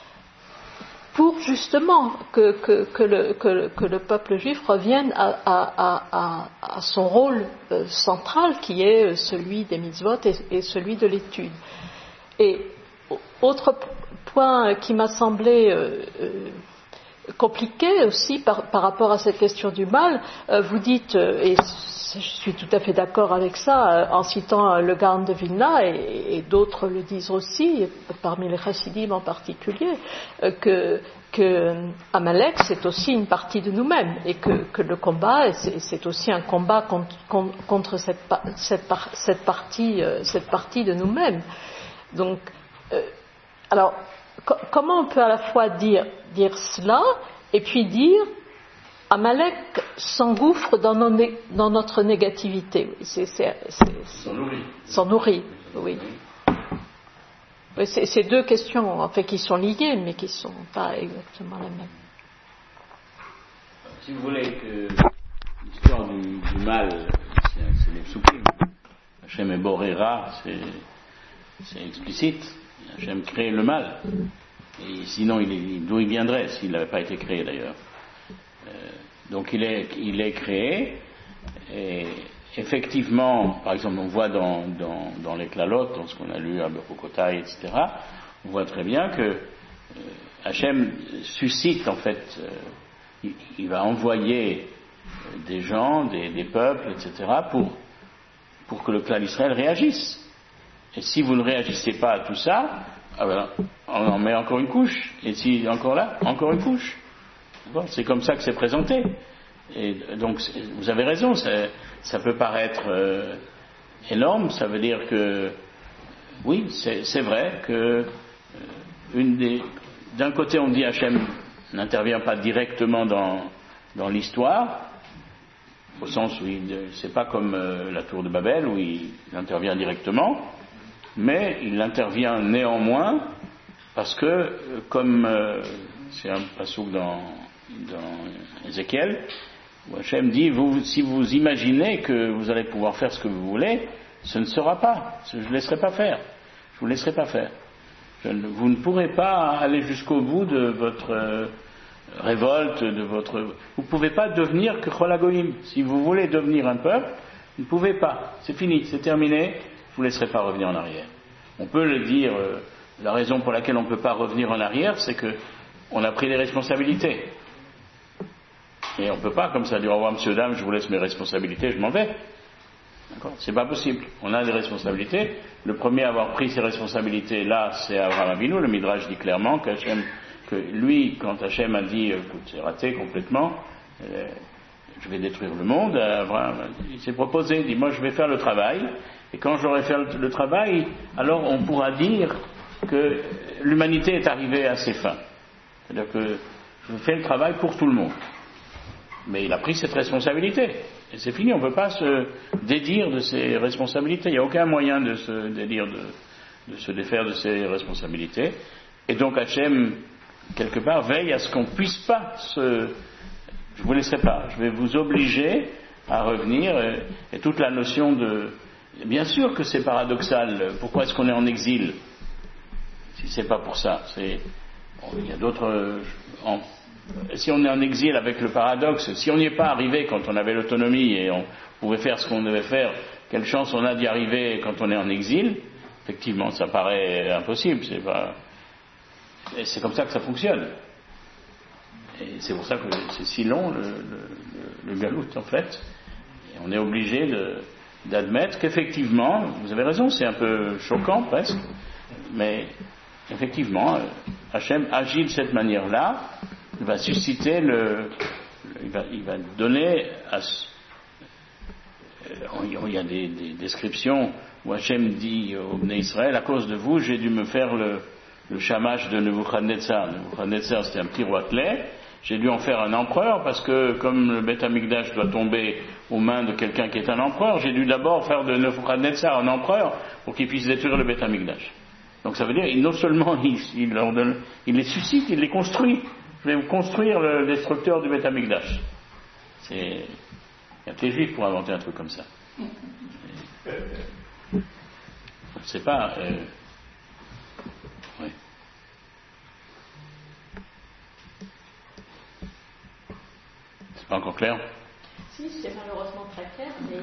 pour justement que, que, que, le, que, que le peuple juif revienne à, à, à, à son rôle euh, central qui est celui des mitzvot et, et celui de l'étude. Et autre point qui m'a semblé euh, euh, compliqué aussi par, par rapport à cette question du mal, euh, vous dites, euh, et je suis tout à fait d'accord avec ça, euh, en citant euh, le Gaon de Vilna, et, et d'autres le disent aussi, parmi les chassidim en particulier, euh, que, que Amalek c'est aussi une partie de nous-mêmes, et que, que le combat c'est, c'est aussi un combat contre, contre cette, cette, cette, partie, euh, cette partie de nous-mêmes. Donc, euh, alors, co- comment on peut à la fois dire, dire cela et puis dire Amalek s'engouffre dans, nos né- dans notre négativité. C'est, c'est, c'est, c'est, s'en nourrit, oui. Oui, c'est, c'est deux questions en fait qui sont liées, mais qui ne sont pas exactement les mêmes. Si vous voulez que l'histoire du, du mal, c'est, c'est les psukim. Hachem et Borera, c'est, c'est explicite. Hachem crée le mal. Et sinon, il est, d'où il viendrait s'il n'avait pas été créé d'ailleurs. Euh, donc il est, il est créé. Et effectivement, par exemple, on voit dans, dans, dans les Klalot, dans ce qu'on a lu à Bechokotai, et cetera, on voit très bien que euh, Hachem suscite en fait, euh, il, il va envoyer des gens, des, des peuples, et cetera, pour, pour que le clan d'Israël réagisse. Et si vous ne réagissez pas à tout ça, ah ben, on en met encore une couche. Et si encore là, encore une couche. Bon, c'est comme ça que c'est présenté. Et donc, vous avez raison, ça, ça peut paraître euh, énorme. Ça veut dire que, oui, c'est, c'est vrai que euh, une des, d'un côté, on dit Hachem n'intervient pas directement dans, dans l'histoire, au sens où il, c'est pas comme euh, la tour de Babel où il, il intervient directement. Mais il intervient néanmoins parce que, euh, comme euh, c'est un passouk dans, dans Ézéchiel, où Hachem dit, vous, si vous imaginez que vous allez pouvoir faire ce que vous voulez, ce ne sera pas, je ne laisserai pas faire, je vous laisserai pas faire. Je ne, vous ne pourrez pas aller jusqu'au bout de votre euh, révolte, de votre... Vous ne pouvez pas devenir que Chol HaGoyim. Si vous voulez devenir un peuple, vous ne pouvez pas, c'est fini, c'est terminé. Je ne vous laisserai pas revenir en arrière. On peut le dire, euh, la raison pour laquelle on ne peut pas revenir en arrière, c'est qu'on a pris des responsabilités. Et on ne peut pas, comme ça, dire au revoir, monsieur, dame, je vous laisse mes responsabilités, je m'en vais. D'accord ? C'est pas possible. On a des responsabilités. Le premier à avoir pris ces responsabilités-là, c'est Abraham Avinu. Le Midrash dit clairement qu'Hachem, que lui, quand Hachem a dit, écoute, c'est raté complètement, euh, je vais détruire le monde, Abraham, il s'est proposé, il dit, moi je vais faire le travail. Et quand j'aurai fait le travail, alors on pourra dire que l'humanité est arrivée à ses fins. C'est-à-dire que je fais le travail pour tout le monde. Mais il a pris cette responsabilité. Et c'est fini, on ne peut pas se dédire de ses responsabilités. Il n'y a aucun moyen de se dédire, de, de se défaire de ses responsabilités. Et donc Hachem, quelque part, veille à ce qu'on ne puisse pas se... Je ne vous laisserai pas, je vais vous obliger à revenir. Et, et toute la notion de... Bien sûr que c'est paradoxal. Pourquoi est-ce qu'on est en exil? Si c'est pas pour ça. C'est... Bon, il y a d'autres... En... Si on est en exil avec le paradoxe, si on n'y est pas arrivé quand on avait l'autonomie et on pouvait faire ce qu'on devait faire, quelle chance on a d'y arriver quand on est en exil? Effectivement, ça paraît impossible. C'est pas... Et c'est comme ça que ça fonctionne. Et c'est pour ça que c'est si long le, le, le galout en fait. Et on est obligé de, d'admettre qu'effectivement, vous avez raison, c'est un peu choquant presque, mais effectivement, Hachem agit de cette manière-là. Il va susciter le, il va, il va donner à, il y a des, des descriptions où Hachem dit au Bnei Israël, à cause de vous, j'ai dû me faire le, le shamash de Nebuchadnezzar. Nebuchadnezzar, c'était un petit roitelet. J'ai dû en faire un empereur parce que comme le Beth Amikdash doit tomber aux mains de quelqu'un qui est un empereur, j'ai dû d'abord faire de Nebuchadnezzar un empereur pour qu'il puisse détruire le Beth Amikdash. Donc ça veut dire, non seulement il, il, leur donne, il les suscite, il les construit. Je vais construire le destructeur du Beth Amikdash. C'est... Il y a que les Juifs pour inventer un truc comme ça. Je ne sais pas... Euh... Oui. C'est pas encore clair? Si, c'est malheureusement très clair, mais...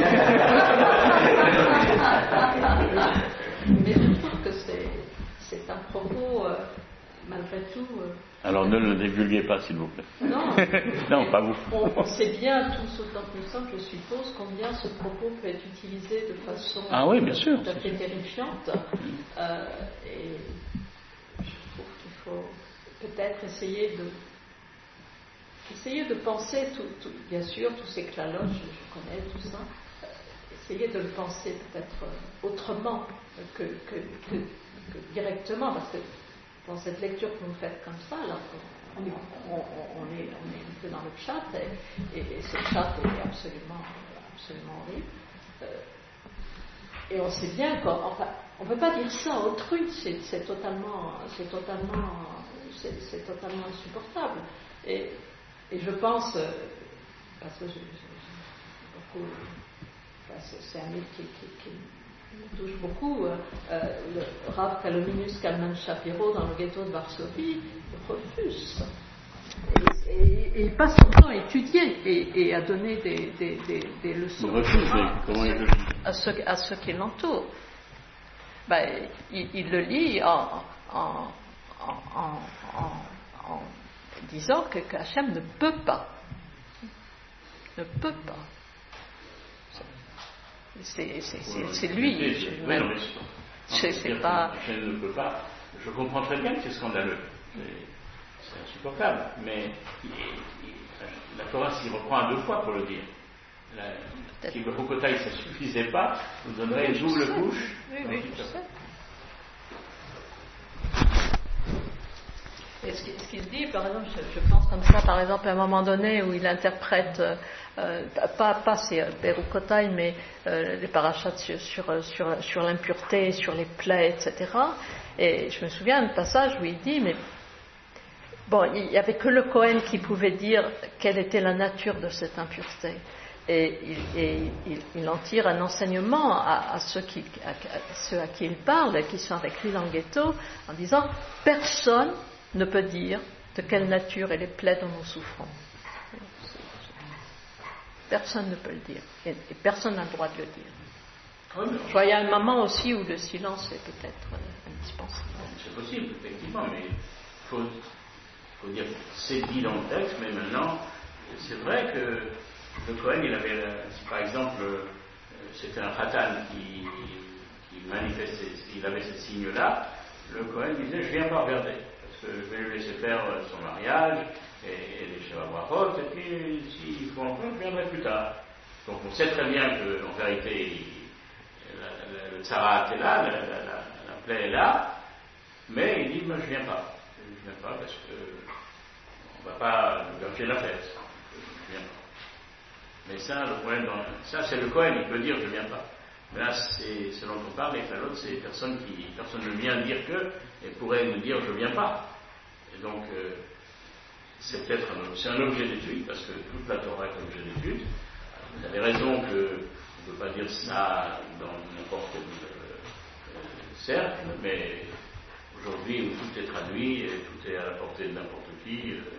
mais je trouve que c'est, c'est un propos, euh, malgré tout... Euh... Alors ne le divulguez pas, s'il vous plaît. Non, non, pas vous. On, on sait bien, tous autant que nous sommes, je suppose, combien ce propos peut être utilisé de façon ah oui, bien sûr, tout à fait terrifiante. Euh, et je trouve qu'il faut peut-être essayer de essayer de penser, tout, tout, bien sûr, tous ces claloches, je, je connais tout ça, euh, essayer de le penser peut-être autrement que, que, que, que directement, parce que dans cette lecture que vous faites comme ça, là, on, est, on, on, est, on est un peu dans le chat, et, et, et ce chat est absolument, absolument horrible. Euh, et on sait bien qu'on enfin, on ne peut pas dire ça à autrui, c'est, c'est totalement, c'est totalement, c'est, c'est totalement insupportable. Et, et je pense, parce que je, je, je, beaucoup, enfin, c'est, c'est un livre qui, qui, qui me touche beaucoup, euh, le Rav Kalominus Kalman Shapiro dans le ghetto de Varsovie refuse et, et, et il passe son temps à étudier et, et à donner des, des, des, des leçons il refuse, comment il à, ceux, à ceux qui l'entourent. Ben, il, il le lit en, en, en, en, en, en disant que Hachem ne peut pas ne peut pas C'est, c'est, c'est, c'est lui. Oui, je, oui, même, non, je sais pas. Je ne peux pas. Je comprends très bien que c'est scandaleux. C'est, c'est insupportable. Mais il, il, la Torah s'y reprend à deux fois pour le dire. La, si le Rokotai ça ne suffisait pas, vous donnerez une double couche. Oui, oui, je sais. Et ce, ce qu'il dit, par exemple, je, je pense comme ça, par exemple, à un moment donné où il interprète, euh, pas, pas c'est Berukotai, mais euh, les parachats sur, sur, sur, sur l'impureté, sur les plaies, et cetera. Et je me souviens d'un passage où il dit, mais bon, il n'y avait que le Kohen qui pouvait dire quelle était la nature de cette impureté. Et il, et il, il en tire un enseignement à, à, ceux qui, à, à ceux à qui il parle, qui sont avec lui dans le ghetto, en disant, personne ne peut dire de quelle nature est les plaies dont nous souffrons. Personne ne peut le dire. Et, et personne n'a le droit de le dire. Oui, je vois, il y a un moment aussi où le silence est peut-être euh, indispensable. C'est possible, effectivement, mais il faut, faut dire c'est dit dans le texte, mais maintenant, c'est vrai que le Cohen, il avait, si par exemple, c'était un Khatan qui, qui manifestait, il avait ce signe-là, le Cohen disait, je ne viens pas regarder. Je vais le laisser faire son mariage et, et les Shabbat, et puis s'il faut encore, je viendrai plus tard. Donc on sait très bien qu'en vérité, la, la, le tsarat est là, la, la, la, la plaie est là, mais il dit, moi je ne viens pas. Je ne viens pas parce que on ne va pas gâcher la fête. Je viens pas. Mais ça, le problème, dans, ça c'est le Cohen, il peut dire je ne viens pas. Mais là, c'est ce dont on parle, et l'autre, c'est personne qui, personne ne vient dire que, et pourrait nous dire je ne viens pas. Et donc, euh, c'est peut-être un, c'est un objet d'étude, parce que toute la Torah est objet d'étude. Vous avez raison qu'on ne peut pas dire ça dans n'importe quel euh, cercle, mais aujourd'hui où tout est traduit et tout est à la portée de n'importe qui. Euh,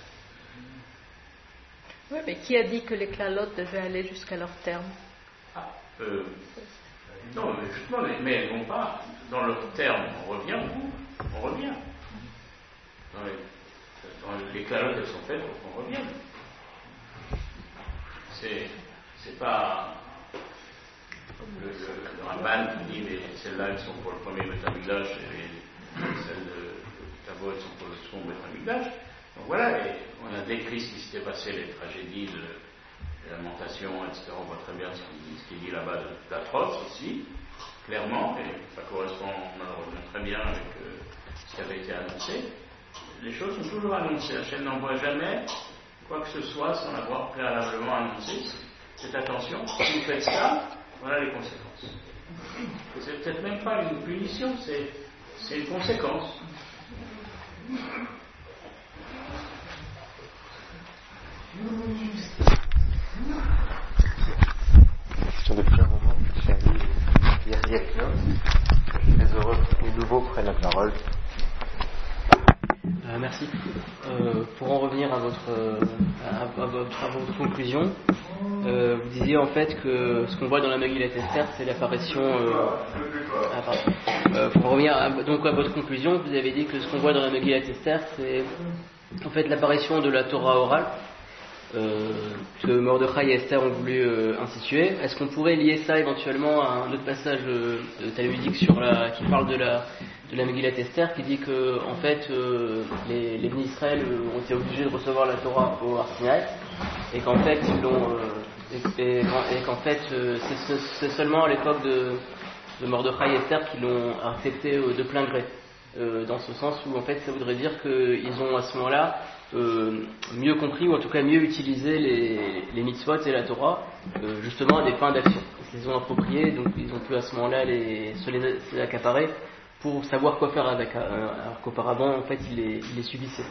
Oui, mais qui a dit que les clalotes devaient aller jusqu'à leur terme? ah, euh, Non, mais justement, mais elles vont pas dans leur terme. On revient au bout, on revient. Dans les, dans les clalotes, elles sont faites pour qu'on revienne. C'est, c'est pas le, le, le Ramban qui dit mais celles-là elles sont pour le premier Betamigdash et celles de Tavo elles sont pour le second Betamigdash. Donc voilà, et on a décrit ce qui s'était passé, les tragédies de, de lamentation, et cetera. On voit très bien ce qui, ce qui dit là-bas d'atroce aussi, clairement, et ça correspond malheureusement très bien avec euh, ce qui avait été annoncé. Les choses sont toujours annoncées. Hachem n'envoie jamais quoi que ce soit sans l'avoir préalablement annoncé. Faites attention, si vous faites ça, voilà les conséquences. Et c'est peut-être même pas une punition, c'est, c'est une conséquence. Depuis un moment, j'ai dit hier, hier, je suis très heureux que les nouveaux prennent la parole. Euh, merci. Euh, pour en revenir à votre, euh, à, à, votre, à votre conclusion, euh, vous disiez en fait que ce qu'on voit dans la Megillat Esther, c'est l'apparition. Euh, ah, pardon. Euh, pour en revenir à, donc à votre conclusion, vous avez dit que ce qu'on voit dans la Megillat Esther, c'est en fait l'apparition de la Torah orale. Euh, que Mordechai et Esther ont voulu euh, instituer. Est-ce qu'on pourrait lier ça éventuellement à un autre passage euh, talmudique sur la, qui parle de la, de la Megillat Esther, qui dit que en fait euh, les, les Israël euh, ont été obligés de recevoir la Torah au Har Sinaï et qu'en fait ils l'ont euh, et, et, et qu'en fait euh, c'est, c'est seulement à l'époque de, de Mordechai et Esther qu'ils l'ont accepté euh, de plein gré. Euh, dans ce sens où en fait ça voudrait dire qu'ils ont à ce moment-là Euh, mieux compris ou en tout cas mieux utilisé les, les mitzvot et la Torah euh, justement à des fins d'action. Ils les ont appropriés, donc ils ont pu à ce moment-là les, se les, se les accaparer pour savoir quoi faire avec, euh, alors qu'auparavant en fait ils les, ils les subissaient.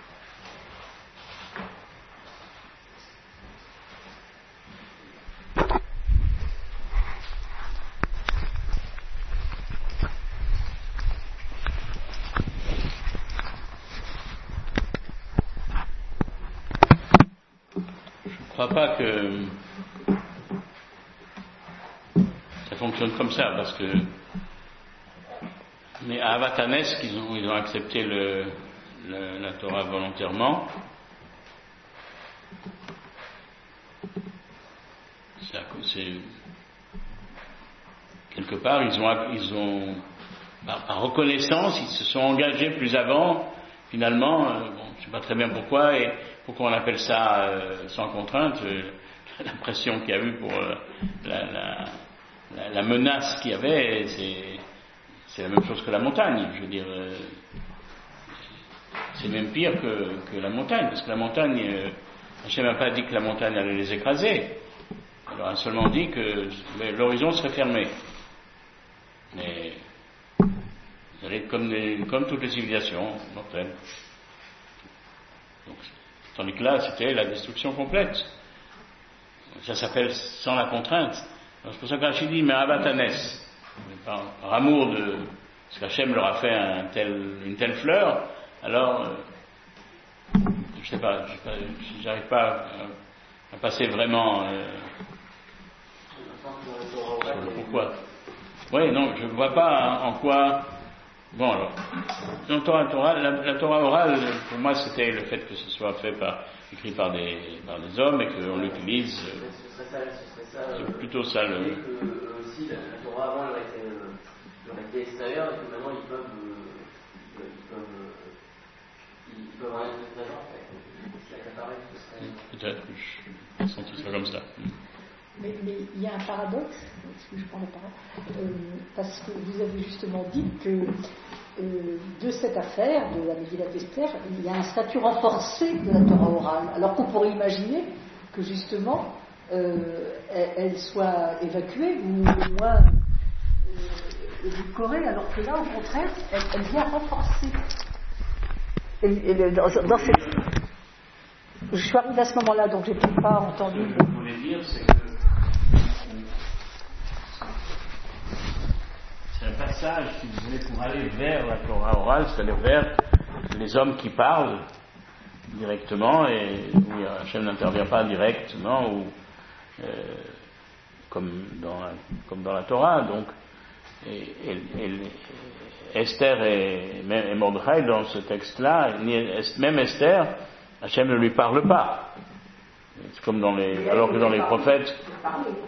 Je ne crois pas que ça fonctionne comme ça, parce que mais à Avatanes, ils ont, ils ont accepté le, le, la Torah volontairement. C'est, c'est, quelque part, ils ont, ils ont par, par reconnaissance, ils se sont engagés plus avant, finalement, euh, bon, je ne sais pas très bien pourquoi, et pourquoi on appelle ça euh, sans contrainte, euh, l'impression qu'il y a eu pour euh, la, la, la, la menace qu'il y avait, c'est, c'est la même chose que la montagne, je veux dire, euh, c'est même pire que, que la montagne, parce que la montagne, euh, Hachem n'a pas dit que la montagne allait les écraser, alors elle a seulement dit que l'horizon serait fermé. Mais vous allez être comme, les, comme toutes les civilisations mortelles. Donc, tandis que là, c'était la destruction complète. Ça s'appelle sans la contrainte. Alors, c'est pour ça qu'Hachem dit, mais Avatanes, par, par amour de ce qu'Hachem leur a fait un tel, une telle fleur, alors, euh, je sais pas, je sais pas, j'arrive pas à, à passer vraiment euh, sur le pourquoi. Oui, non, je ne vois pas en quoi. Bon, alors, la Torah, Torah, la, la Torah orale, pour moi, c'était le fait que ce soit fait par, écrit par des, par des hommes et qu'on l'utilise. Euh, ce serait ça, ce serait ça, c'est plutôt ça le. Que, euh, aussi, la, la Torah avant, elle aurait été, euh, elle aurait été extérieure et que maintenant ils peuvent, euh, ils peuvent, euh, ils peuvent rien de présent, en fait. Si l'accaparer, ce serait. Peut-être, je senti ça comme ça. Mais, mais il y a un paradoxe, que je prends la parole, euh, parce que vous avez justement dit que euh, de cette affaire, de la Megillat Esther, il y a un statut renforcé de la Torah orale, alors qu'on pourrait imaginer que justement euh, elle, elle soit évacuée ou au moins euh, édulcorée, alors que là, au contraire, elle, elle vient renforcer. Et, et dans, dans cette... Je suis arrivée à ce moment-là, donc j'ai peut-être pas entendu. Ce que je voulais dire, c'est que c'est un passage, si vous voulez, pour aller vers la Torah orale, c'est-à-dire vers les hommes qui parlent directement et où Hachem n'intervient pas directement, ou euh, comme dans la, comme dans la Torah. Donc, et, et, et, Esther et, et Mordechai, dans ce texte-là, même Esther, Hachem ne lui parle pas. C'est comme dans les, alors que dans les prophètes. Pardon ?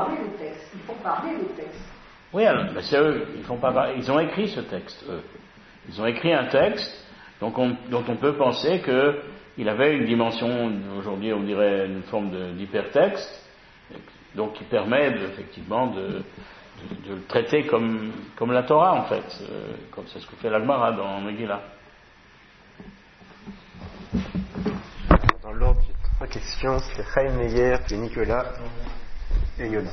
Il faut parler le texte. Oui, alors, mais c'est eux, ils font pas, ils ont écrit ce texte, eux. Ils ont écrit un texte donc on, dont on peut penser qu'il avait une dimension, aujourd'hui on dirait une forme de, d'hypertexte, donc qui permet de, effectivement de, de, de le traiter comme, comme la Torah en fait, euh, comme c'est ce que fait l'Agmara dans Megillah. Dans l'ordre, j'ai trois questions, c'est Chaim Meyer, puis Nicolas et Yona.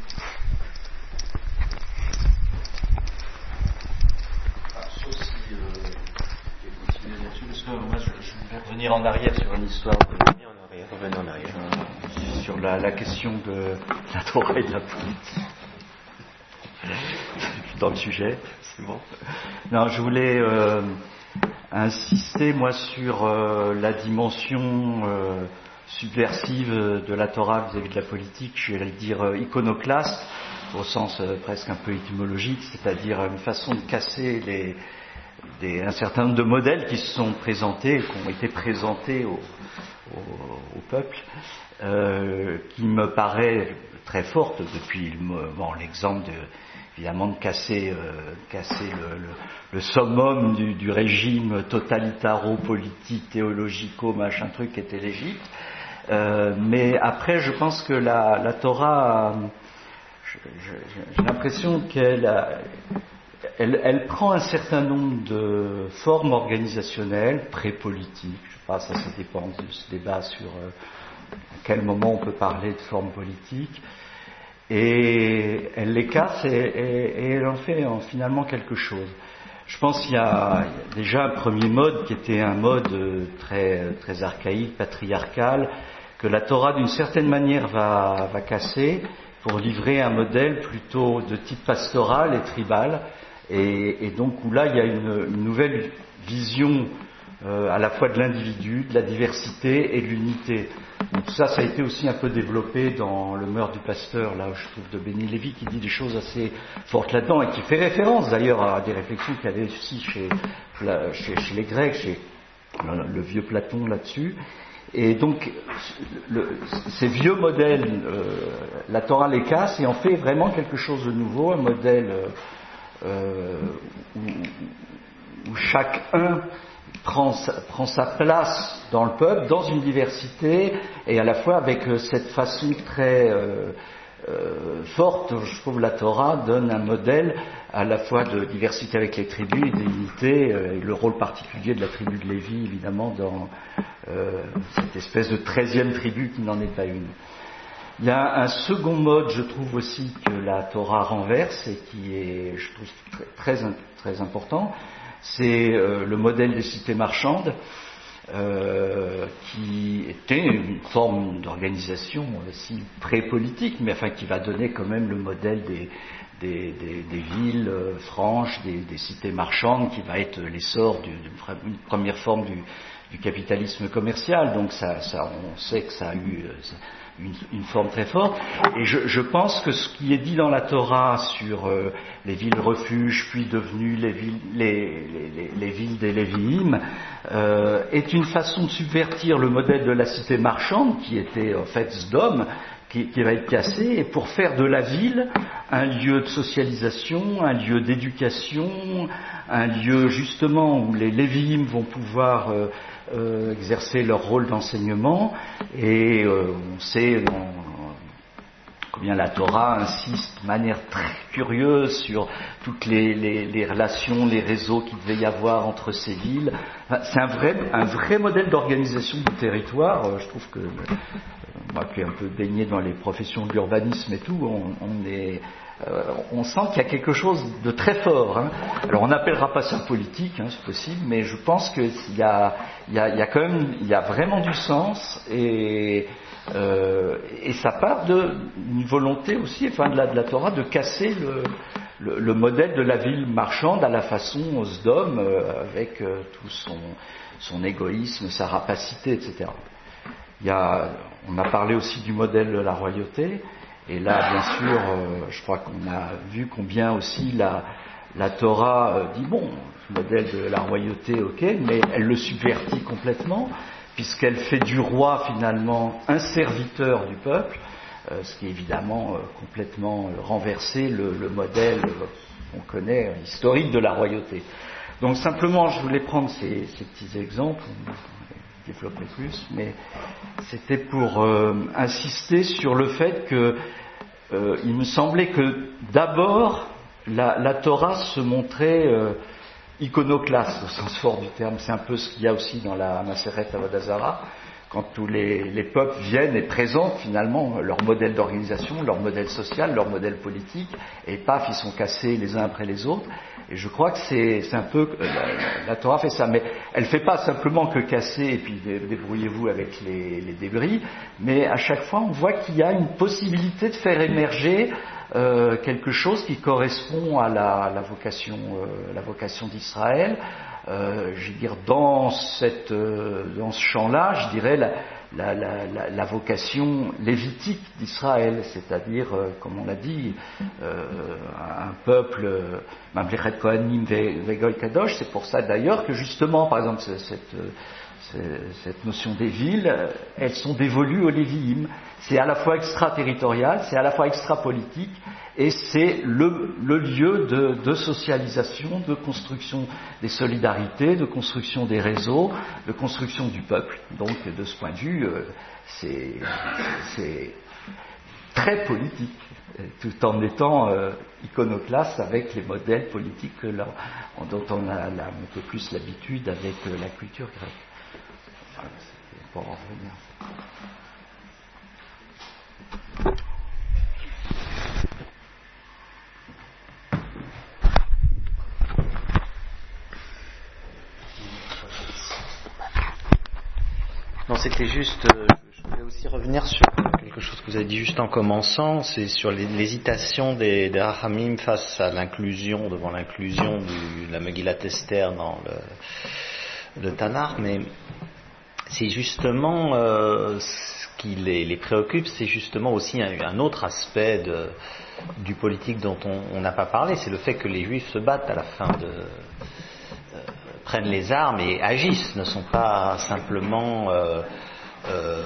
Parce que moi, je, je voulais revenir en arrière sur une histoire de, Revenez en arrière, revenez en arrière. euh, sur la, la question de la Torah et de la politique. Dans le sujet, c'est bon. Non, je voulais euh, insister, moi, sur euh, la dimension euh, subversive de la Torah vis-à-vis de la politique, je vais le dire euh, iconoclaste, au sens euh, presque un peu étymologique, c'est-à-dire une façon de casser les Des, un certain nombre de modèles qui se sont présentés, qui ont été présentés au, au, au peuple, euh, qui me paraît très forte depuis bon, l'exemple de, évidemment de casser, euh, casser le, le, le summum du, du régime totalitaro-politique, théologico, machin truc qui était l'Égypte. Euh, mais après, je pense que la, la Torah, je, je, j'ai l'impression qu'elle a, Elle, elle prend un certain nombre de formes organisationnelles, pré-politiques, je sais pas, ça, ça dépend de ce débat sur euh, à quel moment on peut parler de formes politiques, et elle les casse et, et, et elle en fait en, finalement quelque chose. Je pense qu'il y a, il y a déjà un premier mode qui était un mode très, très archaïque, patriarcal, que la Torah d'une certaine manière va, va casser pour livrer un modèle plutôt de type pastoral et tribal. Et, et donc où là il y a une, une nouvelle vision euh, à la fois de l'individu, de la diversité et de l'unité. Donc ça, ça a été aussi un peu développé dans Le Meurtre du Pasteur, là je trouve de Benny Lévy, qui dit des choses assez fortes là-dedans et qui fait référence d'ailleurs à des réflexions qu'il y avait aussi chez, chez, chez les Grecs, chez le, le vieux Platon là-dessus. Et donc le, ces vieux modèles, euh, la Torah les casse et en fait vraiment quelque chose de nouveau, un modèle euh, Euh, où, où chacun prend sa, prend sa place dans le peuple, dans une diversité, et à la fois avec euh, cette façon très euh, euh, forte, je trouve la Torah donne un modèle à la fois de diversité avec les tribus et d'unité, euh, et le rôle particulier de la tribu de Lévi, évidemment, dans euh, cette espèce de treizième tribu qui n'en est pas une. Il y a un second mode, je trouve aussi, que la Torah renverse et qui est, je trouve, très, très, très important. C'est euh, le modèle des cités marchandes, euh, qui était une forme d'organisation aussi pré-politique, mais enfin qui va donner quand même le modèle des, des, des, des villes euh, franches, des, des cités marchandes, qui va être l'essor d'une première forme du, du capitalisme commercial. Donc ça, ça, on sait que ça a eu... Ça, Une, une forme très forte, et je, je pense que ce qui est dit dans la Torah sur euh, les villes refuges, puis devenues les villes, les, les, les villes des Lévi'im, euh, est une façon de subvertir le modèle de la cité marchande, qui était en fait Sdom, qui, qui va être cassé, et pour faire de la ville un lieu de socialisation, un lieu d'éducation, un lieu justement où les Lévi'im vont pouvoir euh, Euh, exercer leur rôle d'enseignement, et euh, on sait, on, combien la Torah insiste de manière très curieuse sur toutes les, les, les relations, les réseaux qu'il devait y avoir entre ces villes. Enfin, c'est un vrai, un vrai modèle d'organisation du territoire. Je trouve que, moi qui ai un peu baigné dans les professions de l'urbanisme et tout, on, on est... Euh, on sent qu'il y a quelque chose de très fort. Hein. Alors on n'appellera pas ça politique, hein, c'est possible, mais je pense qu'il y a, il y a, il y a quand même, il y a vraiment du sens et, euh, et ça part d'une volonté aussi, enfin de la, de la Torah, de casser le, le, le modèle de la ville marchande à la façon Sodome, euh, avec euh, tout son, son égoïsme, sa rapacité, et cetera. Il y a, on a parlé aussi du modèle de la royauté. Et là, bien sûr, euh, je crois qu'on a vu combien aussi la, la Torah euh, dit, bon, le modèle de la royauté, ok, mais elle le subvertit complètement, puisqu'elle fait du roi, finalement, un serviteur du peuple, euh, ce qui est évidemment euh, complètement euh, renversé le, le modèle euh, qu'on connaît, euh, historique de la royauté. Donc simplement, je voulais prendre ces, ces petits exemples, développer plus, mais c'était pour euh, insister sur le fait que euh, il me semblait que d'abord la, la Torah se montrait euh, iconoclaste au sens fort du terme. C'est un peu ce qu'il y a aussi dans la Maseret Avodah Zarah, quand tous les, les peuples viennent et présentent finalement leur modèle d'organisation, leur modèle social, leur modèle politique, et paf, ils sont cassés les uns après les autres. Et je crois que c'est, c'est un peu... La, la Torah fait ça, mais elle ne fait pas simplement que casser et puis débrouillez-vous avec les, les débris, mais à chaque fois on voit qu'il y a une possibilité de faire émerger euh, quelque chose qui correspond à la, la vocation, euh, la vocation d'Israël. Euh, je veux dire, dans, cette, euh, dans ce champ-là, je dirais la, la, la, la, la vocation lévitique d'Israël, c'est-à-dire, euh, comme on l'a dit, euh, un peuple, Mamlechet Kohanim Vegoy Kadosh. C'est pour ça d'ailleurs que justement, par exemple, cette, cette, cette notion des villes, elles sont dévolues aux Lévi'im. C'est à la fois extraterritorial, c'est à la fois extra-politique, et c'est le, le lieu de, de socialisation, de construction des solidarités, de construction des réseaux, de construction du peuple. Donc, de ce point de vue, euh, c'est, c'est très politique, tout en étant euh, iconoclaste avec les modèles politiques que là, dont on a la, un peu plus l'habitude avec euh, la culture grecque. Enfin, c'est pour en revenir. Non, c'était juste, euh, je voulais aussi revenir sur quelque chose que vous avez dit juste en commençant, c'est sur l'hésitation des, des Rachamim face à l'inclusion, devant l'inclusion du, de la Megillat Esther dans le, le Tanakh, mais c'est justement euh, ce qui les, les préoccupe, c'est justement aussi un, un autre aspect de, du politique dont on n'a pas parlé, c'est le fait que les Juifs se battent à la fin de... Euh, prennent les armes et agissent, ne sont pas simplement... Euh, euh,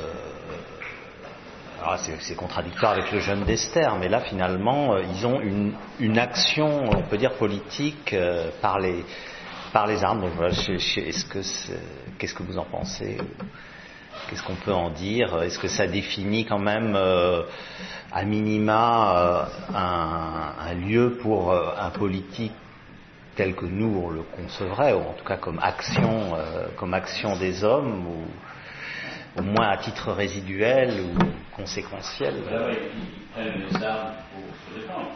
alors c'est, c'est contradictoire avec le jeûne d'Esther, mais là finalement, euh, ils ont une, une action, on peut dire politique, euh, par les par les armes. Donc voilà, je, je, est-ce que c'est, qu'est-ce que vous en pensez? Qu'est-ce qu'on peut en dire? Est-ce que ça définit quand même, euh, à minima, euh, un, un lieu pour euh, un politique tel que nous on le concevrait, ou en tout cas comme action, euh, comme action des hommes, ou au moins à titre résiduel ou conséquentiel? Ils prennent les armes pour se défendre.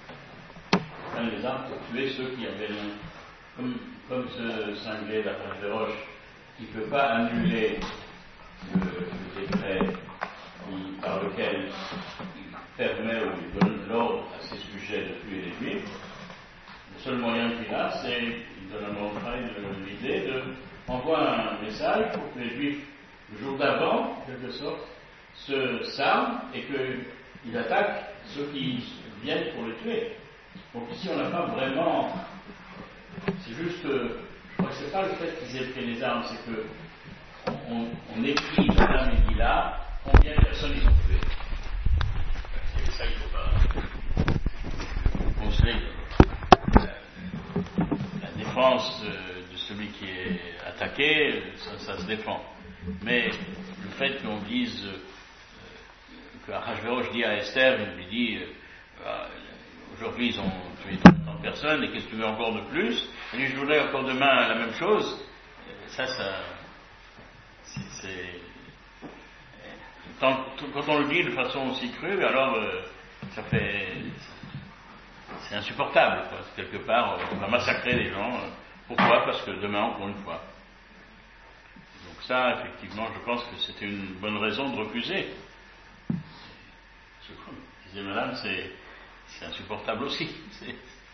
Ils prennent les armes pour tuer ceux qui avaient le... Comme, comme ce cinglé d'Appel de Roche, qui ne peut pas annuler le, le décret qui, par lequel il permet ou il donne l'ordre à ses sujets de tuer les Juifs. Le seul moyen qu'il a, c'est, il donne un entraîne l'idée de envoie un message pour que les Juifs, le jour d'avant, en quelque sorte, se s'arment et qu'ils attaquent ceux qui viennent pour le tuer. Donc ici, on n'a pas vraiment... C'est juste... Je crois que c'est pas le fait qu'ils aient pris les armes, c'est que on, on écrit dans la Megillah combien de personnes ils ont tuées. C'est ça qu'il ne faut pas conceler. La défense de celui qui est attaqué, ça, ça se défend. Mais le fait qu'on dise que Achashverosh dit à Esther, il lui dit euh, aujourd'hui ils ont tué tant de personnes, et qu'est-ce que tu veux encore de plus? Il dit je voudrais encore demain la même chose. Ça, ça c'est, c'est quand, quand on le dit de façon aussi crue, alors euh, ça fait c'est insupportable, quoi. Quelque part on va massacrer les gens. Pourquoi? Parce que demain, encore une fois. Donc ça, effectivement, je pense que c'était une bonne raison de refuser. Ce que disait madame, c'est, c'est insupportable aussi. C'est...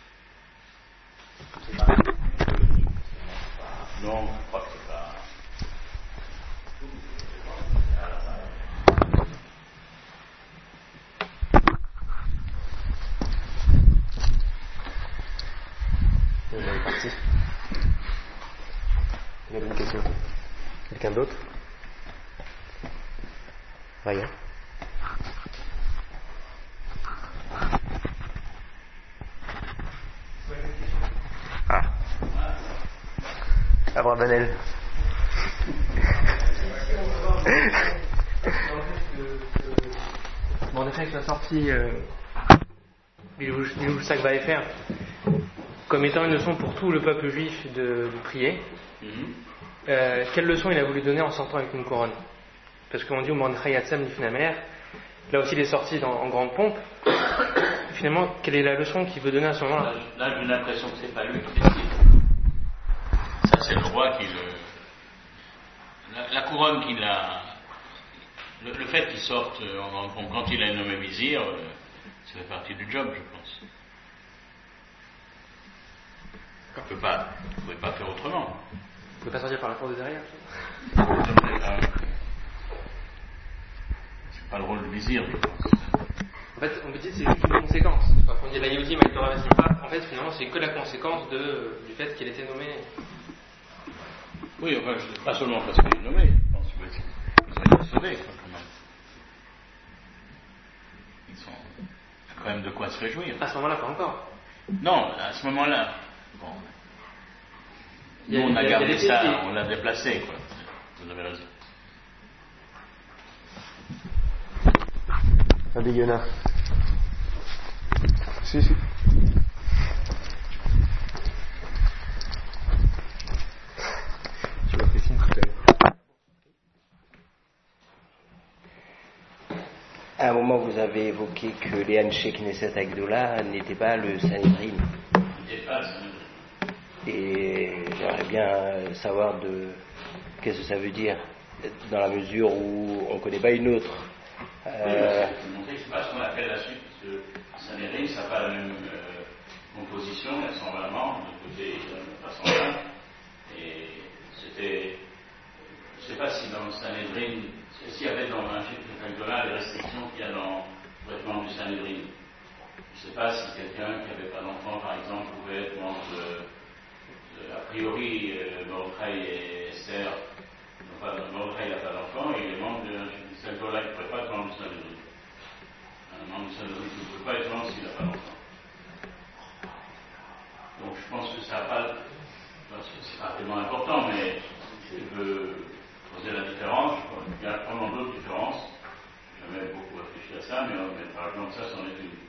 Non, je crois que c'est pas... On est parti. Il y avait une question. Quelqu'un d'autre? Rien. Ah. Abravanel. Bon, en effet, avec la sortie euh, Bilhou Shak Vaefer, comme étant une leçon pour tout le peuple juif de, de prier, mm-hmm. euh, quelle leçon il a voulu donner en sortant avec une couronne? Parce qu'on dit au Mordechai Yatsam Nifnamer, là aussi il est sorti dans, en grande pompe. Finalement, quelle est la leçon qu'il veut donner à ce moment-là? Là, j'ai l'impression que c'est pas lui qui décide. Ça, c'est le roi qui le. La, la couronne qu'il a. Le, le fait qu'il sorte en grande pompe quand il a nommé vizir, euh, ça fait partie du job, je pense. On ne peut pas, on pouvait pas faire autrement. Vous ne pouvez pas sortir par la porte de derrière? C'est pas le rôle du vizir, je pense. En fait, on peut dire que c'est juste une conséquence. Quand on dit la Yehudi Maïtora Vasimpa, en fait, finalement, c'est que la conséquence de, du fait qu'il était nommé. Oui, enfin, pas seulement parce qu'il est nommé, je pense qu'ils ont été sauvés, quand même. Ils sont. Il y a quand même de quoi se réjouir. À ce moment-là, pas encore. Non, à ce moment-là. Bon. Nous, a, on a, a gardé ça, qui... on l'a déplacé, quoi. Vous avez raison. Rabbi Yonah. Si, si. Tu m'as fait signe tout à l'heure. À un moment, vous avez évoqué que les Anshe Knesset Agdola n'étaient pas le Sanhedrin. Et j'aimerais bien savoir de qu'est-ce que ça veut dire, dans la mesure où on ne connaît pas une autre. Euh... Je ne sais pas ce qu'on appelle la suite, parce que Sanhedrin, ça n'a pas la même euh, composition, elles sont vraiment de côté de façon là. Et c'était. Je ne sais pas si dans le Sanhedrin, s'il y avait dans un Agdola les restrictions qu'il y a dans le vêtement du Sanhedrin. Je ne sais pas si quelqu'un qui n'avait pas d'enfant, par exemple, pouvait être membre de. A priori, euh, Mordechai et Esther, Mordechai n'a pas d'enfant, et les membres de Agdola ne pourraient pas être membre du Sanhedrin. Un membre du Sanhedrin ne peut pas être membre s'il n'a pas d'enfant. Donc je pense que ça n'a pas. C'est pas tellement important, mais je veux poser la différence. Il y a vraiment d'autres différences. Je n'ai jamais beaucoup réfléchi à ça, mais, mais par exemple, ça, c'en est une.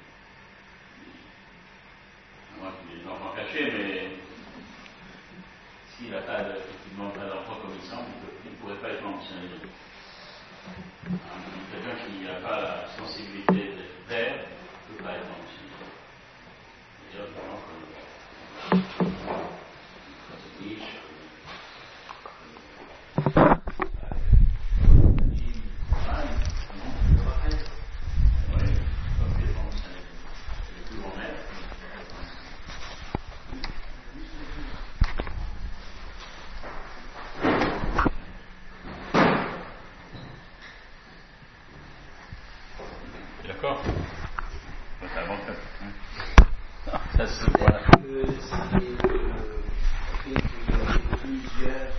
Moi, j'ai des enfants cachés, mais. S'il n'a pas effectivement pas d'enfant comme il semble, il ne pourrait pas être membre du Sanhedrin. Quelqu'un qui n'a pas la sensibilité d'être père ne peut pas être membre du Sanhedrin. C'est-à-dire vraiment comme niche. D'accord. Ça avance. Ça c'est voilà. Euh, si euh, fait qu'il y a plusieurs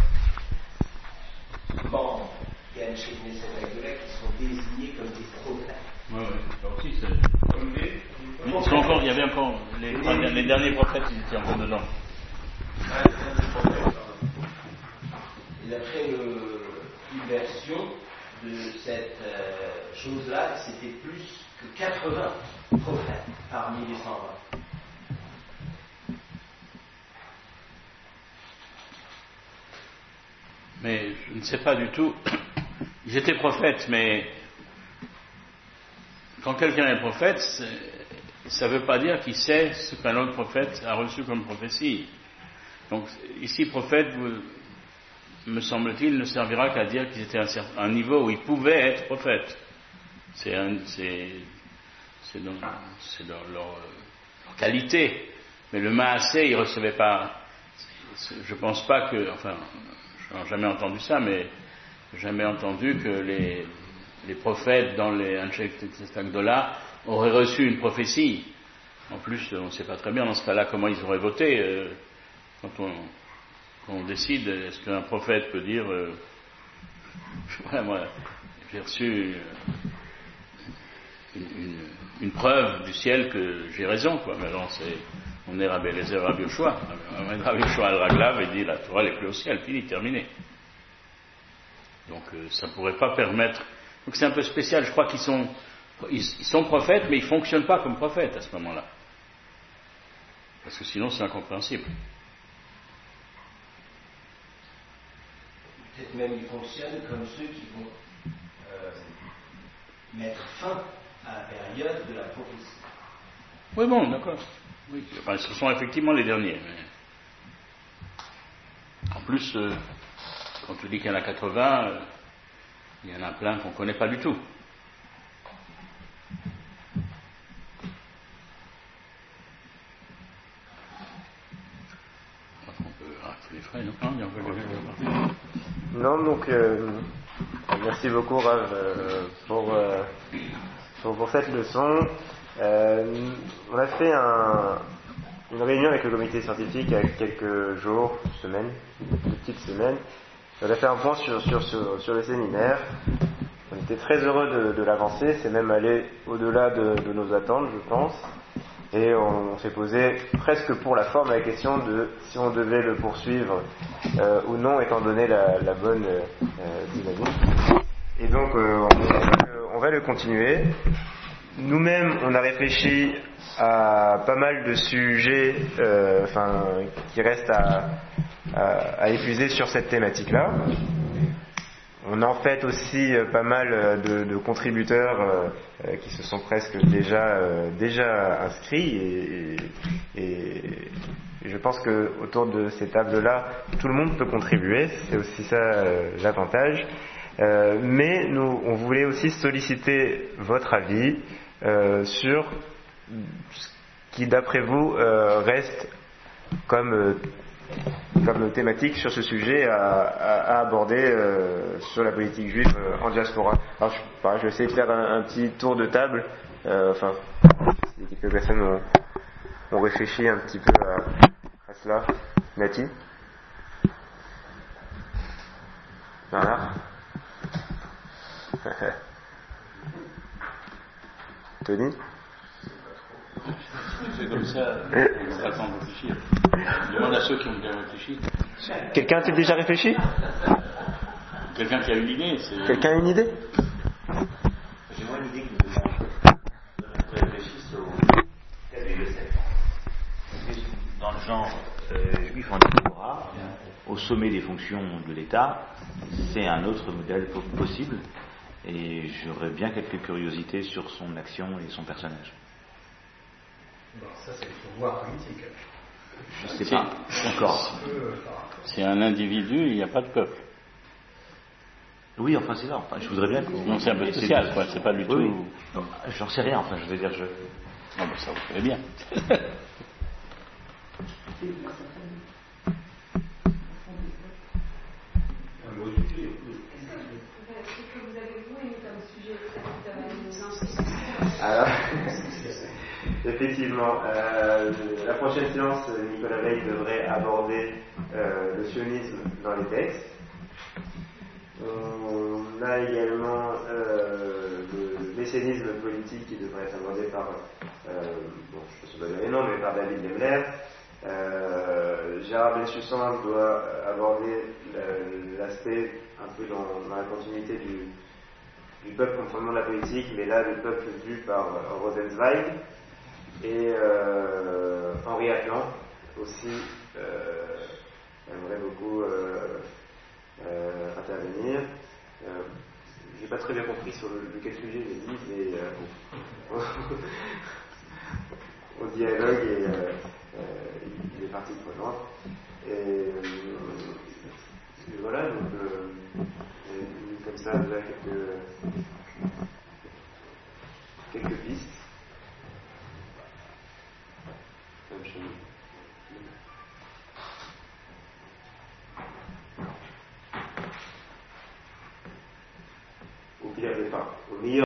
membres qui ont chez Knesset Agdola qui sont désignés comme des prophètes. Oui, oui, ça aussi c'est. Comme des. Ils sont encore, il y avait encore les, les, les derniers prophètes, ils étaient encore dedans. Et d'après le, une version, de cette euh, chose-là, c'était plus que quatre-vingts prophètes parmi les cent vingt. Mais je ne sais pas du tout. Ils étaient prophètes, mais quand quelqu'un est prophète, ça ne veut pas dire qu'il sait ce qu'un autre prophète a reçu comme prophétie. Donc ici, prophète, me semble-t-il, ne servira qu'à dire qu'ils étaient à un, certain, un niveau où ils pouvaient être prophètes. C'est, un, c'est, c'est, dans, c'est dans leur, leur qualité. Mais le Maasé, ils ne recevaient pas. Je ne pense pas que. Enfin, je n'ai jamais entendu ça, mais je n'ai jamais entendu que les, les prophètes dans les Anshei Agdola auraient reçu une prophétie. En plus, on ne sait pas très bien dans ce cas-là comment ils auraient voté. Euh, quand, on, quand on décide, est-ce qu'un prophète peut dire euh, ouais, moi, j'ai reçu une, une, une preuve du ciel que j'ai raison, quoi. Mais alors, c'est, on est Rabbi Eliezer, Rabbi Yoshua. Rabbi Yoshua al-Raglav, il dit la Torah n'est plus au ciel, fini, terminé. Donc, euh, ça ne pourrait pas permettre. Donc, c'est un peu spécial. Je crois qu'ils sont, ils, ils sont prophètes, mais ils ne fonctionnent pas comme prophètes à ce moment-là. Parce que sinon, c'est incompréhensible. Peut-être même ils fonctionnent comme ceux qui vont euh, mettre fin à la période de la prophétie. Oui, bon, d'accord. Oui. Enfin, ce sont effectivement les derniers. Mais... En plus, euh, quand tu dis qu'il y en a quatre-vingts, euh, il y en a plein qu'on ne connaît pas du tout. On peut... Ah, tous les frais, non, non, non donc, euh, merci beaucoup, Rav, euh, pour, euh, pour, pour cette leçon. Euh, on a fait un, une réunion avec le comité scientifique il y a quelques jours, semaines, une petite semaine. On a fait un point sur, sur, sur, sur le séminaire. On était très heureux de, de l'avancée, c'est même allé au-delà de, de nos attentes, je pense. Et on, on s'est posé presque pour la forme la question de si on devait le poursuivre euh, ou non, étant donné la, la bonne euh, dynamique. Et donc, euh, on, on va le continuer. Nous-mêmes, on a réfléchi à pas mal de sujets euh, enfin, qui restent à, à, à épuiser sur cette thématique-là. On a en fait aussi pas mal de, de contributeurs euh, qui se sont presque déjà, euh, déjà inscrits et, et, et je pense que autour de ces tables-là, tout le monde peut contribuer, c'est aussi ça euh, l'avantage. Euh, mais nous, on voulait aussi solliciter votre avis euh, sur ce qui, d'après vous, euh, reste comme euh, comme thématique sur ce sujet à, à, à aborder euh, sur la politique juive euh, en diaspora. Alors je, enfin, je vais essayer de faire un, un petit tour de table. Euh, enfin, si quelques personnes ont, ont réfléchi un petit peu à, à cela. Nati, Bernard, Tony. C'est comme ça, on va attendre de réfléchir. Demande à ceux qui ont bien réfléchi. Quelqu'un a-t-il déjà réfléchi? Quelqu'un qui a une idée c'est... Quelqu'un a une idée? J'ai moins une idée que nous réfléchissent au thème du Yosef. Dans le genre euh, juif en diaspora, au sommet des fonctions de l'État, c'est un autre modèle possible. Et j'aurais bien quelques curiosités sur son action et son personnage. Bon, ça c'est le pouvoir politique. Je ne sais pas encore. C'est un individu, il n'y a pas de peuple. Oui, enfin c'est ça. Enfin, je voudrais bien. Qu'on... Non, c'est un peu spécial, quoi. C'est pas du oui, tout. Oui. Non, j'en sais rien. Enfin, je veux dire, je. Non, mais ça vous ferait bien. Alors, effectivement, euh, la prochaine séance, Nicolas Veil devrait aborder euh, le sionisme dans les textes. On a également euh, le messianisme politique qui devrait être abordé par, euh, bon, je ne sais pas dire les noms, mais par David Lemler. Euh, Gérard Bensussan doit aborder l'aspect un peu dans, dans la continuité du du peuple comme fondement de la politique, mais là le peuple vu par euh, Rosenzweig, et euh, Henri Atlan aussi euh, aimerait beaucoup euh, euh, intervenir. Euh, j'ai pas très bien compris sur le, lequel sujet j'ai dit, mais euh, au dialogue et euh, euh, il est partie prenante. Et, euh, et voilà, donc euh, et, comme ça déjà quelques quelques pistes. Même chez nous. Au pire des pas, au meilleur